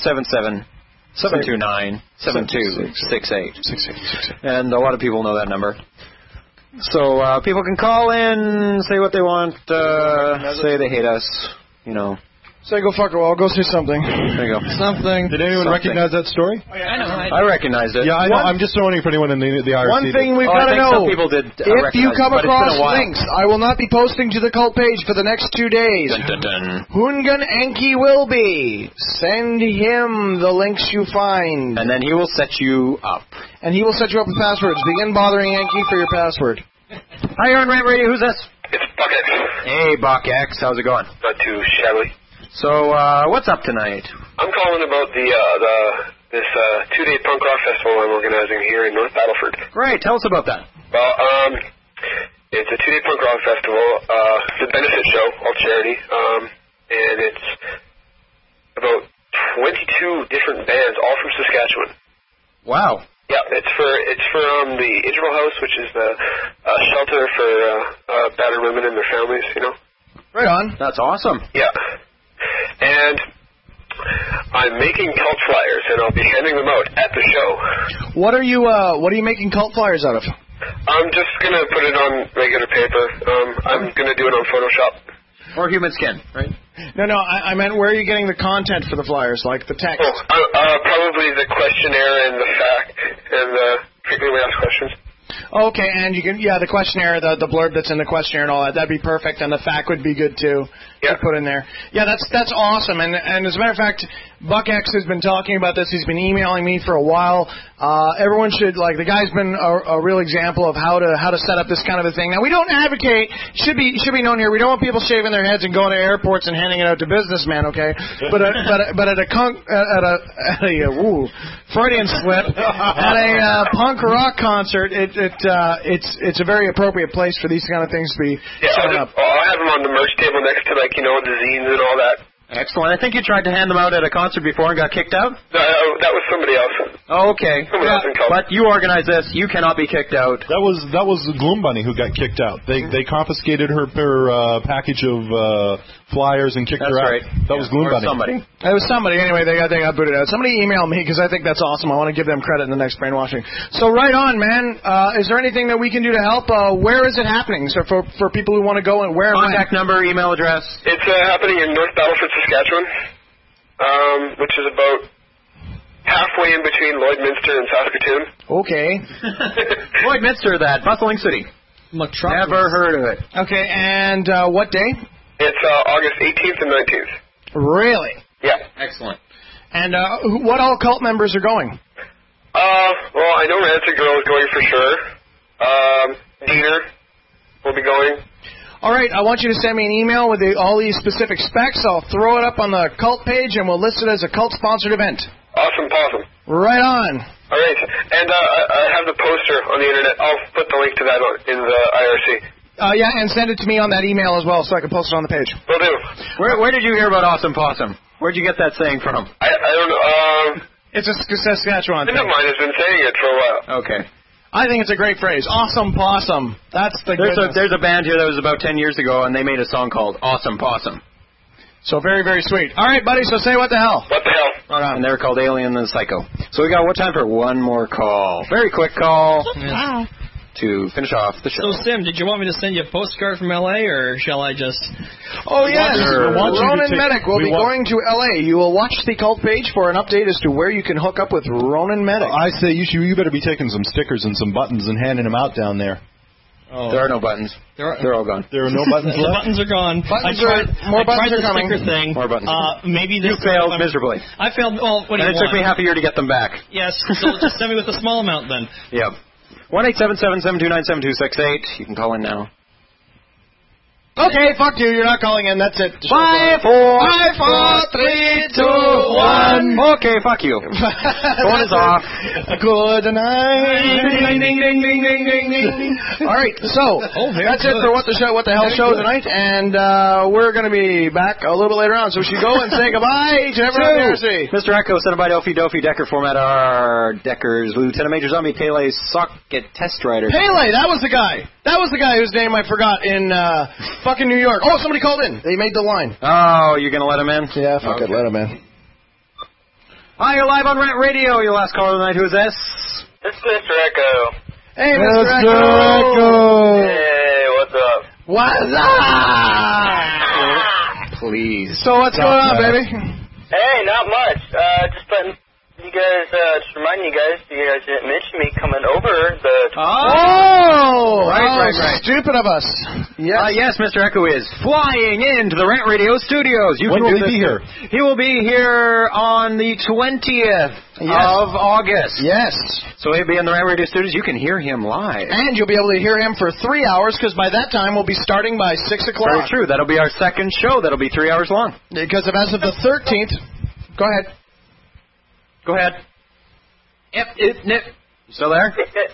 1-877-729-7268. And a lot of people know that number. So people can call in, say what they want, say they hate us, you know. Say go fuck a wall. Go say something. There you go. Something. Did anyone recognize that story? I know. I recognized it. Yeah, I know. I'm just throwing it for anyone in the IRC. One thing we've I got to think know. some people did if you recognize come it, but it's been across a while. links, I will not be posting to the cult page for the next 2 days. Dun, dun, dun. Hungan Enki will be. Send him the links you find. And then he will set you up. And he will set you up with passwords. Begin bothering Enki for your password. Hi, you're on Rant Radio. Who's this? It's Bucket. Hey, Buck X. How's it going? Not too shabby. So, what's up tonight? I'm calling about this 2-day punk rock festival I'm organizing here in North Battleford. Great. Tell us about that. Well, it's a 2-day punk rock festival. It's a benefit show, all charity, and it's about 22 different bands, all from Saskatchewan. Wow. Yeah, it's for the Israel House, which is the shelter for battered women and their families, you know. Right on. That's awesome. Yeah. And I'm making cult flyers, and I'll be handing them out at the show. What are you making cult flyers out of? I'm just gonna put it on regular paper. I'm gonna do it on Photoshop. Or human skin, right? No, I meant where are you getting the content for the flyers, like the text? Probably the questionnaire and the fact and the frequently asked questions. Okay, and you can, the questionnaire, the blurb that's in the questionnaire and all that, that'd be perfect, and the fact would be good too. To put in there. Yeah, that's awesome, and as a matter of fact, Buck X has been talking about this. He's been emailing me for a while. Everyone should, the guy's been a real example of how to set up this kind of a thing. Now, we don't advocate, should be known here, we don't want people shaving their heads and going to airports and handing it out to businessmen, okay? But at a Freudian slip, at a punk rock concert, it's a very appropriate place for these kind of things to be shown up. I'll have them on the merch table next to, the zines and all that. Excellent. I think you tried to hand them out at a concert before and got kicked out? That was somebody else. Oh, okay. Somebody else in Cult. But you organized this. You cannot be kicked out. That was the Gloom Bunny who got kicked out. They confiscated her package of flyers and kicked her out. Right. That was Gloom Bunny. Somebody. It was somebody. Anyway, they got booted out. Somebody emailed me because I think that's awesome. I want to give them credit in the next brainwashing. So right on, man. Is there anything that we can do to help? Where is it happening? So for people who want to go and where? Contact number, email address. It's happening in North Battleford, Saskatchewan, which is about halfway in between Lloydminster and Saskatoon. Okay. Lloydminster, that bustling city. Metropolis. Never heard of it. Okay, and what day? It's August 18th and 19th. Really? Yeah. Excellent. And what all cult members are going? Well, I know Rancid Girl is going for sure. Diener will be going. All right, I want you to send me an email with all these specific specs. I'll throw it up on the cult page, and we'll list it as a cult-sponsored event. Awesome, possum. Right on. All right, and I have the poster on the internet. I'll put the link to that in the IRC. Yeah, and send it to me on that email as well, so I can post it on the page. Will do. Where did you hear about Awesome Possum? Where'd you get that saying from? I don't know. It's a Saskatchewan A thing. friend of mine has been saying it for a while. Okay. I think it's a great phrase. Awesome Possum. That's the goodness. There's a band here that was about 10 years ago, and they made a song called Awesome Possum. So very, very sweet. All right, buddy, so say what the hell. What the hell? Right on. And they're called Alien and Psycho. So we got what time for one more call? Very quick call to finish off the show. So, Sim, did you want me to send you a postcard from L.A., or shall I just... Oh, yes. Ronan Medic will be going to L.A. You will watch the cult page for an update as to where you can hook up with Ronan Medic. I say you better be taking some stickers and some buttons and handing them out down there. Oh. There are no buttons. They're all gone. There are no buttons left? The buttons are gone. More buttons are coming. Sticker thing. More buttons. Maybe this You failed miserably. I failed. Well, what do and you it took me half a year to get them back. Yes, so just send me with a small amount then. Yep. 1-877-729-7268. You can call in now. Okay, fuck you. You're not calling in. That's it. 5, 4, 3, 2, 1. Okay, fuck you. Phone is off. Good night. Ding, ding, ding, ding, ding, ding, ding. All right, so that's it for What the Hell show tonight, and we're going to be back a little bit later on. So we should go and say goodbye to everyone there. Mr. Echo, sent by Delphi Decker, format our Deckers, Lieutenant Major Zombie, Pele, Socket, Test Rider. Pele, that was the guy. That was the guy whose name I forgot in fucking New York. Oh, somebody called in. They made the line. Oh, you're going to let him in? Yeah, fuck it, let him in. Hi, you're live on Rant Radio. Your last caller tonight. Who is this? This is Mr. Echo. Hey, Mr. Echo. Hey, what's up? What's up? Please. So what's going on, baby? Hey, not much. Just letting you guys, just reminding you guys didn't mention me coming over the... Oh! Right. Stupid of us. Yes. Yes, Mr. Echo is flying into the Rant Radio studios. When will he be here? He will be here on the 20th of August. Yes. So he'll be in the Rant Radio studios. You can hear him live. And you'll be able to hear him for 3 hours, because by that time we'll be starting by 6 o'clock. Very true. That'll be our second show. That'll be 3 hours long. Because as of the 13th... Go ahead. Go ahead. Yep. You still there?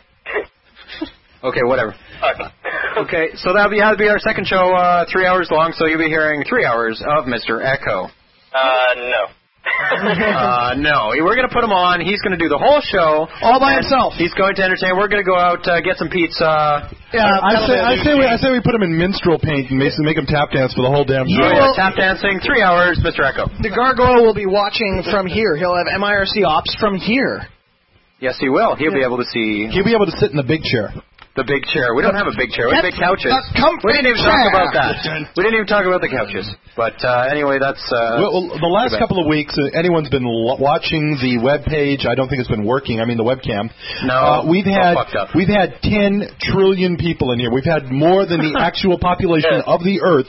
Okay, whatever. Okay, so that'll be our second show, 3 hours long, so you'll be hearing 3 hours of Mr. Echo. No. No, we're going to put him on. He's going to do the whole show. All by himself. He's going to entertain. We're going to go out, get some pizza. Yeah, I say we put him in minstrel paint and make him tap dance for the whole damn show. Yeah, tap dancing, 3 hours, Mr. Echo. The Gargoyle will be watching from here. He'll have MIRC ops from here. Yes, he will. He'll be able to see. He'll be able to sit in the big chair. The big chair. We don't have a big chair. We have big couches. We didn't even talk about that. We didn't even talk about the couches. But anyway, that's... well, the last couple of weeks, anyone's been watching the web page. I don't think it's been working. I mean, the webcam. No, we've had 10 trillion people in here. We've had more than the actual population of the Earth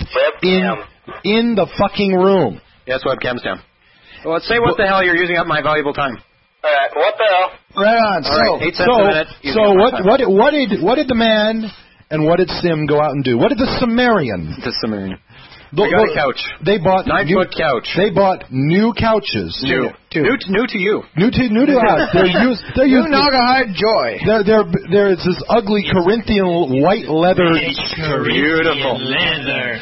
in the fucking room. Yes, webcam's down. Well, let's say what the hell you're using up my valuable time. All right, what the hell? Right on. All right, 8 cents a minute. So what did the man and what did Sim go out and do? What did the Sumerian? The Sumerian. They got a couch. They bought 9-foot couch. They bought new couches. New to you. New to us. They're used. Naugahyde Joy. There's this ugly Corinthian white leather. Beautiful leather.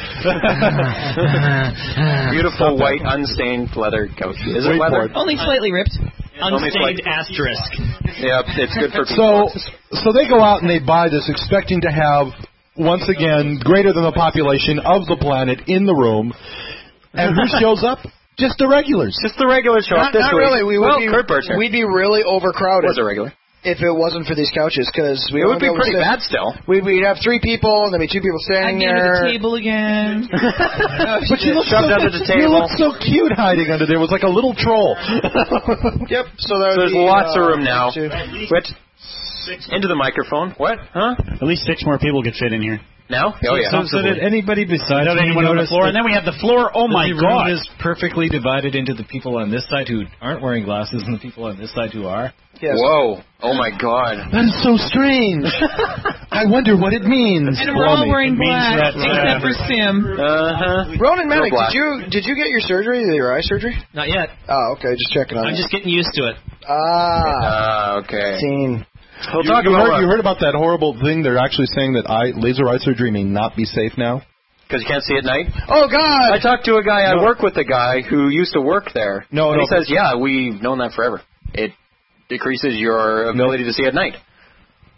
Beautiful white unstained leather couch. Is it leather? Only slightly ripped. Unstained asterisk. Yeah, it's good for people. So they go out and they buy this expecting to have, once again, greater than the population of the planet in the room. And who shows up? Just the regulars. Just the regulars show up this not week. Really. We'd be really overcrowded. Was a regular? If it wasn't for these couches, because it would be pretty bad still. We'd have 3 people, and there'd be 2 people standing there. I'd get under the table again. But you look under the table. You look so cute hiding under there. It was like a little troll. Yep. So there's lots of room now. Wait. Into the microphone. What? Huh? At least 6 more people could fit in here. Now? Oh, yeah. So did anybody besides anyone on the floor? And then we have the floor. Oh, my God. The room is perfectly divided into the people on this side who aren't wearing glasses and the people on this side who are. Yes. Whoa. Oh, my God. That is so strange. I wonder what it means. And we're all wearing black, except for Sim. Ronan Medic, did you get your surgery, your eye surgery? Not yet. Oh, okay. Just checking on I'm just getting used to it. Okay. Seen. You heard about that horrible thing? They're actually saying that laser eye surgery may not be safe now. Because you can't see at night? Oh, God! I talked to a guy, I work with a guy who used to work there. And he says, yeah, we've known that forever. It decreases your ability to see at night.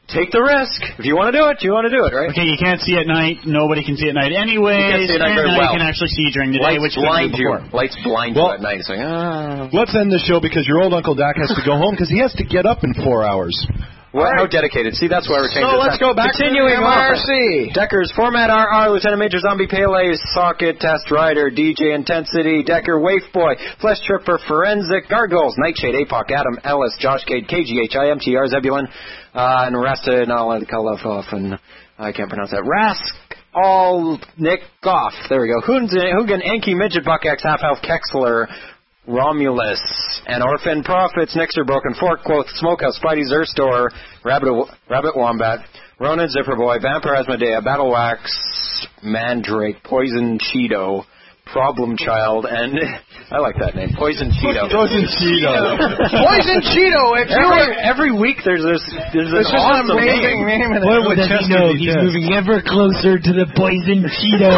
take the risk. If you want to do it, you want to do it, right? Okay, you can't see at night. Nobody can see at night anyways. You can't see at night very and well. you can actually see during the day, Lights which blind you. before. Lights blind you at night. It's like, Let's end the show because your old Uncle Dak has to go home because he has to get up in 4 hours. Well, how dedicated. See, that's why we're changing. So let's go back Continuing to the MRC. Deckers, Format RR, Lieutenant Major Zombie Pele, Socket, Test Rider, DJ Intensity, Decker, Waif Boy, Flesh Tripper, Forensic, Gargoyles, Nightshade, APOC, Adam, Ellis, Josh Cade, KGH, IMTR, Zebulon, and Rasta, and all the Kalafov, and I can't pronounce that. Rask, all Nick Goff. There we go. Hoogan, Enki, Midget, Buck X, Half Elf, Kexler, Romulus, and Orphan Prophets, Nixer, Broken Fork, Quoth, Smokehouse, Spidey, Zerstore, Rabbit Wombat, Ronan, Zipperboy, Vampire Asmodea, Battle Wax, Mandrake, Poison Cheeto, Problem Child, and I like that name, Poison Cheeto. Poison Cheeto. Poison Cheeto. Every week there's this just awesome an amazing name. What does he know? He's moving ever closer to the Poison Cheeto.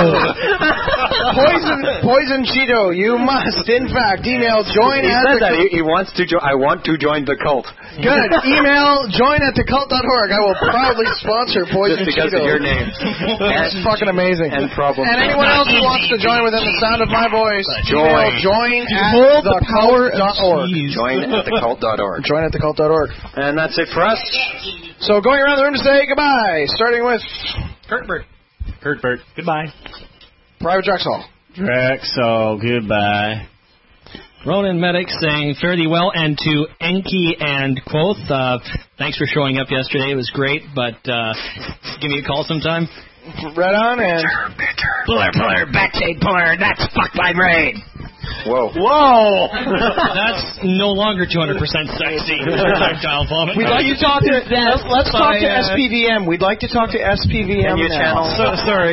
Poison Cheeto. You must, in fact, email join He at said that. He wants to. I want to join the cult. Good. Email join at thecult.org. I will proudly sponsor Poison Just because Cheeto. of your name. That's fucking amazing. And Problem. And anyone else who wants to join within the sound of my voice, Join. join at Hold the power thecult.org. Join at thecult.org. Join at thecult.org. And that's it for us. So going around the room to say goodbye, starting with Kurtbert. Goodbye. Private Drexel. Drexel, goodbye. Ronan Medic saying fare thee well, and to Enki and Quoth, thanks for showing up yesterday. It was great, but give me a call sometime. Right on, and Puller, backside puller, that's fuck my brain. Whoa. That's no longer 200% sexy. Projectile vomit. We'd like to talk to let's talk to SPVM. We'd like to talk to SPVM your now. Sorry,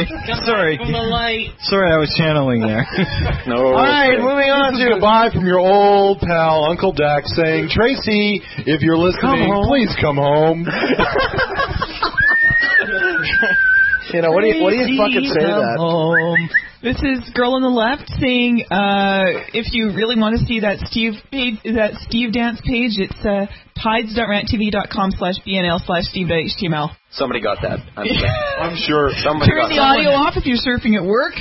I was channeling there. No. All right, moving on to goodbye from your old pal Uncle Dak saying, Tracy, if you're listening, please come home. You know, what do you fucking say to that? This is Girl on the Left saying, if you really want to see that Steve dance page, it's tides.ranttv.com/BNL/Steve.html. Somebody got that. I'm sure. Somebody Turn got the audio off if you're surfing at work.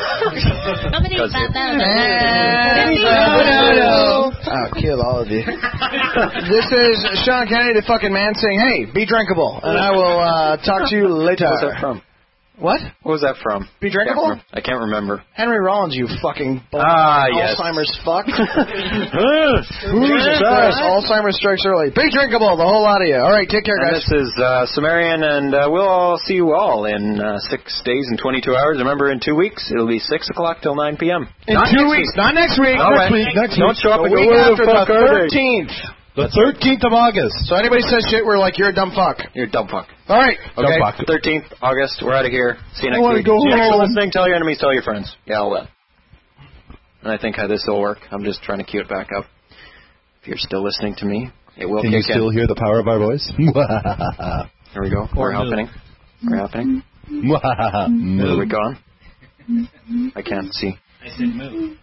Kill all of you. This is Sean Kennedy, the fucking man, saying, hey, be drinkable. And I will talk to you later. What was that from? What? What was that from? Be drinkable? I can't remember. Henry Rollins, you fucking yes. Alzheimer's fuck. Jesus Christ, Alzheimer's strikes early. Be drinkable, the whole lot of you. All right, take care, guys. And this is Sumerian, and we'll all see you all in 6 days and 22 hours. Remember, in 2 weeks, it'll be 6 o'clock till 9 p.m. In 2 weeks, not next week. Next week. Don't show up The a week week after the after 13th. The 13th of August. So anybody says shit, we're like, you're a dumb fuck. You're a dumb fuck. All right. Okay. 13th August. We're out of here. See you next week. Go Thanks for home. listening. Tell your enemies. Tell your friends. Yeah, all that. And I think how this will work. I'm just trying to cue it back up. If you're still listening to me, it will Can kick you still hear the power of our voice? There we go. We're happening. We're happening. Are we gone? I can't see. I said moo.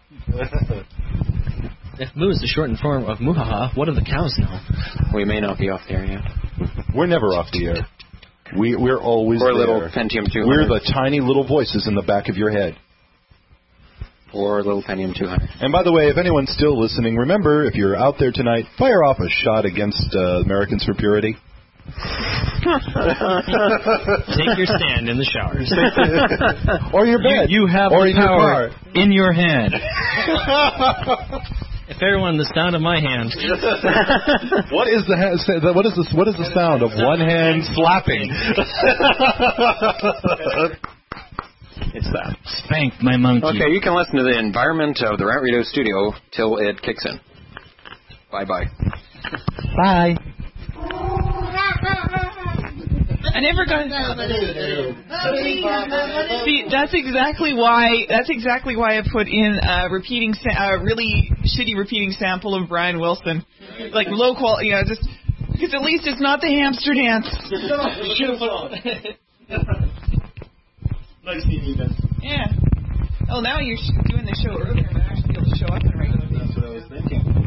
If moo is the shortened form of muhaha, what do the cows know? We may not be off the air yet. We're never off the air. We're always Or there. little Pentium 200. We're the tiny little voices in the back of your head. Or little Pentium 200. And by the way, if anyone's still listening, remember, if you're out there tonight, fire off a shot against Americans for Purity. Take your stand in the showers. Or your bed. You have or the in power your car. in your hand. If everyone, the sound of my hand. What is the sound of one hand slapping? It's that. Spank my monkey. Okay, you can listen to the environment of the Rant Radio studio till it kicks in. Bye-bye. Bye. I never got. See, that's exactly why I put in a really shitty repeating sample of Brian Wilson, like low quality, just because at least it's not the hamster dance. Nice meeting you, Ben. Yeah. Oh, now you're doing the show earlier, and I actually be able to show up and regular. That's what I was thinking.